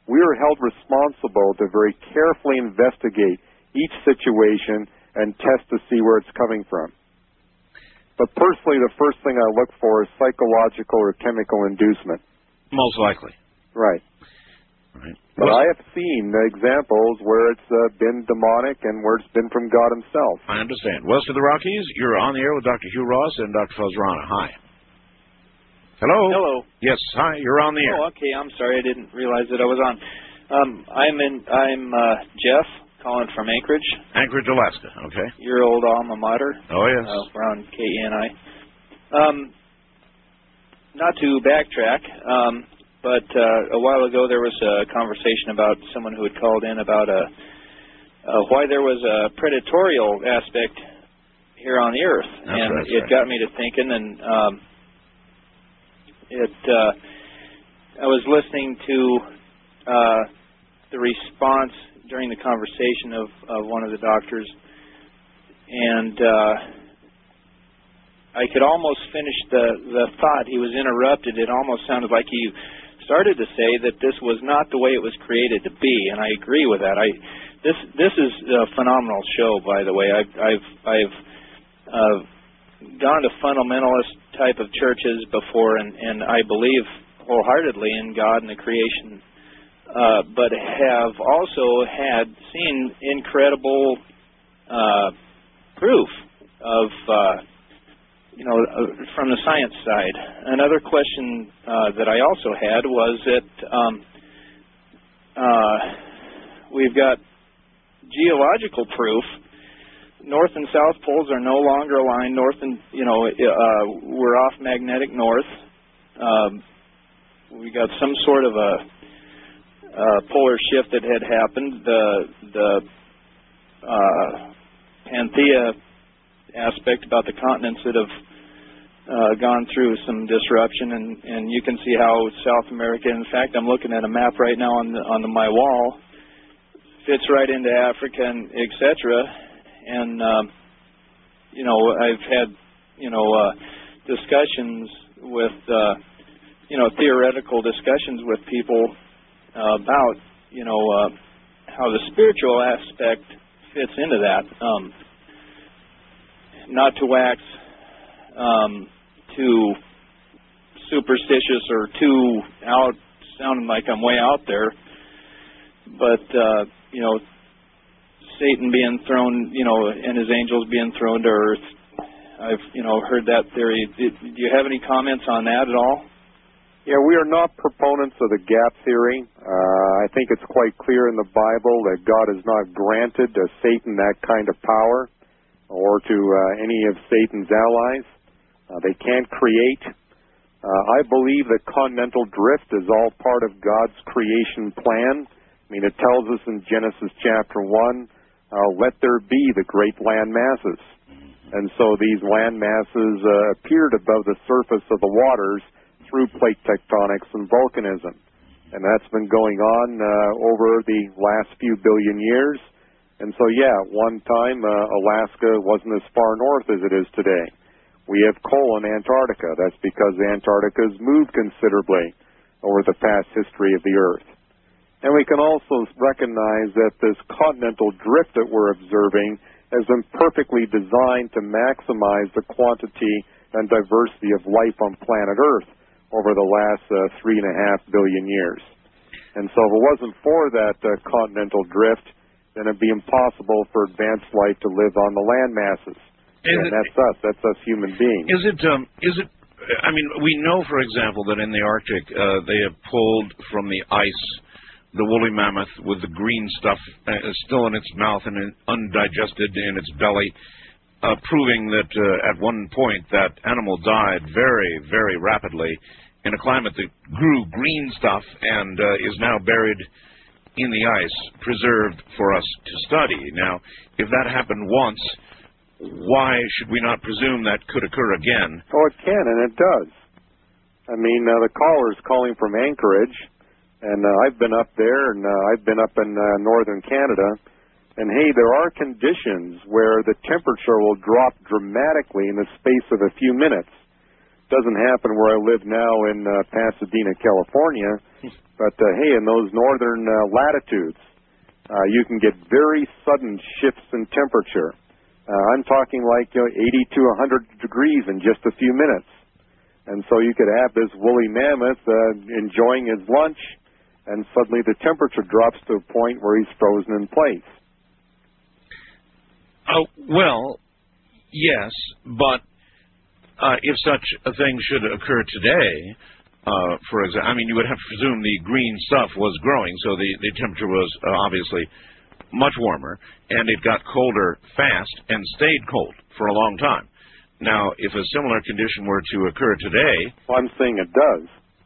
we are held responsible to very carefully investigate each situation and test to see where it's coming from. But personally, the first thing I look for is psychological or chemical inducement. Most likely. Right. Right. But Well, I have seen examples where it's uh, been demonic and where it's been from God himself. I understand. West of the Rockies, you're on the air with Doctor Hugh Ross and Doctor Fuzz Rana. Hi. Hello? Hello. Yes, hi, you're on the air. Oh, okay. I'm sorry. I didn't realize that I was on. Um, I'm in. I'm uh, Jeff, calling from Anchorage. Anchorage, Alaska. Okay. Your old alma mater. Oh, yes. Uh, we're on K E N I. Um, not to backtrack, um, but uh, a while ago there was a conversation about someone who had called in about a uh, why there was a predatorial aspect here on the Earth, That's and right, it right. got me to thinking. And um, it, uh, I was listening to uh, the response during the conversation of, of one of the doctors, and uh, I could almost finish the, the thought. He was interrupted. It almost sounded like he started to say that this was not the way it was created to be, and I agree with that. I this this is a phenomenal show, by the way. I've I've I've uh, gone to fundamentalist type of churches before, and, and I believe wholeheartedly in God and the creation, uh, but have also had seen incredible uh, proof of uh, you know uh, from the science side. Another question uh, that I also had was that um, uh, we've got geological proof. North and south poles are no longer aligned. North and you know uh, we're off magnetic north. Um, we got some sort of a, a polar shift that had happened. The the uh, Panthea aspect about the continents that have uh, gone through some disruption, and, and you can see how South America. In fact, I'm looking at a map right now on the, on the, my wall. Fits right into Africa, and et cetera. And um, you know, I've had you know uh, discussions with uh, you know theoretical discussions with people uh, about you know uh, how the spiritual aspect fits into that. Um, not to wax um, too superstitious or too out, sounding like I'm way out there, but uh, you know. Satan being thrown, you know, and his angels being thrown to earth. I've, you know, heard that theory. Do you have any comments on that at all? Yeah, we are not proponents of the gap theory. Uh, I think it's quite clear in the Bible that God has not granted to Satan that kind of power, or to uh, any of Satan's allies. Uh, they can't create. Uh, I believe that continental drift is all part of God's creation plan. I mean, it tells us in Genesis chapter one, Uh, let there be the great land masses. And so these land masses uh, appeared above the surface of the waters through plate tectonics and volcanism. And that's been going on uh, over the last few billion years. And so, yeah, at one time, uh, Alaska wasn't as far north as it is today. We have coal in Antarctica. That's because Antarctica has moved considerably over the past history of the Earth. And we can also recognize that this continental drift that we're observing has been perfectly designed to maximize the quantity and diversity of life on planet Earth over the last uh, three and a half billion years. And so if it wasn't for that uh, continental drift, then it'd be impossible for advanced life to live on the land masses. Is and it, that's us. That's us human beings. Is it, um, is it, I mean, we know, for example, that in the Arctic uh, they have pulled from the ice the woolly mammoth with the green stuff uh, still in its mouth and in, undigested in its belly, uh, proving that uh, at one point that animal died very, very rapidly in a climate that grew green stuff and uh, is now buried in the ice, preserved for us to study. Now, if that happened once, why should we not presume that could occur again? Oh, it can, and it does. I mean, uh, the caller's calling from Anchorage. And uh, I've been up there, and uh, I've been up in uh, northern Canada. And, hey, there are conditions where the temperature will drop dramatically in the space of a few minutes. It doesn't happen where I live now in uh, Pasadena, California. But, uh, hey, in those northern uh, latitudes, uh, you can get very sudden shifts in temperature. Uh, I'm talking like you know, eighty to one hundred degrees in just a few minutes. And so you could have this woolly mammoth uh, enjoying his lunch, and suddenly the temperature drops to a point where he's frozen in place. Oh, well, yes, but uh, if such a thing should occur today, uh, for example, I mean, you would have to presume the green stuff was growing, so the, the temperature was uh, obviously much warmer, and it got colder fast and stayed cold for a long time. Now, if a similar condition were to occur today... Well, I'm saying it does.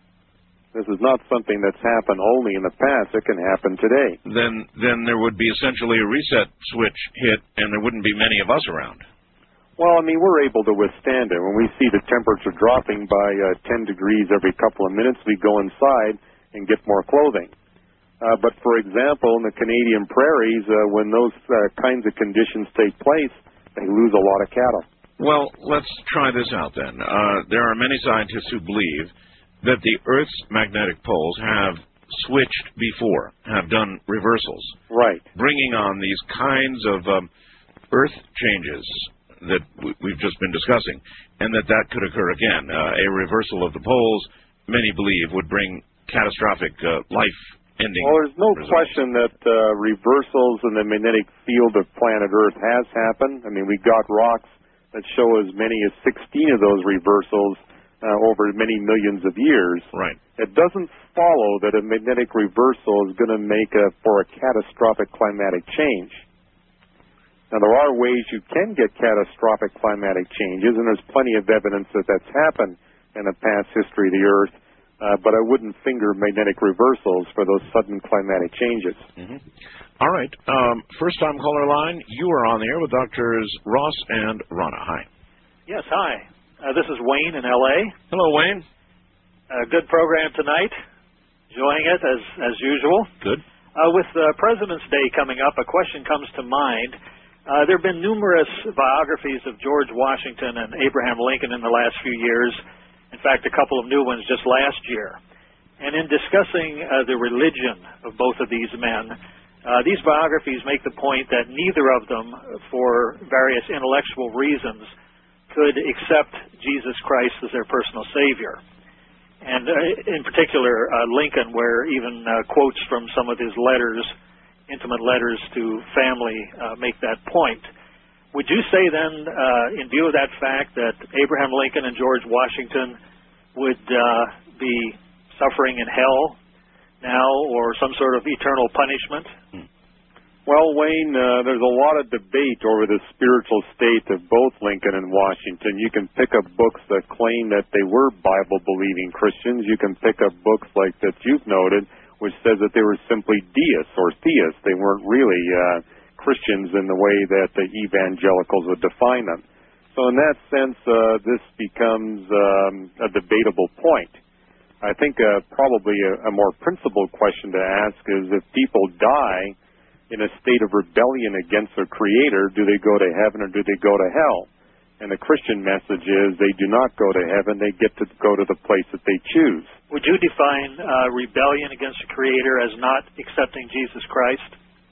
This is not something that's happened only in the past. It can happen today. Then then there would be essentially a reset switch hit, and there wouldn't be many of us around. Well, I mean, we're able to withstand it. When we see the temperature dropping by uh, ten degrees every couple of minutes, we go inside and get more clothing. Uh, but, for example, in the Canadian prairies, uh, when those uh, kinds of conditions take place, they lose a lot of cattle. Well, let's try this out then. Uh, there are many scientists who believe that the Earth's magnetic poles have switched before, have done reversals. Right. Bringing on these kinds of um, Earth changes that w- we've just been discussing, and that that could occur again. Uh, a reversal of the poles, many believe, would bring catastrophic uh, life-ending Well, there's no results. question that uh, reversals in the magnetic field of planet Earth has happened. I mean, we got rocks that show as many as sixteen of those reversals Uh, over many millions of years. Right. It doesn't follow that a magnetic reversal is going to make a, for a catastrophic climatic change. Now, there are ways you can get catastrophic climatic changes, and there's plenty of evidence that that's happened in the past history of the Earth, uh, but I wouldn't finger magnetic reversals for those sudden climatic changes. Mm-hmm. All right. Um, first-time caller line, you are on the air with Doctors Ross and Rana. Hi. Yes, hi. Uh, this is Wayne in L A. Hello, Wayne. Uh, good program tonight. Enjoying it as as usual. Good. Uh, with uh, President's Day coming up, a question comes to mind. Uh, there have been numerous biographies of George Washington and Abraham Lincoln in the last few years. In fact, a couple of new ones just last year. And in discussing uh, the religion of both of these men, uh, these biographies make the point that neither of them, for various intellectual reasons, could accept Jesus Christ as their personal Savior. And uh, in particular, uh, Lincoln, where even uh, quotes from some of his letters, intimate letters to family, uh, make that point. Would you say then, uh, in view of that fact, that Abraham Lincoln and George Washington would uh, be suffering in hell now, or some sort of eternal punishment? Hmm. Well, Wayne, uh, there's a lot of debate over the spiritual state of both Lincoln and Washington. You can pick up books that claim that they were Bible-believing Christians. You can pick up books like that you've noted, which says that they were simply deists or theists. They weren't really uh, Christians in the way that the evangelicals would define them. So in that sense, uh, this becomes um, a debatable point. I think uh, probably a, a more principled question to ask is, if people die in a state of rebellion against their Creator, do they go to heaven or do they go to hell? And the Christian message is they do not go to heaven, they get to go to the place that they choose. Would you define uh, rebellion against the Creator as not accepting Jesus Christ?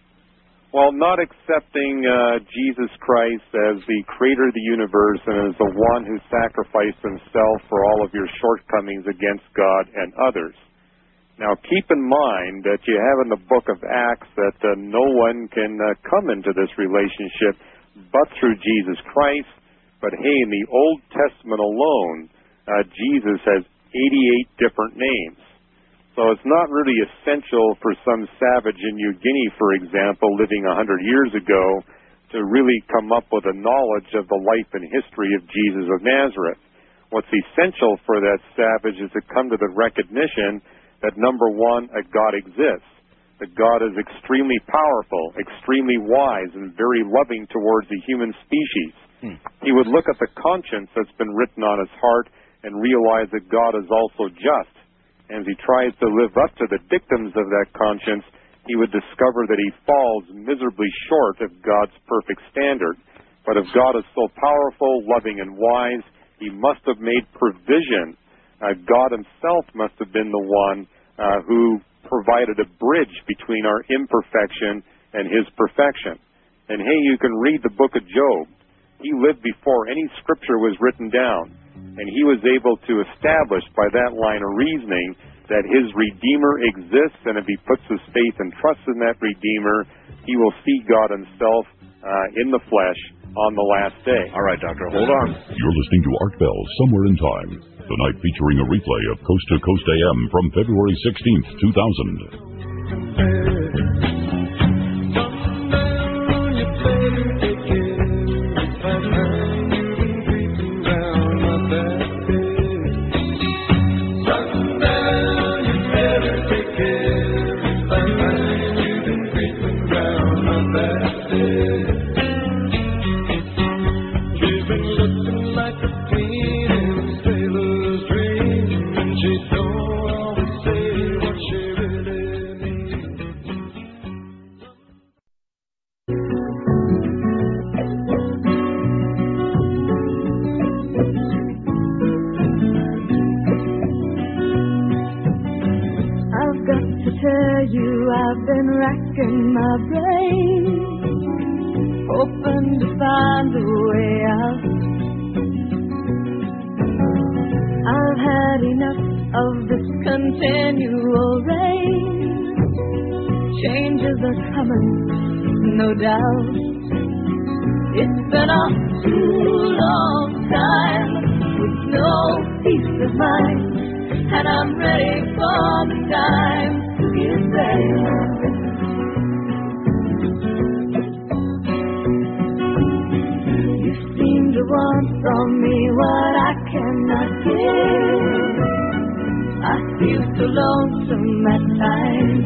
Well, not accepting uh, Jesus Christ as the Creator of the universe and as the one who sacrificed himself for all of your shortcomings against God and others. Now, keep in mind that you have in the book of Acts that uh, no one can uh, come into this relationship but through Jesus Christ. But, hey, in the Old Testament alone, uh, Jesus has eighty-eight different names. So it's not really essential for some savage in New Guinea, for example, living one hundred years ago, to really come up with a knowledge of the life and history of Jesus of Nazareth. What's essential for that savage is to come to the recognition that, number one, a God exists, that God is extremely powerful, extremely wise, and very loving towards the human species. Hmm. He would look at the conscience that's been written on his heart and realize that God is also just. And as he tries to live up to the dictums of that conscience, he would discover that he falls miserably short of God's perfect standard. But if God is so powerful, loving, and wise, he must have made provision. Uh, God himself must have been the one uh, who provided a bridge between our imperfection and his perfection. And hey, you can read the book of Job. He lived before any scripture was written down, and he was able to establish by that line of reasoning that his Redeemer exists, and if he puts his faith and trust in that Redeemer, he will see God himself uh, in the flesh on the last day. All right, Doctor, hold on. You're listening to Art Bell, Somewhere in Time. Tonight featuring a replay of Coast to Coast A M from February sixteenth, two thousand. I've been racking my brain, hoping to find a way out. I've had enough of this continual rain. Changes are coming, no doubt. It's been a too long time with no peace of mind, and I'm ready for the time to get better. You seem to want from me what I cannot give. I feel so lonesome at times.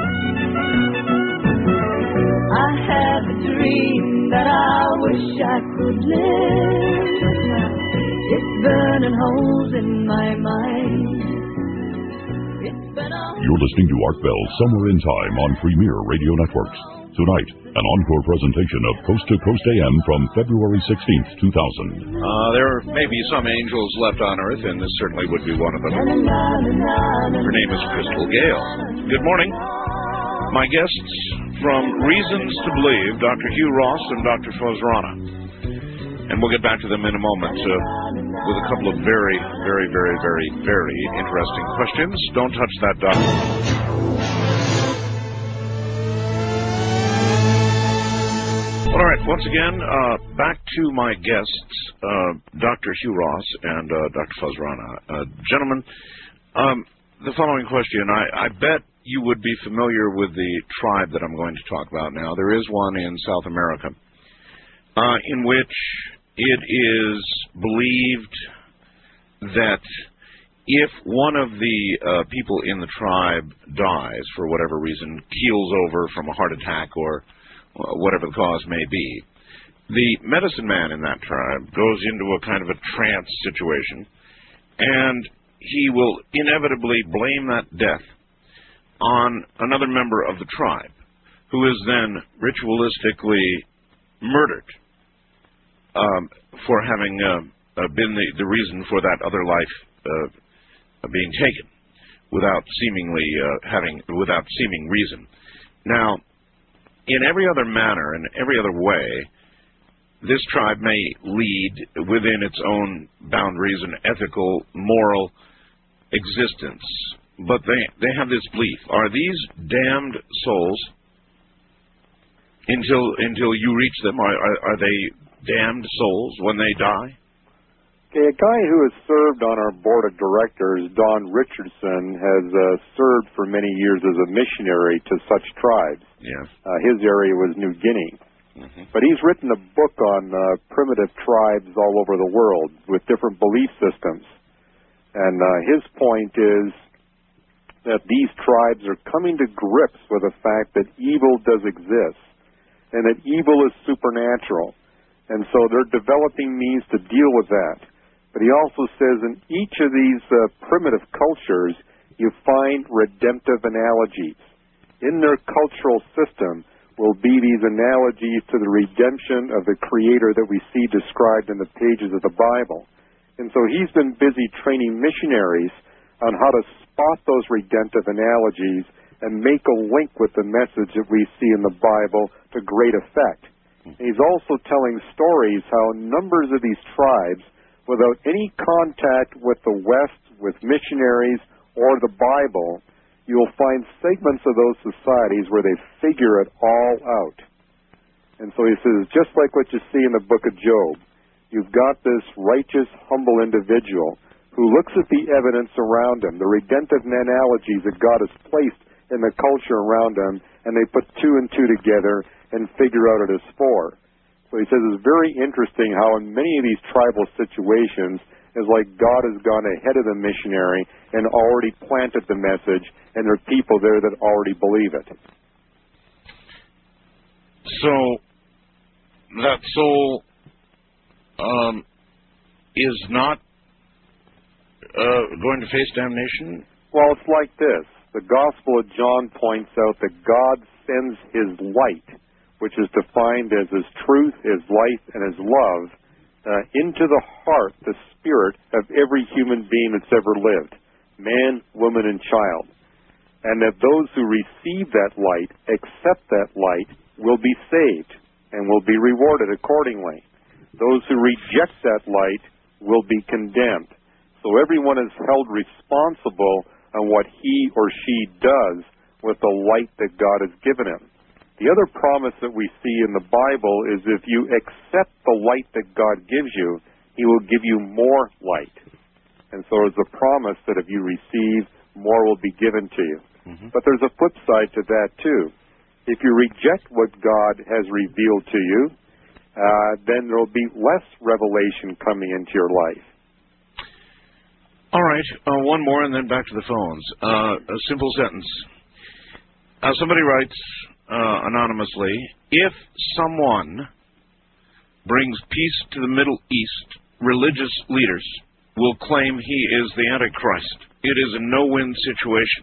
I have a dream that I wish I could live. It's burning holes in my mind. You're listening to Art Bell, Somewhere in Time on Premier Radio Networks. Tonight, an encore presentation of Coast to Coast A M from February sixteenth, two thousand. Uh, there may be some angels left on Earth, and this certainly would be one of them. Her name is Crystal Gale. Good morning. My guests from Reasons to Believe, Doctor Hugh Ross and Doctor Fozrana. And we'll get back to them in a moment uh, with a couple of very, very, very, very, very interesting questions. Don't touch that dial. All right, once again, uh, back to my guests, uh, Doctor Hugh Ross and uh, Doctor Fozrana. Uh, gentlemen, um, the following question, I, I bet you would be familiar with the tribe that I'm going to talk about now. There is one in South America uh, in which it is believed that if one of the uh, people in the tribe dies for whatever reason, keels over from a heart attack or uh, whatever the cause may be, the medicine man in that tribe goes into a kind of a trance situation, and he will inevitably blame that death on another member of the tribe, who is then ritualistically murdered Um, for having uh, uh, been the, the reason for that other life uh, being taken, without seemingly uh, having, without seeming reason. Now, in every other manner, in every other way, this tribe may lead within its own boundaries an ethical, moral existence, but they they have this belief: are these damned souls until until you reach them? Are are, are they damned souls when they die? Okay, a guy who has served on our board of directors, Don Richardson, has uh, served for many years as a missionary to such tribes. Yes. Uh, his area was New Guinea. Mm-hmm. But he's written a book on uh, primitive tribes all over the world with different belief systems. And uh, his point is that these tribes are coming to grips with the fact that evil does exist and that evil is supernatural. And so they're developing means to deal with that. But he also says in each of these uh, primitive cultures, you find redemptive analogies. In their cultural system will be these analogies to the redemption of the Creator that we see described in the pages of the Bible. And so he's been busy training missionaries on how to spot those redemptive analogies and make a link with the message that we see in the Bible to great effect. And he's also telling stories how numbers of these tribes, without any contact with the West, with missionaries, or the Bible, you'll find segments of those societies where they figure it all out. And so he says, just like what you see in the book of Job, you've got this righteous, humble individual who looks at the evidence around him, the redemptive analogies that God has placed in the culture around him, and they put two and two together and figure out it is four. So he says it's very interesting how in many of these tribal situations it's like God has gone ahead of the missionary and already planted the message, and there are people there that already believe it. So that soul um, is not uh, going to face damnation? Well, it's like this. The Gospel of John points out that God sends his light, which is defined as his truth, his life, and his love, uh, into the heart, the spirit of every human being that's ever lived, man, woman, and child. And that those who receive that light, accept that light, will be saved and will be rewarded accordingly. Those who reject that light will be condemned. So everyone is held responsible on what he or she does with the light that God has given him. The other promise that we see in the Bible is if you accept the light that God gives you, he will give you more light. And so there's a promise that if you receive, more will be given to you. Mm-hmm. But there's a flip side to that too. If you reject what God has revealed to you, uh, then there will be less revelation coming into your life. All right, uh, one more and then back to the phones. Uh, a simple sentence. Uh, somebody writes uh, anonymously, if someone brings peace to the Middle East, religious leaders will claim he is the Antichrist. It is a no-win situation.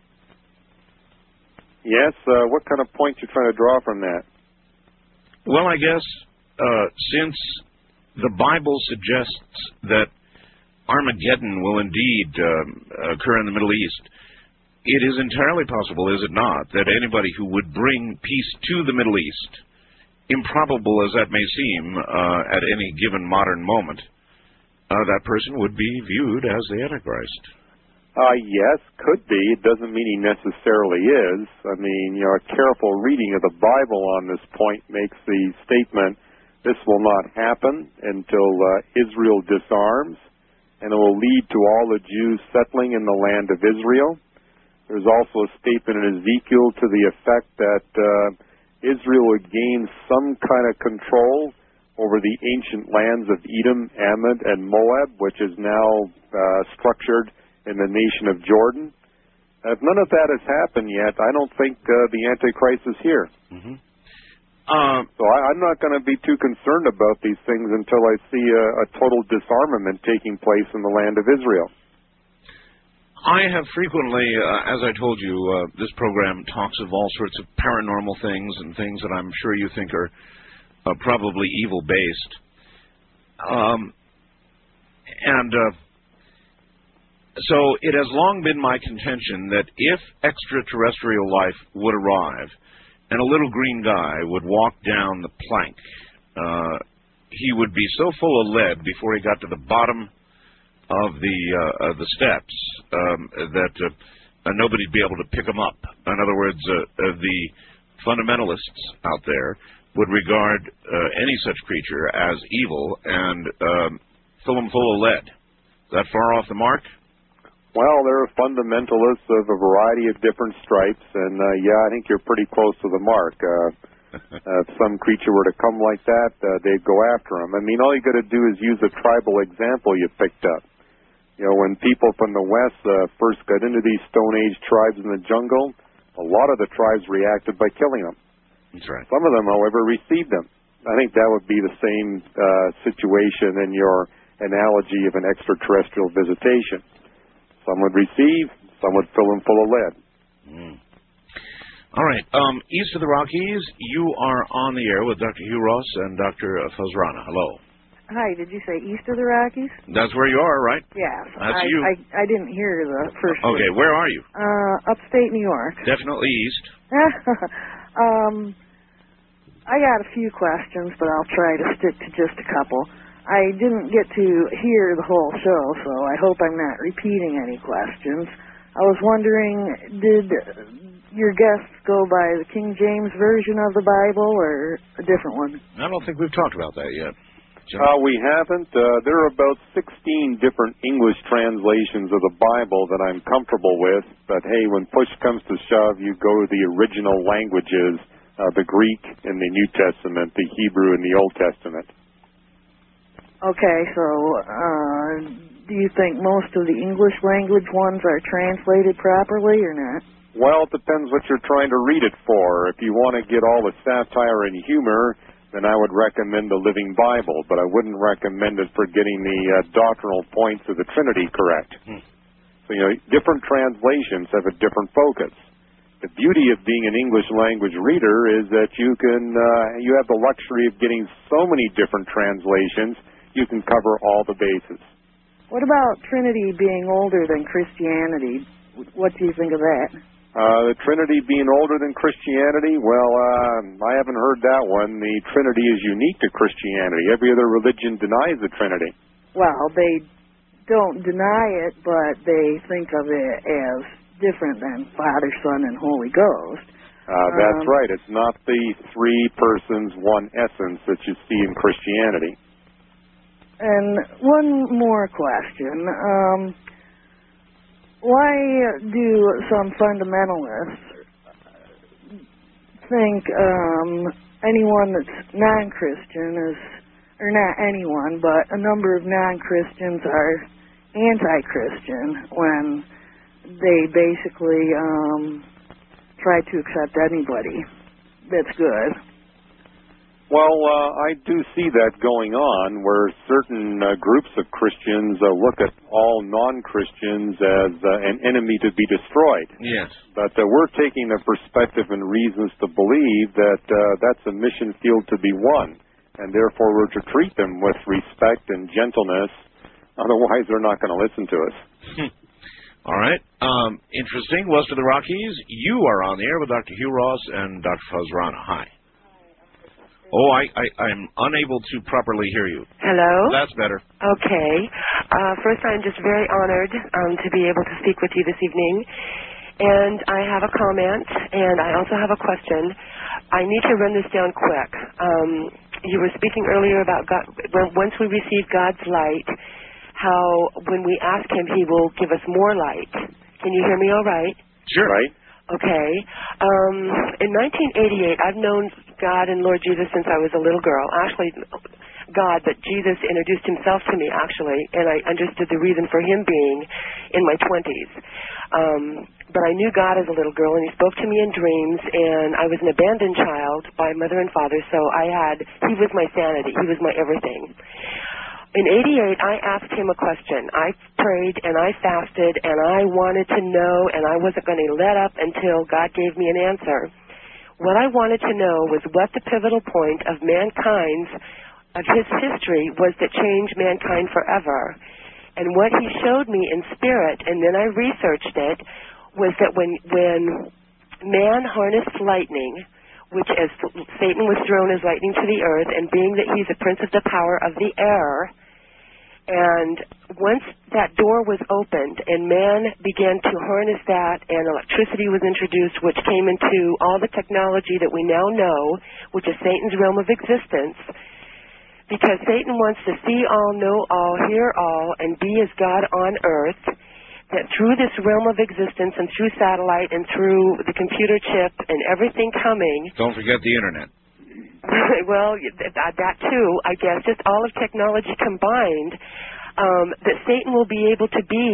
Yes, uh, what kind of point you trying to draw from that? Well, I guess uh, since the Bible suggests that Armageddon will indeed uh, occur in the Middle East, it is entirely possible, is it not, that anybody who would bring peace to the Middle East, improbable as that may seem uh, at any given modern moment, uh, that person would be viewed as the Antichrist. Uh, yes, could be. It doesn't mean he necessarily is. I mean, you know, a careful reading of the Bible on this point makes the statement, this will not happen until uh, Israel disarms, and it will lead to all the Jews settling in the land of Israel. There's also a statement in Ezekiel to the effect that uh, Israel would gain some kind of control over the ancient lands of Edom, Ammon, and Moab, which is now uh, structured in the nation of Jordan. If none of that has happened yet, I don't think uh, the Antichrist is here. Mm-hmm. Uh, so I, I'm not going to be too concerned about these things until I see a, a total disarmament taking place in the land of Israel. I have frequently, uh, as I told you, uh, this program talks of all sorts of paranormal things and things that I'm sure you think are uh, probably evil-based. Um, and uh, so it has long been my contention that if extraterrestrial life would arrive and a little green guy would walk down the plank, uh, he would be so full of lead before he got to the bottom of the uh, of the steps um, that uh, uh, nobody'd be able to pick him up. In other words, uh, uh, the fundamentalists out there would regard uh, any such creature as evil and um, fill him full of lead. Is that far off the mark? Well, there are fundamentalists of a variety of different stripes, and uh, yeah, I think you're pretty close to the mark. Uh, uh, if some creature were to come like that, uh, they'd go after him. I mean, all you got to do is use a tribal example you picked up. You know, when people from the West uh, first got into these Stone Age tribes in the jungle, a lot of the tribes reacted by killing them. That's right. Some of them, however, received them. I think that would be the same uh, situation in your analogy of an extraterrestrial visitation. Some would receive, some would fill them full of lead. Mm. All right. Um, east of the Rockies, you are on the air with Doctor Hugh Ross and Doctor Fuzz Rana. Hello. Hi, did you say east of the Rockies? That's where you are, right? Yes. That's I, you. I, I didn't hear the first Okay, word. where are you? Uh, upstate New York. Definitely east. um, I got a few questions, but I'll try to stick to just a couple. I didn't get to hear the whole show, so I hope I'm not repeating any questions. I was wondering, did your guests go by the King James Version of the Bible or a different one? I don't think we've talked about that yet. Uh, we haven't. Uh, there are about sixteen different English translations of the Bible that I'm comfortable with, but hey, when push comes to shove, you go to the original languages, uh, the Greek in the New Testament, the Hebrew in the Old Testament. Okay, so uh, do you think most of the English language ones are translated properly or not? Well, it depends what you're trying to read it for. If you want to get all the satire and humor, then I would recommend the Living Bible, but I wouldn't recommend it for getting the uh, doctrinal points of the Trinity correct. Hmm. So, you know, different translations have a different focus. The beauty of being an English language reader is that you can, uh, you have the luxury of getting so many different translations, you can cover all the bases. What about Trinity being older than Christianity? What do you think of that? Uh, the Trinity being older than Christianity, well, uh, I haven't heard that one. The Trinity is unique to Christianity. Every other religion denies the Trinity. Well, they don't deny it, but they think of it as different than Father, Son, and Holy Ghost. Uh, that's um, right. It's not the three persons, one essence that you see in Christianity. And one more question. Um, why do some fundamentalists think um, anyone that's non-Christian is, or not anyone, but a number of non-Christians are anti-Christian when they basically um, try to accept anybody that's good? Well, uh, I do see that going on, where certain uh, groups of Christians uh, look at all non-Christians as uh, an enemy to be destroyed. Yes. But uh, we're taking the perspective and reasons to believe that uh, that's a mission field to be won, and therefore we're to treat them with respect and gentleness. Otherwise, they're not going to listen to us. All right. Um, interesting. West of the Rockies, you are on the air with Doctor Hugh Ross and Doctor Fuz Rana. Hi. Oh, I, I, I'm unable to properly hear you. Hello? That's better. Okay. Uh, first, I'm just very honored um, to be able to speak with you this evening. And I have a comment, and I also have a question. I need to run this down quick. Um, you were speaking earlier about God, when, once we receive God's light, how when we ask Him, He will give us more light. Can you hear me all right? Sure. Right. Okay. Um, in nineteen eighty-eight, I've known God and Lord Jesus since I was a little girl. Actually, God, but Jesus introduced Himself to me, actually, and I understood the reason for Him being in my twenties. Um, but I knew God as a little girl, and He spoke to me in dreams, and I was an abandoned child by mother and father, so I had, He was my sanity. He was my everything. In eighty-eight, I asked Him a question. I prayed and I fasted and I wanted to know, and I wasn't going to let up until God gave me an answer. What I wanted to know was what the pivotal point of mankind's, of His history was that changed mankind forever. And what He showed me in spirit, and then I researched it, was that when, when man harnessed lightning, which as Satan was thrown as lightning to the earth, and being that he's a prince of the power of the air, and once that door was opened and man began to harness that and electricity was introduced, which came into all the technology that we now know, which is Satan's realm of existence, because Satan wants to see all, know all, hear all, and be as God on earth, that through this realm of existence and through satellite and through the computer chip and everything coming... Don't forget the Internet. Well, that, that too, I guess, just all of technology combined, um, that Satan will be able to be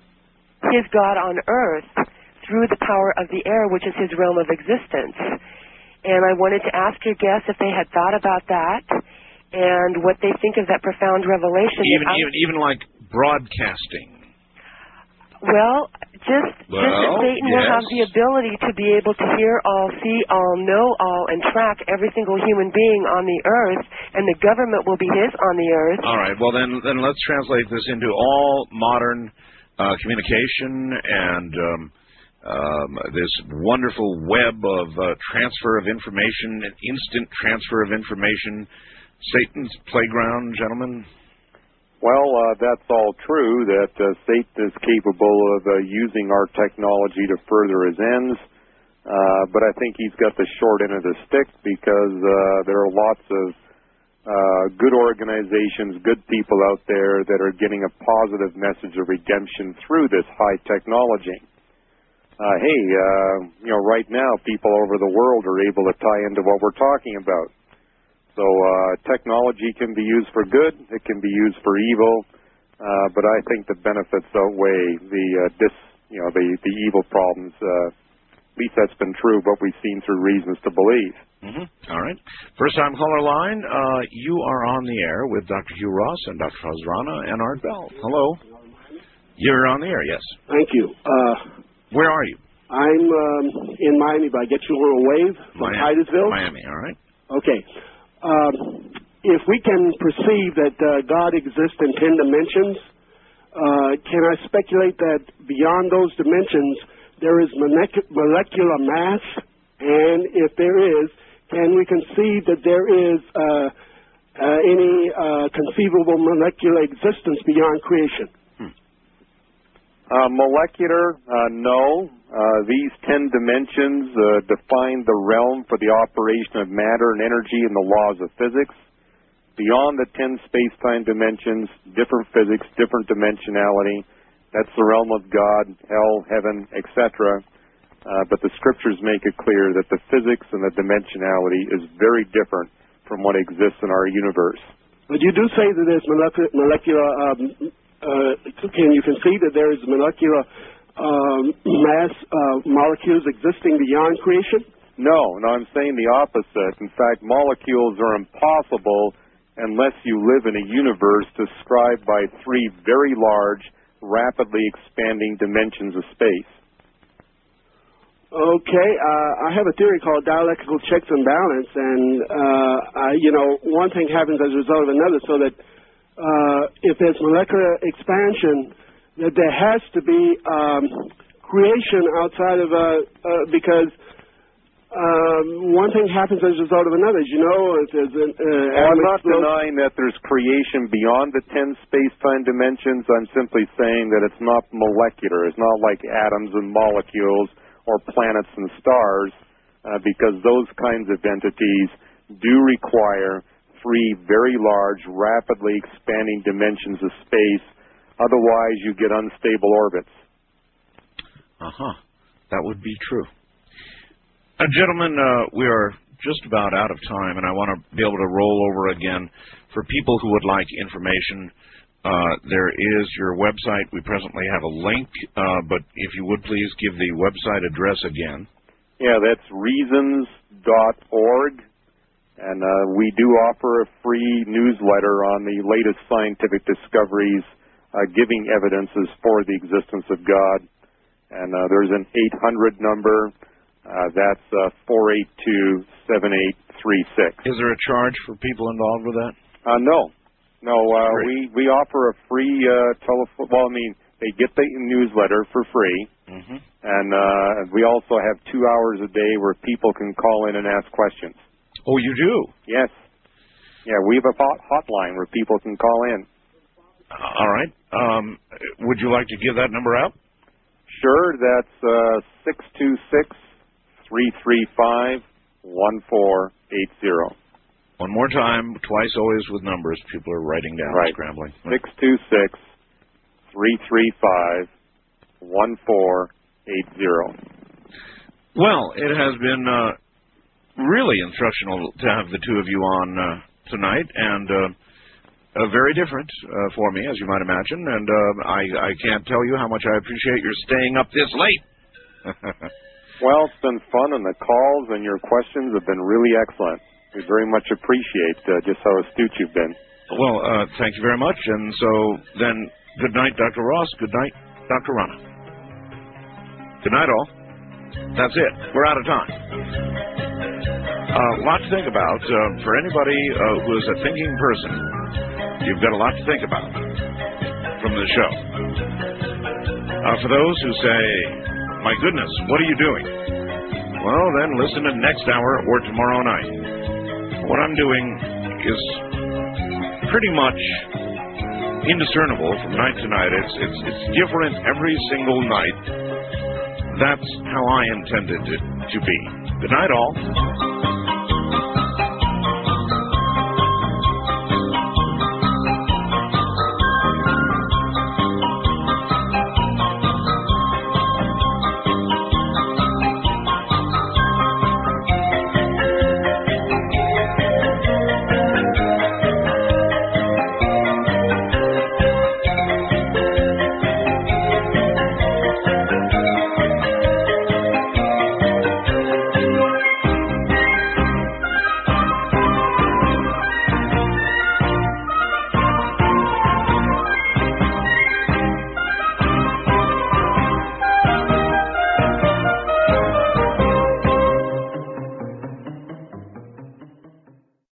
his God on earth through the power of the air, which is his realm of existence. And I wanted to ask your guests if they had thought about that and what they think of that profound revelation. Even, even, even like broadcasting. Well, just, well, just that Satan yes. will have the ability to be able to hear all, see all, know all, and track every single human being on the earth, and the government will be his on the earth. All right. Well, then, then let's translate this into all modern uh, communication and um, um, this wonderful web of uh, transfer of information, instant transfer of information. Satan's playground, gentlemen. Well, uh, that's all true, that uh, Satan is capable of uh, using our technology to further his ends, uh, but I think he's got the short end of the stick because uh, there are lots of uh, good organizations, good people out there that are getting a positive message of redemption through this high technology. Uh, hey, uh, you know, right now people over the world are able to tie into what we're talking about. So uh, technology can be used for good, it can be used for evil, uh, but I think the benefits outweigh the uh, dis, you know, the, the evil problems. Uh, at least that's been true, what we've seen through reasons to believe. Mm-hmm. All right. First time caller line, uh, you are on the air with Doctor Hugh Ross and Doctor Fuz Rana and Art Bell. Hello. You're on the air, yes. Thank you. Uh, Where are you? I'm um, in Miami, but I get you on a wave from Miami. Titusville. Miami, all right. Okay. Um, if we can perceive that uh, God exists in ten dimensions, uh, can I speculate that beyond those dimensions there is molecu- molecular mass? And if there is, can we conceive that there is uh, uh, any uh, conceivable molecular existence beyond creation? Hmm. Uh, molecular, uh, no. Uh, these ten dimensions uh, define the realm for the operation of matter and energy and the laws of physics. Beyond the ten space-time dimensions, different physics, different dimensionality. That's the realm of God, hell, heaven, et cetera. Uh, but the scriptures make it clear that the physics and the dimensionality is very different from what exists in our universe. But you do say that there's molecular, molecular um, uh, can you concede that there is molecular Um, mass uh, molecules existing beyond creation? No, no, I'm saying the opposite. In fact, molecules are impossible unless you live in a universe described by three very large, rapidly expanding dimensions of space. Okay, uh, I have a theory called dialectical checks and balance, and uh, I, you know, one thing happens as a result of another, so that uh, if there's molecular expansion, that there has to be um, creation outside of a, uh, because um, one thing happens as a result of another. As you know, if there's an, uh, well, I'm not denying that there's creation beyond the ten space-time dimensions. I'm simply saying that it's not molecular. It's not like atoms and molecules or planets and stars, uh, because those kinds of entities do require three very large, rapidly expanding dimensions of space. Otherwise, you get unstable orbits. Uh-huh. That would be true. Uh, gentlemen, uh, we are just about out of time, and I want to be able to roll over again. For people who would like information, uh, there is your website. We presently have a link, uh, but if you would please give the website address again. Yeah, that's reasons dot org. And uh, we do offer a free newsletter on the latest scientific discoveries, Uh, giving evidences for the existence of God. And uh, there's an eight hundred number. Uh, that's uh, four eight two, seven eight three six. Is there a charge for people involved with that? Uh, no. No, uh, we, we offer a free uh, telephone. Well, I mean, they get the newsletter for free. Mm-hmm. And uh, we also have two hours a day where people can call in and ask questions. Oh, you do? Yes. Yeah, we have a hot hotline where people can call in. All right. Um, would you like to give that number out? Sure. That's uh, six two six, three three five, one four eight zero. One more time, twice always with numbers. People are writing down, right. Scrambling. six two six, three three five, one four eight zero. Well, it has been uh, really instructional to have the two of you on uh, tonight, and uh, Uh, very different uh, for me, as you might imagine, and uh, I, I can't tell you how much I appreciate your staying up this late. Well, it's been fun, and the calls and your questions have been really excellent. We very much appreciate uh, just how astute you've been. Well, uh, thank you very much, and so then good night, Doctor Ross. Good night. Doctor Rana. Good night, all. That's it. We're out of time. A uh, lot to think about. Uh, for anybody uh, who is a thinking person, you've got a lot to think about from the show. Uh, for those who say, my goodness, what are you doing? Well, then listen to next hour or tomorrow night. What I'm doing is pretty much indiscernible from night to night. It's, it's, it's different every single night. That's how I intended it to be. Good night, all.